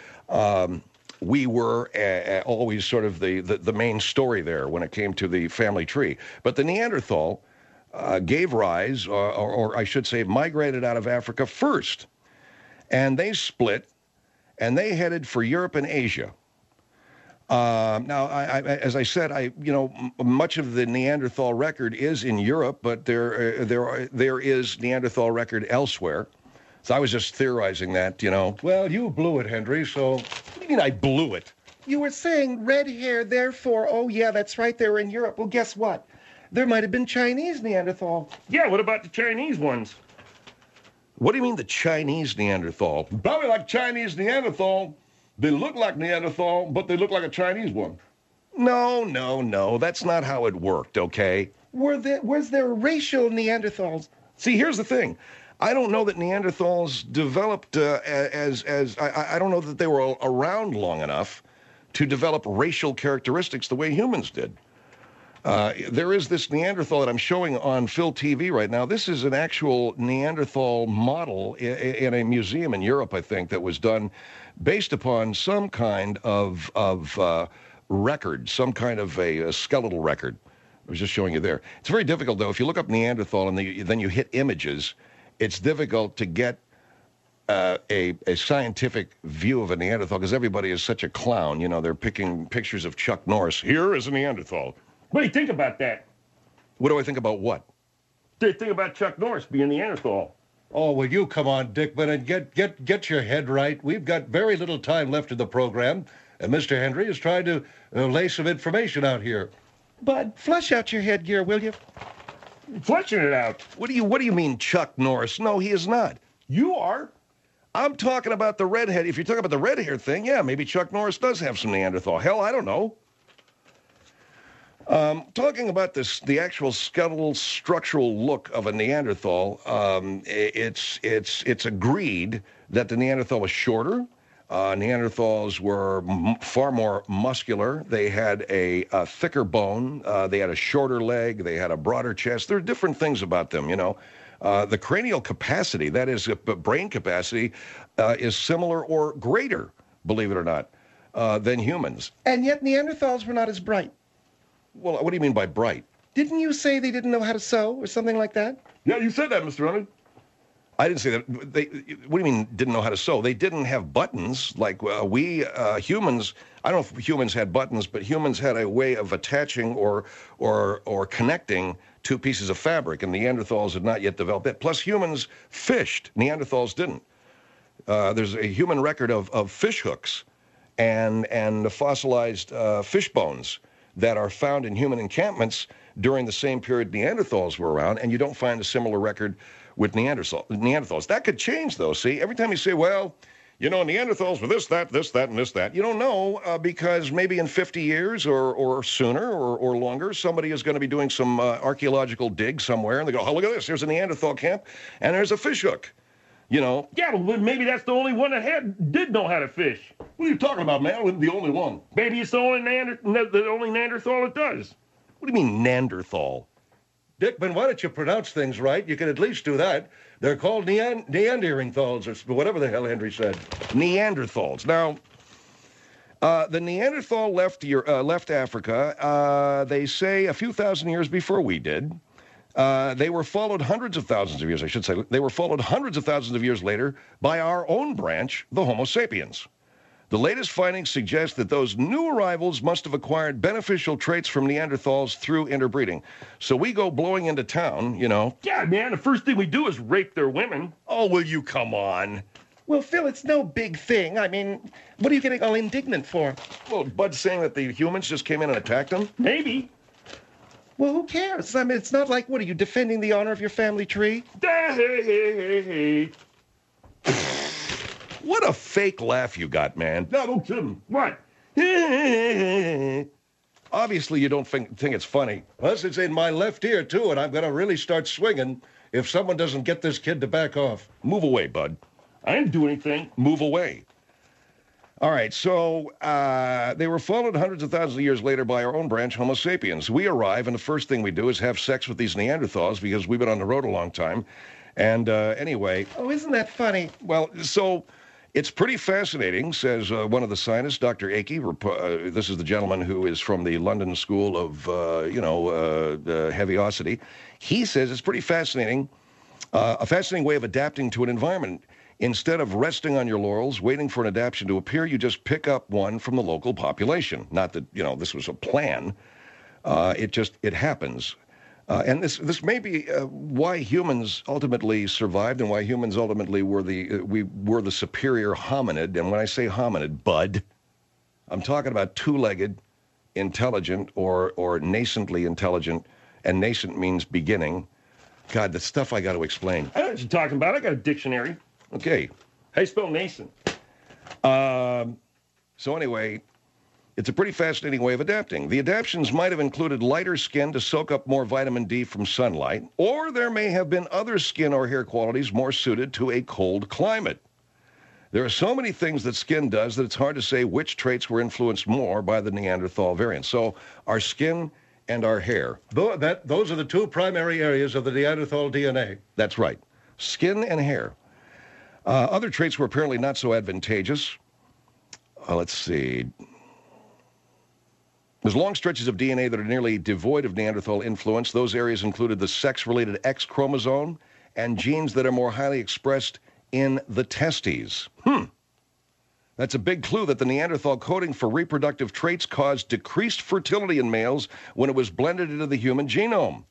we were always sort of the main story there when it came to the family tree. But the Neanderthal gave rise, or I should say migrated out of Africa first. And they split, and they headed for Europe and Asia. Now, as I said, much of the Neanderthal record is in Europe, but there is Neanderthal record elsewhere. So I was just theorizing that, Well, you blew it, Hendry, so... What do you mean I blew it? You were saying red hair, therefore, oh yeah, that's right, they were in Europe. Well, guess what? There might have been Chinese Neanderthal. Yeah, what about the Chinese ones? What do you mean the Chinese Neanderthal? Probably like Chinese Neanderthal. They look like Neanderthal, but they look like a Chinese one. No. That's not how it worked, okay? Was there racial Neanderthals? See, here's the thing. I don't know that Neanderthals developed I don't know that they were around long enough to develop racial characteristics the way humans did. There is this Neanderthal that I'm showing on Phil TV right now. This is an actual Neanderthal model in a museum in Europe, I think, that was done based upon some kind of record, some kind of a skeletal record. I was just showing you there. It's very difficult, though. If you look up Neanderthal and then you hit images, it's difficult to get a scientific view of a Neanderthal because everybody is such a clown. They're picking pictures of Chuck Norris. Here is a Neanderthal. What do you think about that? What do I think about what? Think about Chuck Norris being Neanderthal. Oh, will you come on, Dickman, and get your head right? We've got very little time left in the program, and Mr. Hendry is trying to lay some information out here. Bud, flush out your headgear, will you? Flushing it out. What do you mean Chuck Norris? No, he is not. You are. I'm talking about the redhead. If you're talking about the red hair thing, yeah, maybe Chuck Norris does have some Neanderthal. Hell, I don't know. Talking about the actual skeletal structural look of a Neanderthal, it's agreed that the Neanderthal was shorter. Neanderthals were far more muscular. They had a thicker bone. They had a shorter leg. They had a broader chest. There are different things about them, The cranial capacity, that is, brain capacity, is similar or greater, believe it or not, than humans. And yet Neanderthals were not as bright. Well, what do you mean by bright? Didn't you say they didn't know how to sew or something like that? Yeah, you said that, Mr. Leonard. I didn't say that. What do you mean didn't know how to sew? They didn't have buttons like we humans. I don't know if humans had buttons, but humans had a way of attaching or connecting two pieces of fabric, and Neanderthals had not yet developed that. Plus, humans fished. Neanderthals didn't. There's a human record of fish hooks. and the fossilized fish bones that are found in human encampments during the same period Neanderthals were around, and you don't find a similar record with Neanderthals. That could change, though, see? Every time you say, well, you know, Neanderthals were this, that, and this, that, you don't know because maybe in 50 years or sooner or longer, somebody is going to be doing some archaeological dig somewhere, and they go, oh, look at this, there's a Neanderthal camp, and there's a fish hook. You know? Yeah, but maybe that's the only one that did know how to fish. What are you talking about, man? It wasn't the only one. Maybe it's the only Neanderthal that does. What do you mean Neanderthal? Dickman, why don't you pronounce things right? You can at least do that. They're called Neanderthals, or whatever the hell Henry said. Neanderthals. Now, the Neanderthal left Africa, they say, a few thousand years before we did. They were followed hundreds of thousands of years, I should say. They were followed hundreds of thousands of years later by our own branch, the Homo sapiens. The latest findings suggest that those new arrivals must have acquired beneficial traits from Neanderthals through interbreeding. So we go blowing into town, you know. Yeah, man, the first thing we do is rape their women. Oh, will you come on? Well, Phil, it's no big thing. I mean, what are you getting all indignant for? Well, Bud's saying that the humans just came in and attacked them? Maybe. Well, who cares? I mean, it's not like, what, are you defending the honor of your family tree? Hey. What a fake laugh you got, man. No, don't kid him. What? Obviously, you don't think it's funny. Plus, it's in my left ear, too, and I'm going to really start swinging if someone doesn't get this kid to back off. Move away, Bud. I didn't do anything. Move away. All right, so they were followed hundreds of thousands of years later by our own branch, Homo sapiens. We arrive, and the first thing we do is have sex with these Neanderthals because we've been on the road a long time. And anyway... Oh, isn't that funny? Well, so it's pretty fascinating, says one of the scientists, Dr. Akey. This is the gentleman who is from the London School of, Heaviosity. He says it's pretty fascinating, a fascinating way of adapting to an environment. Instead of resting on your laurels, waiting for an adaptation to appear, you just pick up one from the local population. Not that, this was a plan. It happens. And this may be why humans ultimately survived and why humans ultimately were the superior hominid. And when I say hominid, Bud, I'm talking about two-legged, intelligent, or nascently intelligent, and nascent means beginning. God, the stuff I got to explain. I know what you're talking about. I got a dictionary. Okay. How you spell nascent? So anyway, it's a pretty fascinating way of adapting. The adaptations might have included lighter skin to soak up more vitamin D from sunlight, or there may have been other skin or hair qualities more suited to a cold climate. There are so many things that skin does that it's hard to say which traits were influenced more by the Neanderthal variant. So our skin and our hair. Those are the two primary areas of the Neanderthal DNA. That's right. Skin and hair. Other traits were apparently not so advantageous. Let's see. There's long stretches of DNA that are nearly devoid of Neanderthal influence. Those areas included the sex-related X chromosome and genes that are more highly expressed in the testes. That's a big clue that the Neanderthal coding for reproductive traits caused decreased fertility in males when it was blended into the human genome.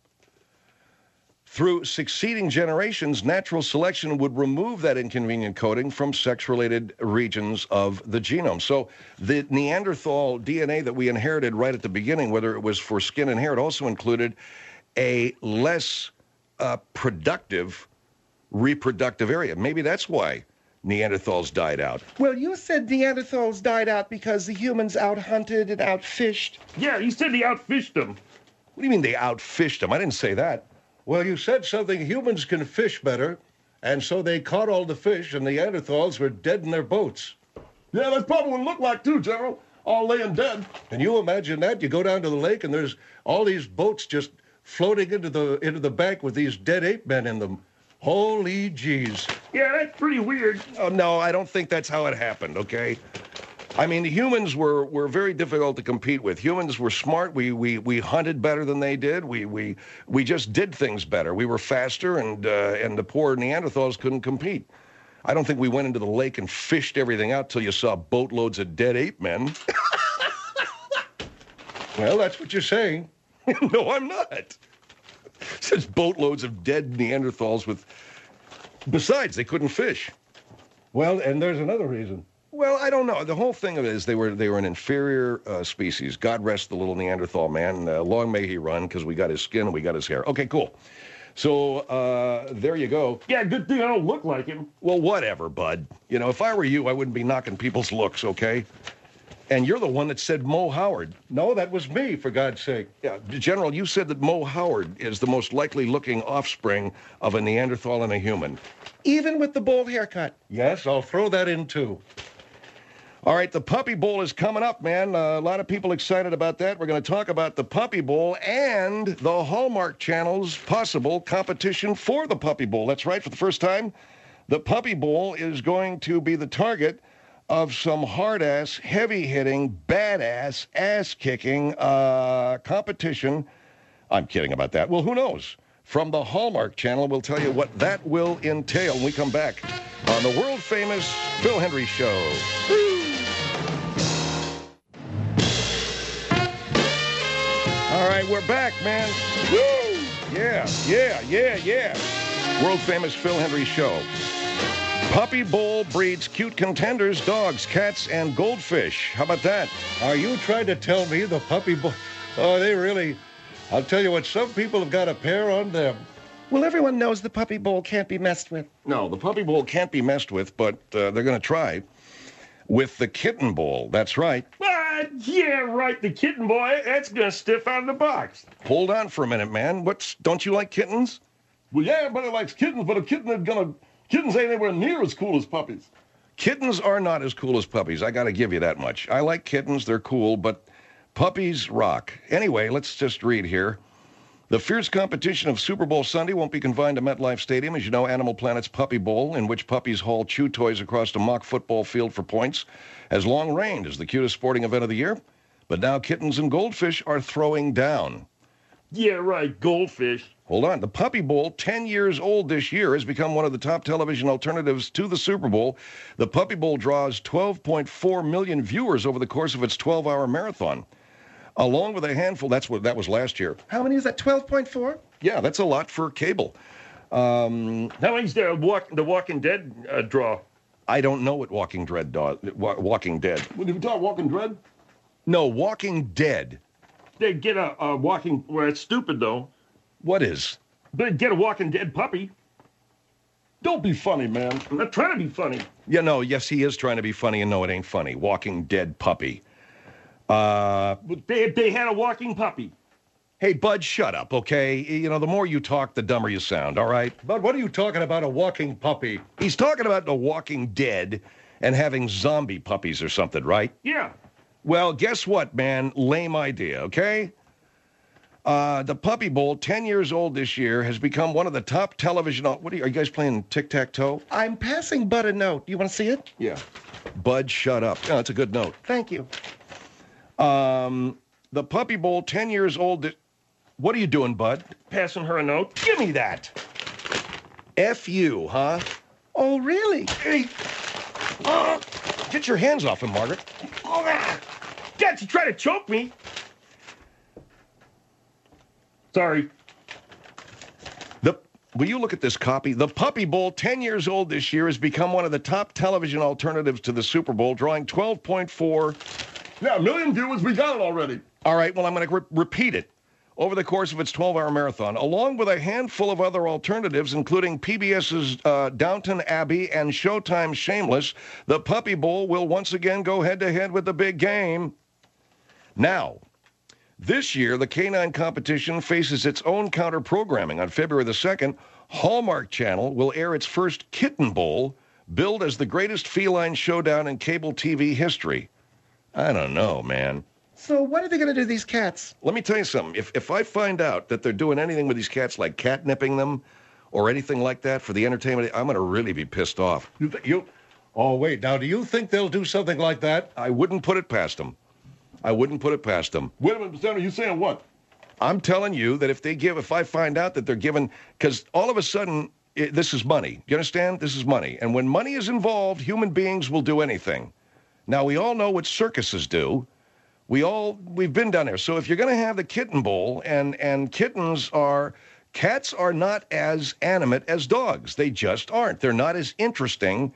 Through succeeding generations, natural selection would remove that inconvenient coding from sex-related regions of the genome. So the Neanderthal DNA that we inherited right at the beginning, whether it was for skin and hair, it also included a less productive reproductive area. Maybe that's why Neanderthals died out. Well, you said Neanderthals died out because the humans out-hunted and out-fished. Yeah, you said they outfished them. What do you mean they outfished them? I didn't say that. Well, you said something, humans can fish better, and so they caught all the fish, and the Neanderthals were dead in their boats. Yeah, that's probably what it looked like, too, General. All laying dead. Can you imagine that? You go down to the lake, and there's all these boats just floating into the bank with these dead ape men in them. Holy jeez. Yeah, that's pretty weird. Oh, no, I don't think that's how it happened, okay? I mean, humans were very difficult to compete with. Humans were smart. We hunted better than they did. We just did things better. We were faster, and the poor Neanderthals couldn't compete. I don't think we went into the lake and fished everything out till you saw boatloads of dead ape men. Well, that's what you're saying. No, I'm not. Says boatloads of dead Neanderthals with... Besides, they couldn't fish. Well, and there's another reason. Well, I don't know. The whole thing of it is they were an inferior species. God rest the little Neanderthal man. Long may he run, because we got his skin and we got his hair. Okay, cool. So there you go. Yeah, good thing I don't look like him. Well, whatever, bud. You know, if I were you, I wouldn't be knocking people's looks, okay? And you're the one that said Mo Howard. No, that was me, for God's sake. Yeah, General, you said that Mo Howard is the most likely looking offspring of a Neanderthal and a human. Even with the bowl haircut. Yes, I'll throw that in, too. All right, the Puppy Bowl is coming up, man. A lot of people excited about that. We're going to talk about the Puppy Bowl and the Hallmark Channel's possible competition for the Puppy Bowl. That's right, for the first time, the Puppy Bowl is going to be the target of some hard-ass, heavy-hitting, badass, ass-kicking competition. I'm kidding about that. Well, who knows? From the Hallmark Channel, we'll tell you what that will entail when we come back on the world-famous Phil Hendrie Show. All right, we're back, man. Woo! Yeah. World-famous Phil Hendrie Show. Puppy Bowl breeds cute contenders, dogs, cats, and goldfish. How about that? Are you trying to tell me the Puppy Bowl? Oh, they really... I'll tell you what, some people have got a pair on them. Well, everyone knows the Puppy Bowl can't be messed with. No, the Puppy Bowl can't be messed with, but they're going to try with the Kitten Bowl. That's right. Yeah, right. The kitten boy, that's going to stiff out of the box. Hold on for a minute, man. Don't you like kittens? Well, yeah, everybody likes kittens, but kittens ain't anywhere near as cool as puppies. Kittens are not as cool as puppies. I got to give you that much. I like kittens. They're cool, but puppies rock. Anyway, let's just read here. The fierce competition of Super Bowl Sunday won't be confined to MetLife Stadium. As you know, Animal Planet's Puppy Bowl, in which puppies haul chew toys across a mock football field for points, has long reigned as the cutest sporting event of the year. But now kittens and goldfish are throwing down. Yeah, right, goldfish. Hold on. The Puppy Bowl, 10 years old this year, has become one of the top television alternatives to the Super Bowl. The Puppy Bowl draws 12.4 million viewers over the course of its 12-hour marathon. Along with a handful, that was last year. How many is that, 12.4? Yeah, that's a lot for cable. How many's the Walking Dead draw? I don't know what Walking Dead. When you talk Walking Dead? No, Walking Dead. They get a walking... Well, it's stupid, though. What is? They get a Walking Dead puppy. Don't be funny, man. I'm not trying to be funny. Yeah, no, yes, he is trying to be funny, and no, it ain't funny. Walking Dead puppy. But they had a walking puppy. Hey, Bud, shut up, okay? You know, the more you talk, the dumber you sound, all right? But what are you talking about, a walking puppy? He's talking about The Walking Dead and having zombie puppies or something, right? Yeah. Well, guess what, man? Lame idea, okay? The Puppy Bowl, 10 years old this year, has become one of the top television... are you guys playing tic-tac-toe? I'm passing Bud a note. You want to see it? Yeah. Bud, shut up. Oh, that's a good note. Thank you. The Puppy Bowl, 10 years old... What are you doing, Bud? Passing her a note. Give me that. F you, huh? Oh, really? Hey. Get your hands off him, Margaret. Dad, you try to choke me. Sorry. Will you look at this copy? The Puppy Bowl, 10 years old this year, has become one of the top television alternatives to the Super Bowl, drawing 12.4... Yeah, a million viewers. We got it already. All right, well, I'm going to repeat it. Over the course of its 12-hour marathon, along with a handful of other alternatives, including PBS's Downton Abbey and Showtime's Shameless, the Puppy Bowl will once again go head-to-head with the big game. Now, this year, the canine competition faces its own counter-programming. On February the 2nd, Hallmark Channel will air its first Kitten Bowl, billed as the greatest feline showdown in cable TV history. I don't know, man. So what are they going to do to these cats? Let me tell you something. If I find out that they're doing anything with these cats, like catnipping them or anything like that for the entertainment, I'm going to really be pissed off. Oh, wait. Now, do you think they'll do something like that? I wouldn't put it past them. I wouldn't put it past them. Wait a minute, Senator. You saying what? I'm telling you that if I find out that they're giving, because all of a sudden, this is money. You understand? This is money. And when money is involved, human beings will do anything. Now, we all know what circuses do. We've been down there. So if you're going to have the Kitten Bowl, and cats are not as animate as dogs. They just aren't. They're not as interesting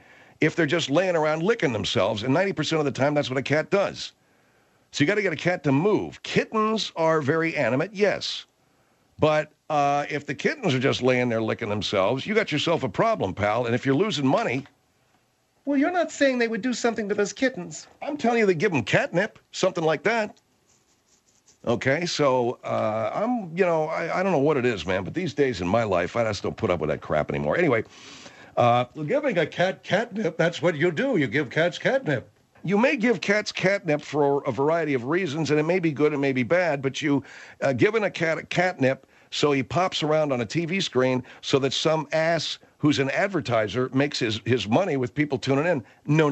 if they're just laying around licking themselves, and 90% of the time that's what a cat does. So you got to get a cat to move. Kittens are very animate, yes. But if the kittens are just laying there licking themselves, you got yourself a problem, pal. And if you're losing money... Well, you're not saying they would do something to those kittens. I'm telling you, they give them catnip, something like that. Okay, so I don't know what it is, man, but these days in my life, I just don't put up with that crap anymore. Anyway, Giving a cat catnip, that's what you do. You give cats catnip. you may give cats catnip for a variety of reasons, and it may be good, it may be bad, but you giving a cat catnip so he pops around on a TV screen so that some ass who's an advertiser makes his money with people tuning in. No.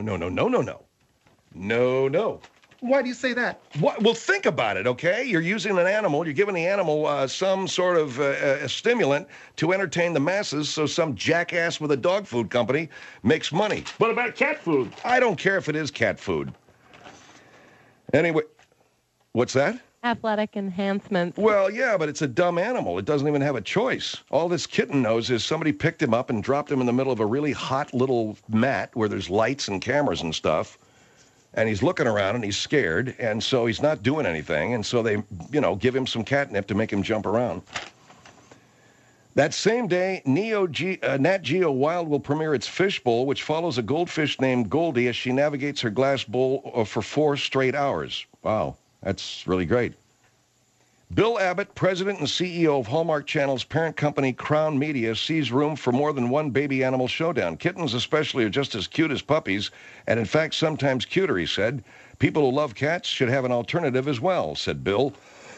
Why do you say that? What? Well, think about it, okay? You're using an animal, you're giving the animal some sort of a stimulant to entertain the masses so some jackass with a dog food company makes money. What about cat food? I don't care if it is cat food. Anyway, what's that? Athletic enhancement. Well, yeah, but it's a dumb animal. It doesn't even have a choice. All this kitten knows is somebody picked him up and dropped him in the middle of a really hot little mat where there's lights and cameras and stuff. And he's looking around and he's scared, and so he's not doing anything. And so they, give him some catnip to make him jump around. That same day, Nat Geo Wild will premiere its fish bowl, which follows a goldfish named Goldie as she navigates her glass bowl for 4 straight hours. Wow, that's really great. Bill Abbott, president and CEO of Hallmark Channel's parent company Crown Media, sees room for more than one baby animal showdown. Kittens especially are just as cute as puppies, and in fact sometimes cuter, he said. People who love cats should have an alternative as well, said Bill,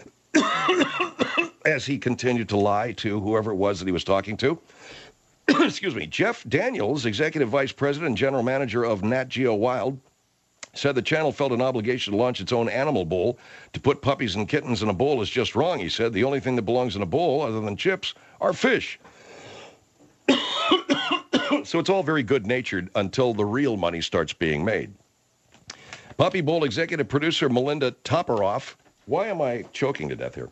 as he continued to lie to whoever it was that he was talking to. Excuse me. Jeff Daniels, executive vice president and general manager of Nat Geo Wild, said the channel felt an obligation to launch its own animal bowl. To put puppies and kittens in a bowl is just wrong, he said. The only thing that belongs in a bowl, other than chips, are fish. So it's all very good-natured until the real money starts being made. Puppy Bowl executive producer Melinda Toporoff. Why am I choking to death here?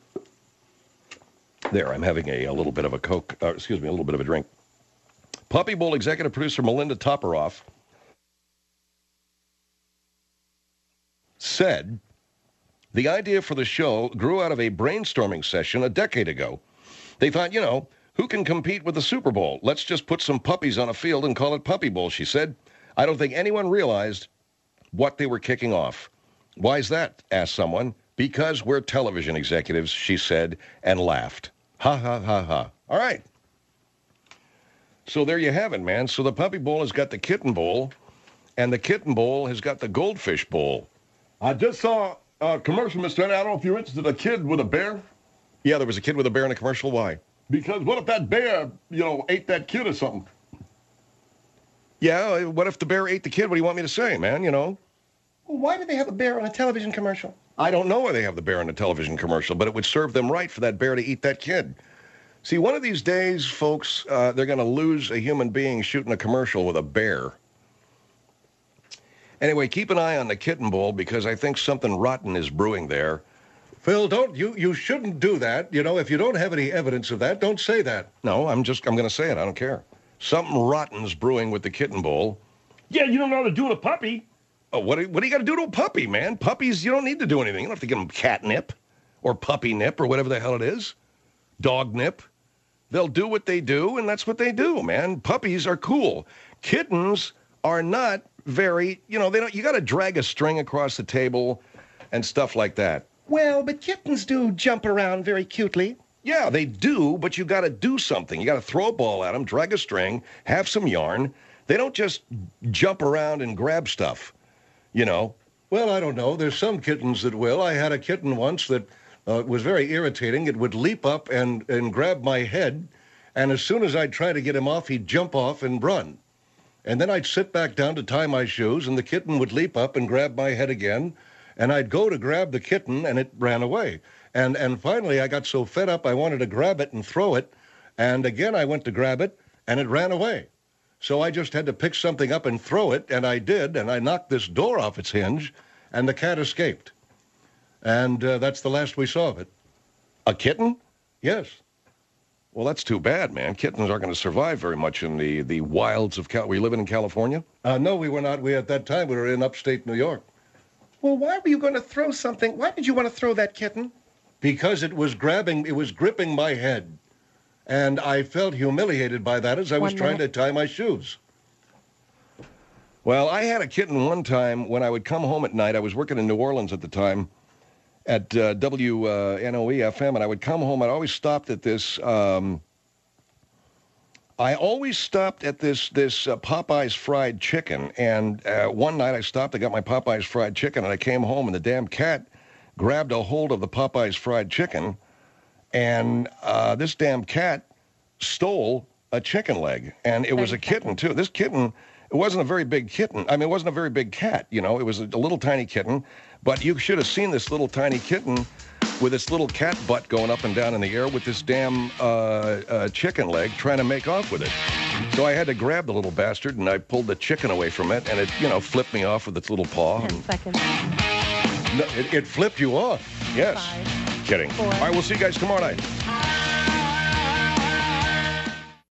There, I'm having a little bit of a a little bit of a drink. Puppy Bowl executive producer Melinda Toporoff said the idea for the show grew out of a brainstorming session a decade ago. They thought, who can compete with the Super Bowl? Let's just put some puppies on a field and call it Puppy Bowl, she said. I don't think anyone realized what they were kicking off. Why is that? Asked someone. Because we're television executives, she said, and laughed. Ha, ha, ha, ha. All right. So there you have it, man. So the Puppy Bowl has got the Kitten Bowl, and the Kitten Bowl has got the Goldfish Bowl. I just saw a commercial, Mr. Eddie. I don't know if you're interested. A kid with a bear. Yeah, there was a kid with a bear in a commercial. Why? Because what if that bear, ate that kid or something? Yeah, what if the bear ate the kid? What do you want me to say, man? Well, why do they have a bear on a television commercial? I don't know why they have the bear in a television commercial, but it would serve them right for that bear to eat that kid. See, one of these days, folks, they're going to lose a human being shooting a commercial with a bear. Anyway, keep an eye on the Kitten Bowl because I think something rotten is brewing there. Phil, you shouldn't do that. If you don't have any evidence of that, don't say that. No, I'm going to say it. I don't care. Something rotten's brewing with the Kitten Bowl. Yeah, you don't know how to do a puppy. Oh, what do you got to do to a puppy, man? Puppies, you don't need to do anything. You don't have to give them catnip or puppy nip or whatever the hell it is. Dog nip. They'll do what they do, and that's what they do, man. Puppies are cool. Kittens are not very, they don't. You got to drag a string across the table and stuff like that. Well, but kittens do jump around very cutely. Yeah, they do, but you got to do something. You got to throw a ball at them, drag a string, have some yarn. They don't just jump around and grab stuff, Well, I don't know. There's some kittens that will. I had a kitten once that was very irritating. It would leap up and grab my head, and as soon as I'd try to get him off, he'd jump off and run. And then I'd sit back down to tie my shoes, and the kitten would leap up and grab my head again, and I'd go to grab the kitten, and it ran away. And finally, I got so fed up, I wanted to grab it and throw it, and again I went to grab it, and it ran away. So I just had to pick something up and throw it, and I did, and I knocked this door off its hinge, and the cat escaped. And that's the last we saw of it. A kitten? Yes. Well, that's too bad, man. Kittens aren't going to survive very much in the wilds of Were you living in California? No, we were not. At that time, we were in upstate New York. Well, why were you going to throw something? Why did you want to throw that kitten? Because it was gripping my head. And I felt humiliated by that as I was trying to tie my shoes. Well, I had a kitten one time when I would come home at night. I was working in New Orleans at the time at WNOE-FM, and I would come home. I'd always stopped at this Popeye's fried chicken. And one night I stopped, I got my Popeye's fried chicken, and I came home, and the damn cat grabbed a hold of the Popeye's fried chicken, and this damn cat stole a chicken leg. And it was a kitten, too. This kitten, it wasn't a very big kitten. I mean, it wasn't a very big cat, you know. It was a little tiny kitten. But you should have seen this little tiny kitten with its little cat butt going up and down in the air with this damn chicken leg trying to make off with it. So I had to grab the little bastard, and I pulled the chicken away from it, and it, flipped me off with its little paw. 10 seconds. No, it flipped you off. Yes. 5, Kidding. 4, All right, we'll see you guys tomorrow night.